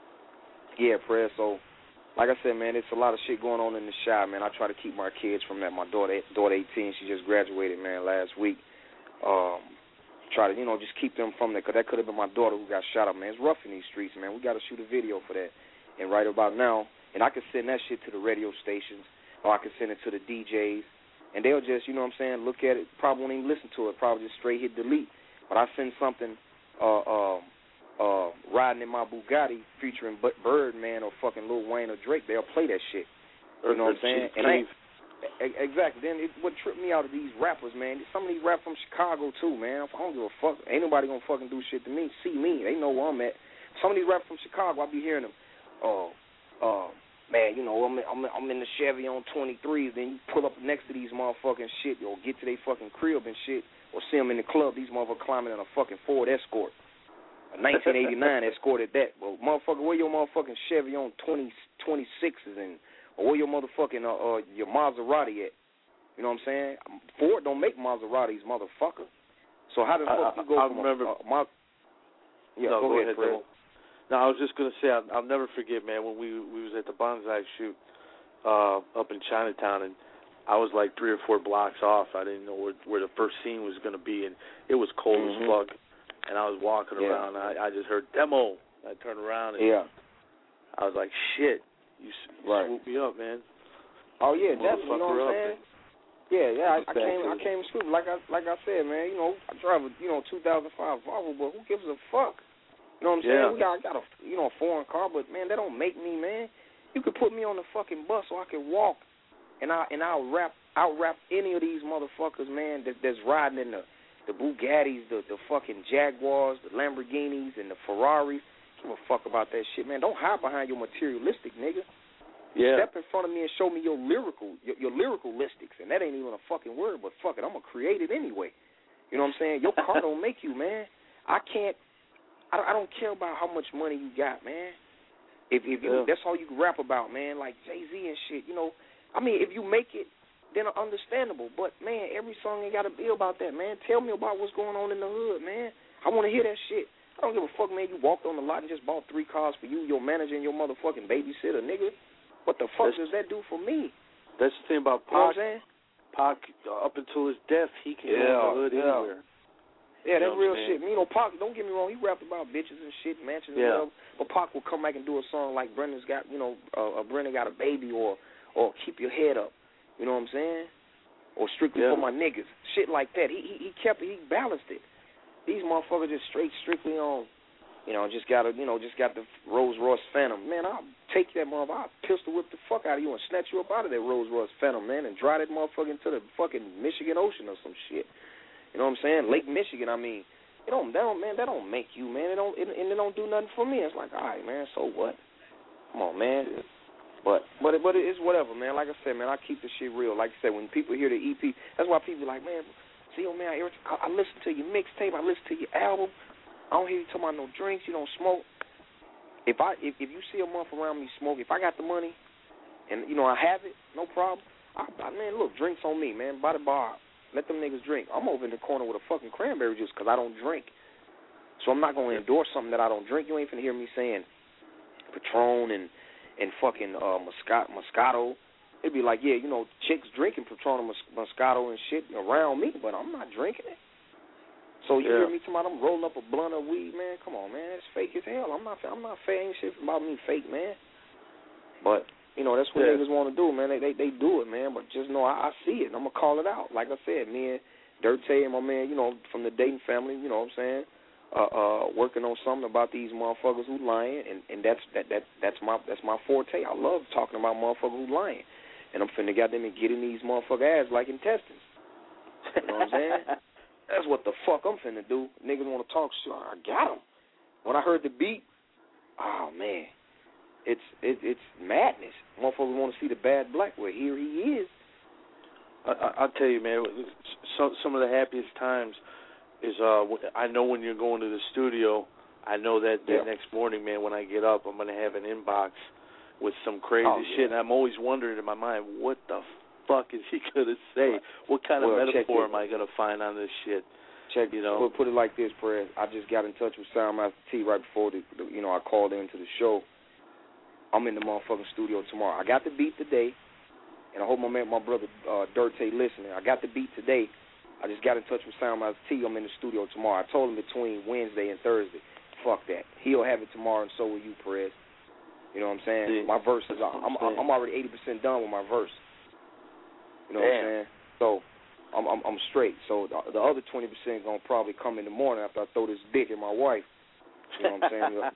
yeah, prayer, so, like I said, man, it's a lot of shit going on in the shop, man. I try to keep my kids from that. My daughter, daughter eighteen, she just graduated, man, last week. Um... Try to, you know, just keep them from there, because that could have been my daughter who got shot up, man. It's rough in these streets, man. We got to shoot a video for that. And right about now, and I can send that shit to the radio stations, or I can send it to the D Js, and they'll just, you know what I'm saying, look at it, probably won't even listen to it, probably just straight hit delete. But I send something, uh, uh, uh, riding in my Bugatti featuring Birdman or fucking Lil Wayne or Drake, they'll play that shit. You know what I'm saying? And I ain't, exactly. Then it, what tripped me out of these rappers, man, some of these rap from Chicago too, man. I don't give a fuck. Ain't nobody gonna fucking do shit to me. See me. They know where I'm at. Some of these rap from Chicago, I be hearing them. Oh, uh, uh, man, you know, I'm in, I'm in, I'm in the Chevy on twenty-threes. Then you pull up next to these motherfucking shit, or get to their fucking crib and shit, or see them in the club. These motherfuckers climbing in a fucking Ford Escort, a nineteen eighty-nine Escort at that. Well, motherfucker, where your motherfucking Chevy on twenty twenty-sixes and or where your motherfucking uh, uh, your Maserati at? You know what I'm saying? Ford don't make Maseratis, motherfucker. So how the fuck I, you go I from remember, a, a Mas- Yeah, no, go, go ahead, ahead Fred. Demo. No, I was just gonna say I'll, I'll never forget, man, when we we was at the bonsai shoot uh, up in Chinatown, and I was like three or four blocks off. I didn't know where, where the first scene was gonna be, and it was cold mm-hmm. as fuck. And I was walking yeah. around, and I, I just heard demo. I turned around, and yeah. I was like, shit. You, you right. swooped me up, man. Oh yeah, definitely. You know what I'm saying? Yeah, yeah. I, I came, I came swooped. Like I, like I said, man. You know, I drive a, you know, two thousand five Volvo, but who gives a fuck? You know what I'm yeah. saying? We got, I got a, you know, a foreign car, but man, that don't make me, man. You could put me on the fucking bus so I can walk, and I, and I'll rap, I'll rap any of these motherfuckers, man. That, that's riding in the, the Bugattis, the, the fucking Jaguars, the Lamborghinis, and the Ferraris. Give a fuck about that shit, man. Don't hide behind your materialistic, nigga. Yeah. Step in front of me and show me your lyrical, your, your lyrical listics, and that ain't even a fucking word. But fuck it, I'm gonna create it anyway. You know what I'm saying? Your car don't make you, man. I can't. I, I don't care about how much money you got, man. If if you, yeah. that's all you can rap about, man, like Jay-Z and shit. You know, I mean, if you make it, then understandable. But man, every song ain't gotta be about that, man. Tell me about what's going on in the hood, man. I want to hear that shit. I don't give a fuck, man. You walked on the lot and just bought three cars for you, your manager, and your motherfucking babysitter, nigga. What the fuck that's, does that do for me? That's the thing about Pac. You know what I'm saying? Pac, uh, up until his death, he can yeah, go in the hood yeah. anywhere. Yeah, that's you know real shit. You know, Pac, don't get me wrong, he rapped about bitches and shit, mansions yeah. and stuff. But Pac will come back and do a song like Brenda's got, you know, uh, uh, Brenda got a baby, or or Keep Your Head Up. You know what I'm saying? Or Strictly yeah. for My Niggas. Shit like that. He, he he kept it, he balanced it. These motherfuckers just straight, strictly on, you know, just got a, you know, just got the Rolls Royce Phantom. Man, I'll take that motherfucker, I'll pistol whip the fuck out of you and snatch you up out of that Rolls Royce Phantom, man, and drive that motherfucker into the fucking Michigan Ocean or some shit. You know what I'm saying? Lake Michigan, I mean. It don't, that don't, man, that don't make you, man. It don't, it, and it don't do nothing for me. It's like, all right, man, so what? Come on, man. But, but, it, but it's whatever, man. Like I said, man, I keep this shit real. Like I said, when people hear the E P, that's why people be like, man, see, oh, man, I, I listen to your mixtape, I listen to your album. I don't hear you talking about no drinks, you don't smoke. If I, if, if you see a month around me smoke, if I got the money, and, you know, I have it, no problem. I, I, man, look, drinks on me, man, by the bar. Let them niggas drink. I'm over in the corner with a fucking cranberry juice because I don't drink. So I'm not going to endorse something that I don't drink. You ain't finna hear me saying Patron and, and fucking uh, Moscato, Moscato. It'd be like, yeah, you know, chicks drinking Patron and Moscato and shit around me, but I'm not drinking it. So you yeah. hear me talking about I'm rolling up a blunt of weed, man? Come on, man. It's fake as hell. I'm not I'm not fake. Ain't shit about me fake, man. But... You know, that's what yeah. niggas want to do, man. They, they they do it, man. But just know I, I see it. I'm going to call it out. Like I said, me and Dirty and my man, you know, from the Dayton family, you know what I'm saying, uh, uh, working on something about these motherfuckers who lying, and, and that's that, that that's my that's my forte. I love talking about motherfuckers who lying. And I'm finna get them and get in these motherfucker ass like intestines. You know what I'm saying? That's what the fuck I'm finna do. Niggas want to talk shit. I got them. When I heard the beat, oh, man. It's it, it's madness. Motherfuckers want to see the bad black. Well, here he is. I, I, I'll tell you, man. Some some of the happiest times is uh I know when you're going to the studio. I know that that yeah. next morning, man, when I get up, I'm gonna have an inbox with some crazy oh, yeah. shit, and I'm always wondering in my mind, what the fuck is he gonna say? What kind well, of metaphor am I gonna find on this shit? Check you know. Put, put it like this, Perez. I just got in touch with Soundmaster T right before the, the you know I called into the show. I'm in the motherfucking studio tomorrow. I got the beat today, and I hope my man, my brother uh, Dirty listening. I got the beat today. I just got in touch with Soundmaster T. I'm in the studio tomorrow. I told him between Wednesday and Thursday. Fuck that. He'll have it tomorrow, and so will you, Perez. You know what I'm saying? Yeah. My verse is I'm I'm already eighty percent done with my verse. You know Damn. what I'm saying? So I'm I'm, I'm straight. So the, the other twenty percent gonna probably come in the morning after I throw this dick in my wife. You know what I'm saying?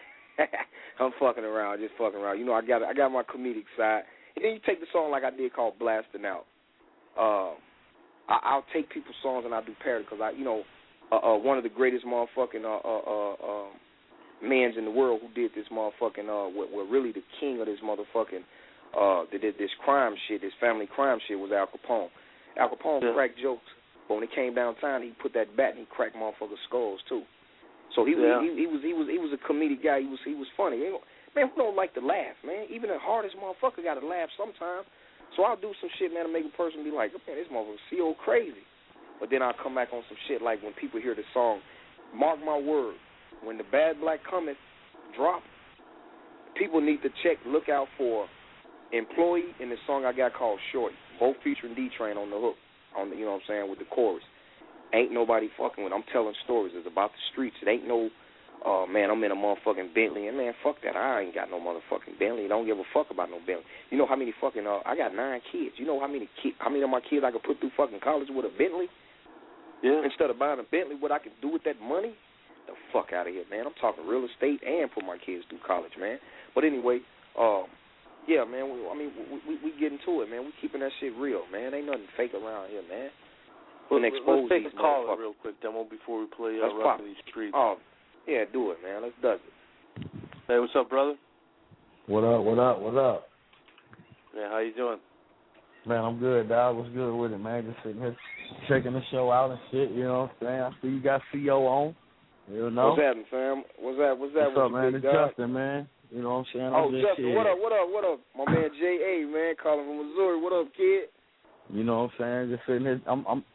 I'm fucking around, just fucking around. You know, I got I got my comedic side. And then you take the song like I did called Blasting Out. Uh, I, I'll take people's songs and I'll do parody because, I, you know, uh, uh, one of the greatest motherfucking uh, uh, uh, uh, mans in the world who did this motherfucking, uh, what, what really the king of this motherfucking, uh, that did this crime shit, this family crime shit was Al Capone. Al Capone yeah. cracked jokes, but when it came downtown, he put that bat and he cracked motherfuckers' skulls too. So he, yeah. he he was he was he was a comedic guy. He was he was funny. Man, who don't like to laugh, man? Even the hardest motherfucker got to laugh sometime. So I'll do some shit, man, to make a person be like, man, this motherfucker C O crazy. But then I'll come back on some shit like when people hear the song, mark my word, when the Bad Black Cometh drop, people need to check, look out for Employee and the song I got called Shorty, both featuring D-Train on the hook, on the, you know what I'm saying, with the chorus. Ain't nobody fucking with. I'm telling stories. It's about the streets. It ain't no, oh, uh, man, I'm in a motherfucking Bentley. And, man, fuck that. I ain't got no motherfucking Bentley. Don't give a fuck about no Bentley. You know how many fucking, uh, I got nine kids. You know how many ki- how many of my kids I could put through fucking college with a Bentley? Yeah. Instead of buying a Bentley, what I could do with that money? The fuck out of here, man. I'm talking real estate and put my kids through college, man. But anyway, um, yeah, man, we, I mean, we, we, we get into it, man. We keeping that shit real, man. Ain't nothing fake around here, man. Well, and expose let's take these a call real quick, Demo, before we play uh, Rock in These Streets. Oh, yeah, do it, man. Let's do it. Hey, what's up, brother? What up, what up, what up? Yeah, how you doing? Man, I'm good, dog. What's good with it, man? Just sitting here checking the show out and shit, you know what I'm saying? I see you got C O on, you know? What's happening, fam? What's that? What's that? What's up, man? It's Justin, man. You know what I'm saying? Oh, I'm just Justin, here. what up, what up, what up? My man J A, man, calling from Missouri. What up, kid? You know what I'm saying? Just sitting here. I'm, I'm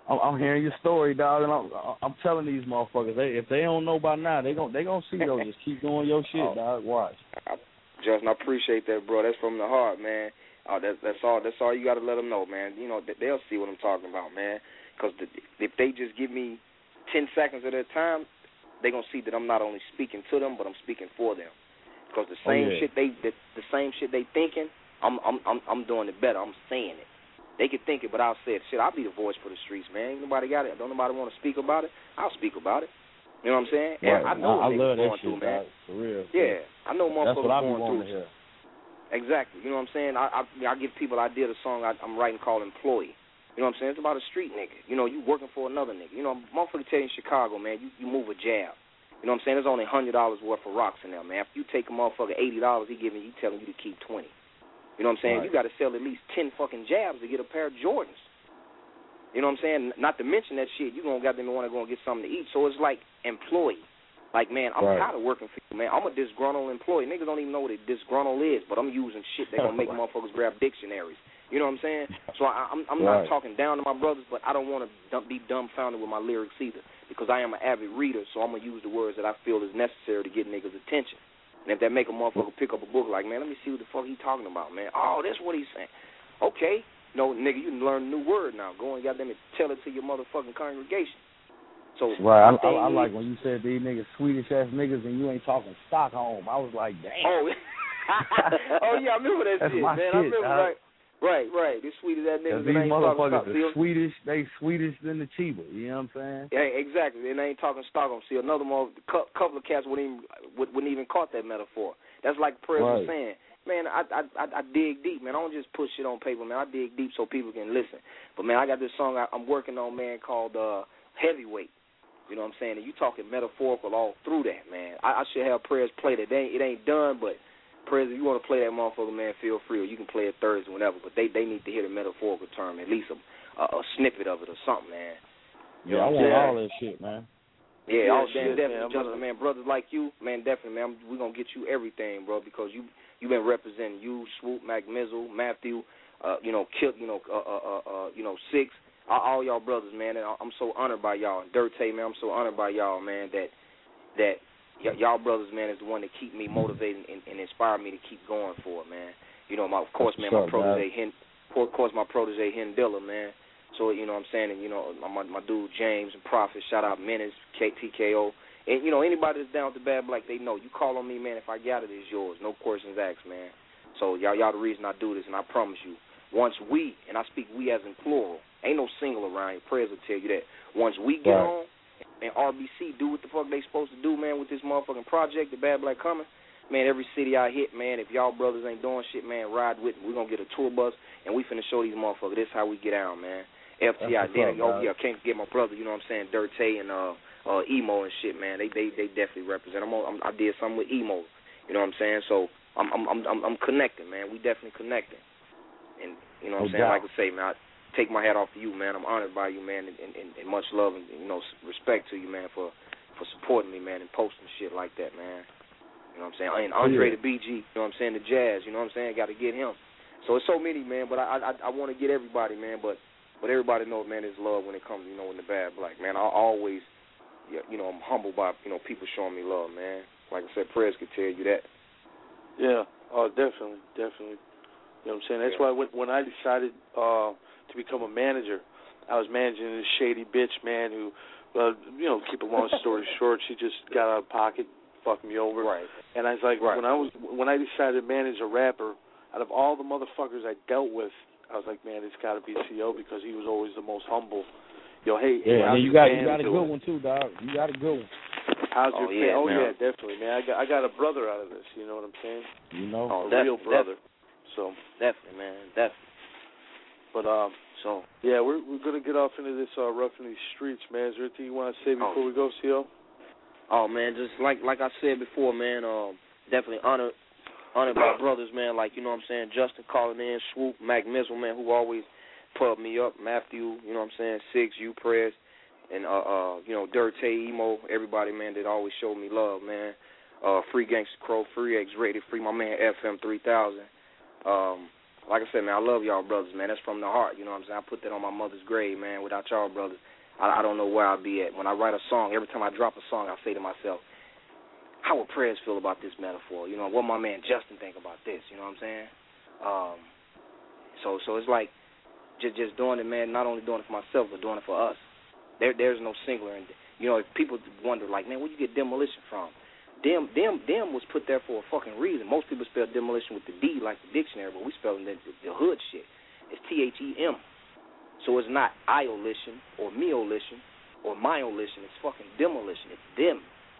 I'm, I'm hearing your story, dog, and I'm, I'm telling these motherfuckers, they, if they don't know by now, they gon' they gonna see yo. Just keep doing your shit, oh. dog. Watch. I, Justin, I appreciate that, bro. That's from the heart, man. Oh, that's that's all. That's all you got to let them know, man. You know, they'll see what I'm talking about, man. Because the, if they just give me ten seconds of their time, they gonna see that I'm not only speaking to them, but I'm speaking for them. Because the same oh, yeah. shit they the, the same shit they thinking, I'm I'm I'm I'm doing it better. I'm saying it. They can think it, but I'll say it. Shit, I'll be the voice for the streets, man. Ain't nobody got it. Don't nobody want to speak about it. I'll speak about it. You know what I'm saying? Right. And I know I, what I love going that through, shit, man. dog, for real. Yeah, I know motherfuckers That's what I be going wanting through. to hear. Exactly. You know what I'm saying? I I, I give people an idea of the song I, I'm writing called Employee. You know what I'm saying? It's about a street nigga. You know, you working for another nigga. You know, motherfucker tell you in Chicago, man, you, you move a jab. You know what I'm saying? There's only one hundred dollars worth of rocks in there, man. If you take a motherfucker eighty dollars, he giving you, telling you to keep twenty. You know what I'm saying? Right. You got to sell at least ten fucking jabs to get a pair of Jordans. You know what I'm saying? Not to mention that shit, you gonna got them want to go and get something to eat. So it's like employee. Like, man, I'm right. tired of working for you, man. I'm a disgruntled employee. Niggas don't even know what a disgruntled is, but I'm using shit that gonna make motherfuckers grab dictionaries. You know what I'm saying? So I, I'm, I'm right. not talking down to my brothers, but I don't want to dumb, be dumbfounded with my lyrics either, because I am an avid reader. So I'm gonna use the words that I feel is necessary to get niggas' attention. And if that make a motherfucker pick up a book, like, man, let me see what the fuck he talking about, man. Oh, that's what he's saying. Okay. No, nigga, you can learn a new word now. Go and goddamn it, tell it to your motherfucking congregation. So right, I, I, I like when you said these niggas Swedish ass niggas and you ain't talking Stockholm. I was like, damn. Oh, oh yeah, I remember that That's shit, my man. shit, I remember dog. right, right, right. They Swedish ass niggas. These ain't motherfuckers talking are Swedish. They Swedish than the Chiba. You know what I'm saying? Yeah, exactly. And they ain't talking Stockholm. See, another more couple of cats wouldn't even wouldn't even caught that metaphor. That's like Prez right. was saying. Man, I, I I I dig deep, man. I don't just put shit on paper, man. I dig deep so people can listen. But, man, I got this song I, I'm working on, man, called uh, Heavyweight. You know what I'm saying? And you talking metaphorical all through that, man. I, I should have Prez play that. It ain't, it ain't done, but, Prez, if you want to play that motherfucker, man, feel free. Or you can play it Thursday, whenever. But they, they need to hear the metaphorical term, at least a, a, a snippet of it or something, man. You yeah, I know want yeah. all that shit, man. Yeah, yeah all shit, definitely, man. Justin, man. Brothers like you, man, definitely, man. We're going to get you everything, bro, because you you been representing you, Swoop, Mac Mizzle, Matthew, uh, you know, Kip, you know, uh, uh, uh, you know, Six, all, all y'all brothers, man. And I'm so honored by y'all. Dirt Tay, man, I'm so honored by y'all, man, that that y- y'all brothers, man, is the one that keep me motivated and, and inspire me to keep going for it, man. You know, my, of course, man, my protege, Hen, of course, my protege, Hen Dilla, man. So, you know what I'm saying, and, you know, my, my dude James and Prophet, shout out Menace, K T K O. And, you know, anybody that's down with the bad black, they know. You call on me, man, if I got it, it's yours. No questions asked, man. So, y'all y'all the reason I do this, and I promise you, once we, and I speak we as in plural, ain't no single around here, Prez will tell you that. Once we get right. on and R B C do what the fuck they supposed to do, man, with this motherfucking project, the Bad Black Coming, man, every city I hit, man, if y'all brothers ain't doing shit, man, ride with me. We're going to get a tour bus, and we finna show these motherfuckers. This is how we get out, man. F T I, then, oh, yeah, I can't forget my brother, you know what I'm saying, Dirt Tay and uh, uh, Emo and shit, man. They they they definitely represent. I'm, on, I'm I did something with Emo, you know what I'm saying. So I'm I'm I'm I'm connecting, man. We definitely connecting, and you know what I'm saying. Like I say, man, I take my hat off to you, man. I'm honored by you, man, and, and, and much love and you know respect to you, man, for for supporting me, man, and posting shit like that, man. You know what I'm saying. And Andre the B G, you know what I'm saying, the Jazz, you know what I'm saying. Got to get him. So it's so many, man. But I I I want to get everybody, man. But But everybody knows, man, there's love when it comes, you know, in the bad black, man. I always, you know, I'm humbled by, you know, people showing me love, man. Like I said, Prez could tell you that. Yeah, oh, definitely, definitely. You know what I'm saying? That's yeah. why when, when I decided uh, to become a manager, I was managing this shady bitch, man, who, uh, you know, keep a long story short, she just got out of pocket, fucked me over. Right. And I was like, right. when I was when I decided to manage a rapper, out of all the motherfuckers I dealt with, I was like, man, it's got to be C O because he was always the most humble. Yo, hey, yeah, hey, and you got you got a good one too, dog. You got a good one. How's oh, your yeah, oh man. yeah, definitely, man. I got I got a brother out of this. You know what I'm saying? You know, oh, a def- real brother. Def- so definitely, man, definitely. But um, so yeah, we're we're gonna get off into this uh, rough in these streets, man. Is there anything you want to say before oh. we go, C O? Oh man, just like like I said before, man. Um, definitely honor. Honored by brothers, man, like, you know what I'm saying, Justin calling in, Swoop, Mac Mizzle, man, who always pub me up, Matthew, you know what I'm saying, Six, you, Prez, and, uh, uh, you know, Dirt Tay, Emo, everybody, man, that always showed me love, man. Uh, Free Gangsta Crow, Free X Rated, Free my man F M three thousand. Um, like I said, man, I love y'all brothers, man. That's from the heart, you know what I'm saying? I put that on my mother's grave, man. Without y'all brothers, I, I don't know where I'll be at. When I write a song, every time I drop a song, I say to myself, how would Prez feel about this metaphor? You know, what my man Justin think about this? You know what I'm saying? Um, so, so it's like just just doing it, man. Not only doing it for myself, but doing it for us. There, there's no singular. And you know, if people wonder, like, man, where you get demolition from? Dem, dem, dem was put there for a fucking reason. Most people spell demolition with the D, like the dictionary, but we spell it the, the hood shit. It's T H E M. So it's not I-olition or me-olition or my-olition. It's fucking demolition. It's them.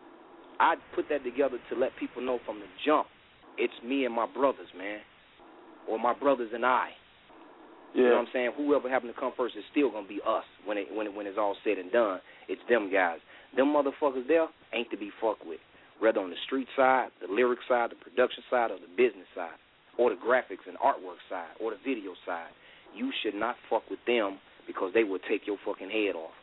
I put that together to let people know from the jump, it's me and my brothers, man, or my brothers and I. Yeah. You know what I'm saying? Whoever happened to come first is still gonna be us when it when it, when it's all said and done. It's them guys. Them motherfuckers there ain't to be fucked with. Whether on the street side, the lyric side, the production side, or the business side, or the graphics and artwork side, or the video side, you should not fuck with them because they will take your fucking head off.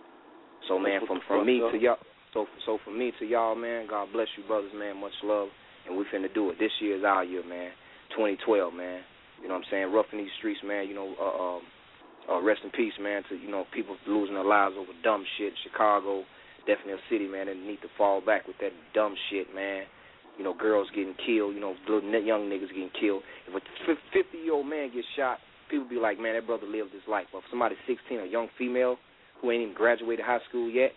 So man, from from me to y'all. So, so for me to y'all, man, God bless you, brothers, man. Much love, and we finna do it. This year is our year, man. twenty twelve, man. You know what I'm saying? Roughing these streets, man. You know, uh, uh, uh, rest in peace, man. To you know, people losing their lives over dumb shit. Chicago, definitely a city, man, that need to fall back with that dumb shit, man. You know, girls getting killed. You know, little young niggas getting killed. If a fifty-year-old man gets shot, people be like, man, that brother lived his life. But if somebody sixteen, a young female who ain't even graduated high school yet,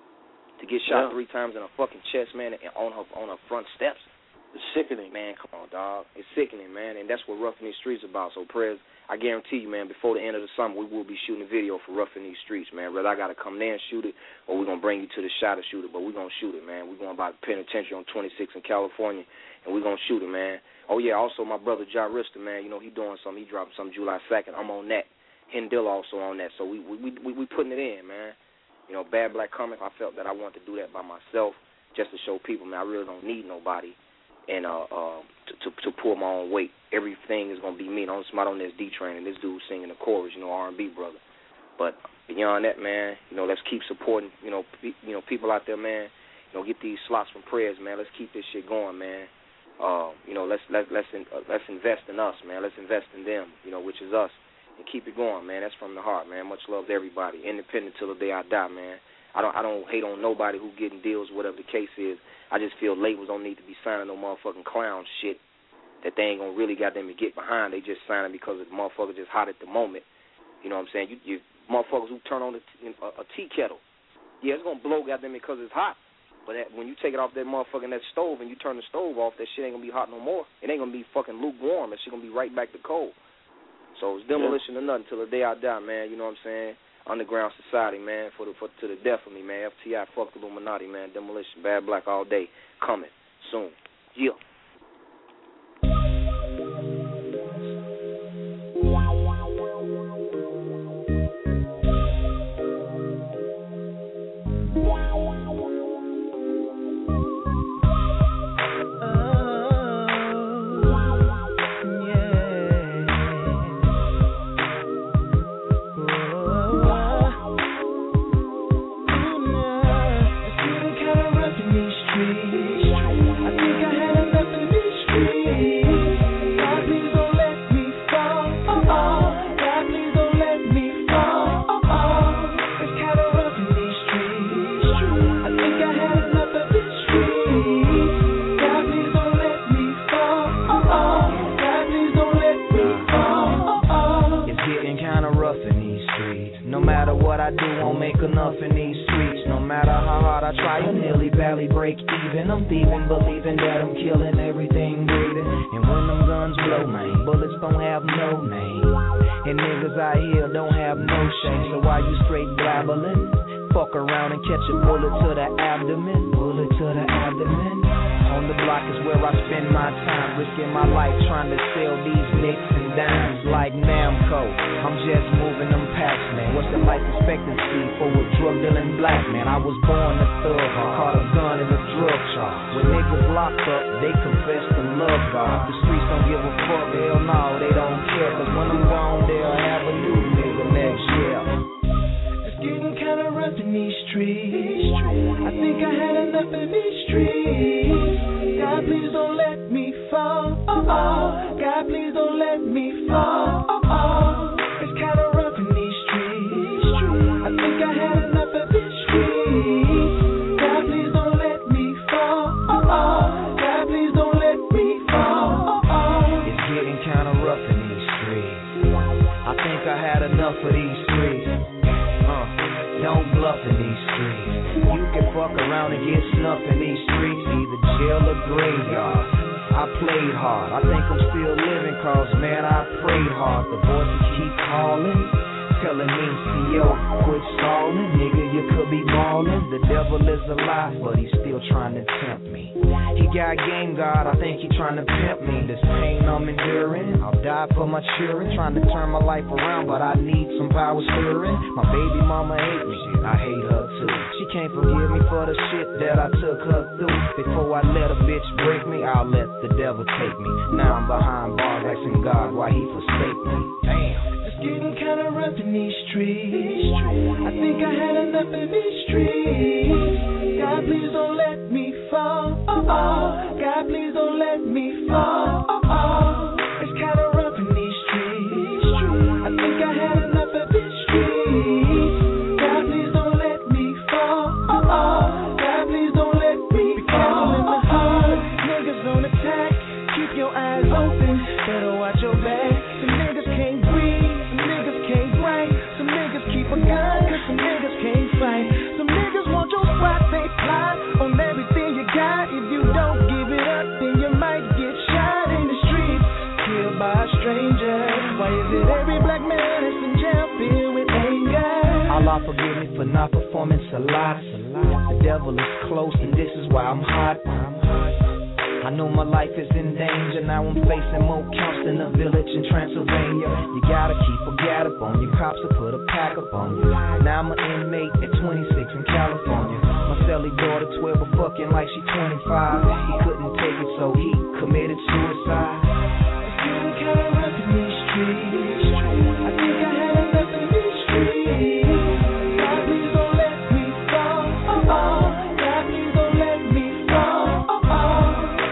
to get shot yeah. three times in her fucking chest, man, and on her on her front steps. It's sickening. Man, come on, dog. It's sickening, man, and that's what Roughing These Streets about. So, Prez, I guarantee you, man, before the end of the summer, we will be shooting a video for Roughing These Streets, man. Whether I got to come there and shoot it or we're going to bring you to the shot to shoot it, but we're going to shoot it, man. We're going by the penitentiary on twenty-six in California, and we're going to shoot it, man. Oh, yeah, also my brother, Ja Rister, man, you know, he doing something. He dropping something July second. I'm on that. Hendil also on that. So we we we, we putting it in, man. You know, Bad Black Comic, I felt that I wanted to do that by myself just to show people, man, I really don't need nobody and uh, uh, to, to to pull my own weight. Everything is going to be me. Don't smile on this D-Train and this dude singing the chorus, you know, R and B brother. But beyond that, man, you know, let's keep supporting, you know, pe- you know, people out there, man. You know, get these slots from Prez, man. Let's keep this shit going, man. Uh, you know, let's let, let's in, uh, let's invest in us, man. Let's invest in them, you know, which is us. And keep it going, man. That's from the heart, man. Much love to everybody. Independent till the day I die, man. I don't I don't hate on nobody who getting deals, whatever the case is. I just feel labels don't need to be signing no motherfucking clown shit that they ain't gonna really got them to get behind. They just signing because the motherfucker just hot at the moment. You know what I'm saying? You, you motherfuckers who turn on a, a, a tea kettle. Yeah, it's gonna blow goddamn because it's hot. But that, when you take it off that motherfucking that stove and you turn the stove off, that shit ain't gonna be hot no more. It ain't gonna be fucking lukewarm. That shit gonna be right back to cold. So it's demolition yeah. or nothing till the day I die, man. You know what I'm saying? Underground society, man, for the for to the death of me, man. F T I, fuck the Illuminati, man. Demolition, Bad Black all day. Coming soon. Yeah. God, please don't let me fall. had enough of these streets. Uh, don't bluff in these streets. You can fuck around and get snuffed in these streets, either jail or graveyard. I played hard, I think I'm still living cause man I prayed hard. The voices keep calling, telling me, C O, quit stalling. Nigga, you could be ballin'. The devil is a lie, but he's still trying to tempt me. He got game, God, I think he trying to pimp me. This pain I'm enduring, I'll die for my children. Trying to turn my life around, but I need some power stirring. My baby mama hate me, I hate her too. She can't forgive me for the shit that I took her through. Before I let a bitch break me, I'll let the devil take me. Now I'm behind bars asking God why he forsake me. Damn. It's getting kinda rough in these streets. I think I had enough of these streets. God, please don't let me fall. Oh, oh. God, please don't let me fall. Oh, oh. It's kinda rough in these streets. I think I had enough of these streets. God, please don't let me fall. Oh, oh. God, please don't let me fall. In the heart, niggas on attack. Keep your eyes open. Better watch your back. Some niggas can't breathe. Some niggas can't write. Some niggas keep a gun. Cause some niggas can't fight. Some niggas want your spot. They plot on everything you got. If you don't give it up, then you might get shot in the streets. Killed by a stranger. Why is it every black man is in jail filled with anger? Allah forgive me for not performing salat. The devil is close and this is why I'm hot. I know my life is in danger. Now I'm facing more counts than a village in Transylvania. You gotta keep a guard up on you. Cops will put a pack up on you. Now I'm an inmate at twenty-six in California. My celly daughter twelve, but fucking like she twenty-five. He couldn't take it, so he committed suicide. It's getting kinda rough in these streets. I think I had enough of these streets. God, please don't let me fall. Oh, oh. God, please don't let me fall. Oh, oh.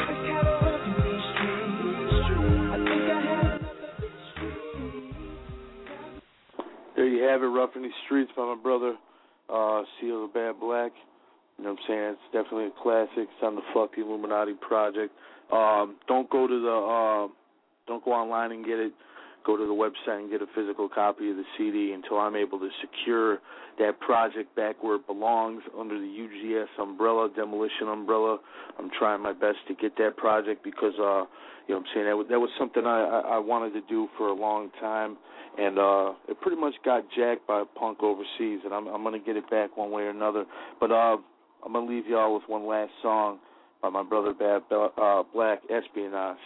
There you have it, Rough in These Streets by my brother, uh, Seal the Bad Black. You know what I'm saying? It's definitely a classic. It's on the Fuck the Illuminati project. Um, don't go to the, uh, don't go online and get it. Go to the website and get a physical copy of the C D until I'm able to secure that project back where it belongs, under the U G S umbrella, Demolition umbrella. I'm trying my best to get that project because, uh, you know what I'm saying, that was, that was something I, I, I wanted to do for a long time. And uh, it pretty much got jacked by a punk overseas, and I'm, I'm going to get it back one way or another. But uh, I'm going to leave y'all with one last song by my brother Bad uh, Black, Espionage.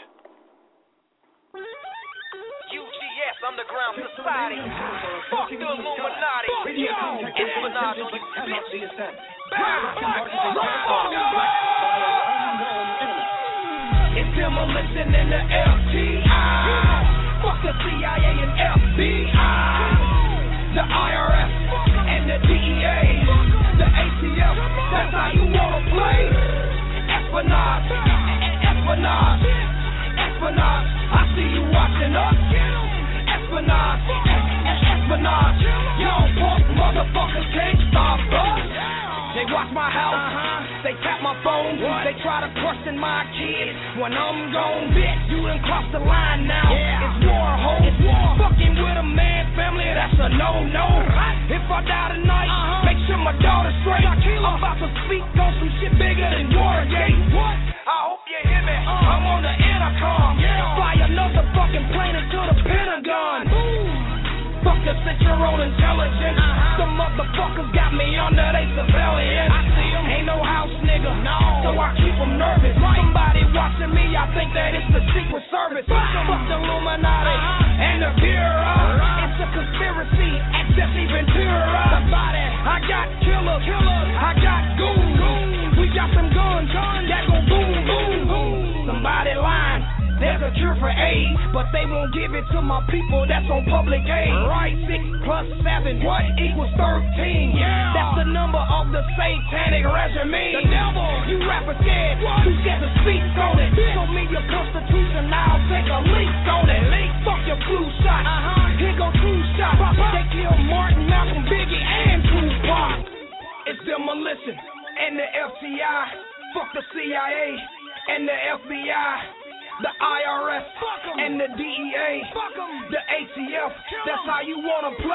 U G S Underground Society. Fuck the Illuminati. Espionage on you, bitch. Bad Black, motherfucker. It's Demolition in the F T I. Fuck the C I A and F B I, the I R S and the D E A, the A T F, that's how you wanna play. Espionage, espionage, espionage, I see you watching us. Espionage, espionage, young punk motherfuckers can't stop us. They watch my house, uh-huh. They tap my phone, what? They try to question my kids. When I'm gone, bitch, you done crossed the line now. Yeah. It's war, ho. It's war. Fucking with a man, family, that's a no-no. Right. If I die tonight, uh-huh. Make sure my daughter's straight. I'm about to speak on some shit bigger than Watergate. What? I hope you hear me. Uh. I'm on the intercom. Yeah. Fly another fucking plane into the Pentagon. Ooh. Fuck the Central Intelligence. Uh-huh. Some motherfuckers got me under they surveillance. I see them. Ain't no house nigga. No. So I keep them nervous. Right. Somebody watching me, I think that it's the Secret Service. Fuck, Fuck the Illuminati uh-huh. and the Bureau. Right. It's a conspiracy at Jesse Ventura. Somebody, I got killers. killers. I got goons. goons. We got some guns. guns. That go boom, boom, boom. Somebody lying. There's a cure for AIDS, but they won't give it to my people that's on public aid. Right, six plus seven, what equals thirteen? Yeah. That's the number of the satanic regime. The devil, you rappers scared, what? Too scared to speak on it. Show me your constitution, I'll take a leak on it. Leak. Fuck your flu shot, uh-huh. Here go two shots. They kill Martin, Malcolm, Biggie, and Tupac. It's Demolition and the F T I. Fuck the C I A and the F B I. The I R S and the D E A, the A T left. That's how you wanna play.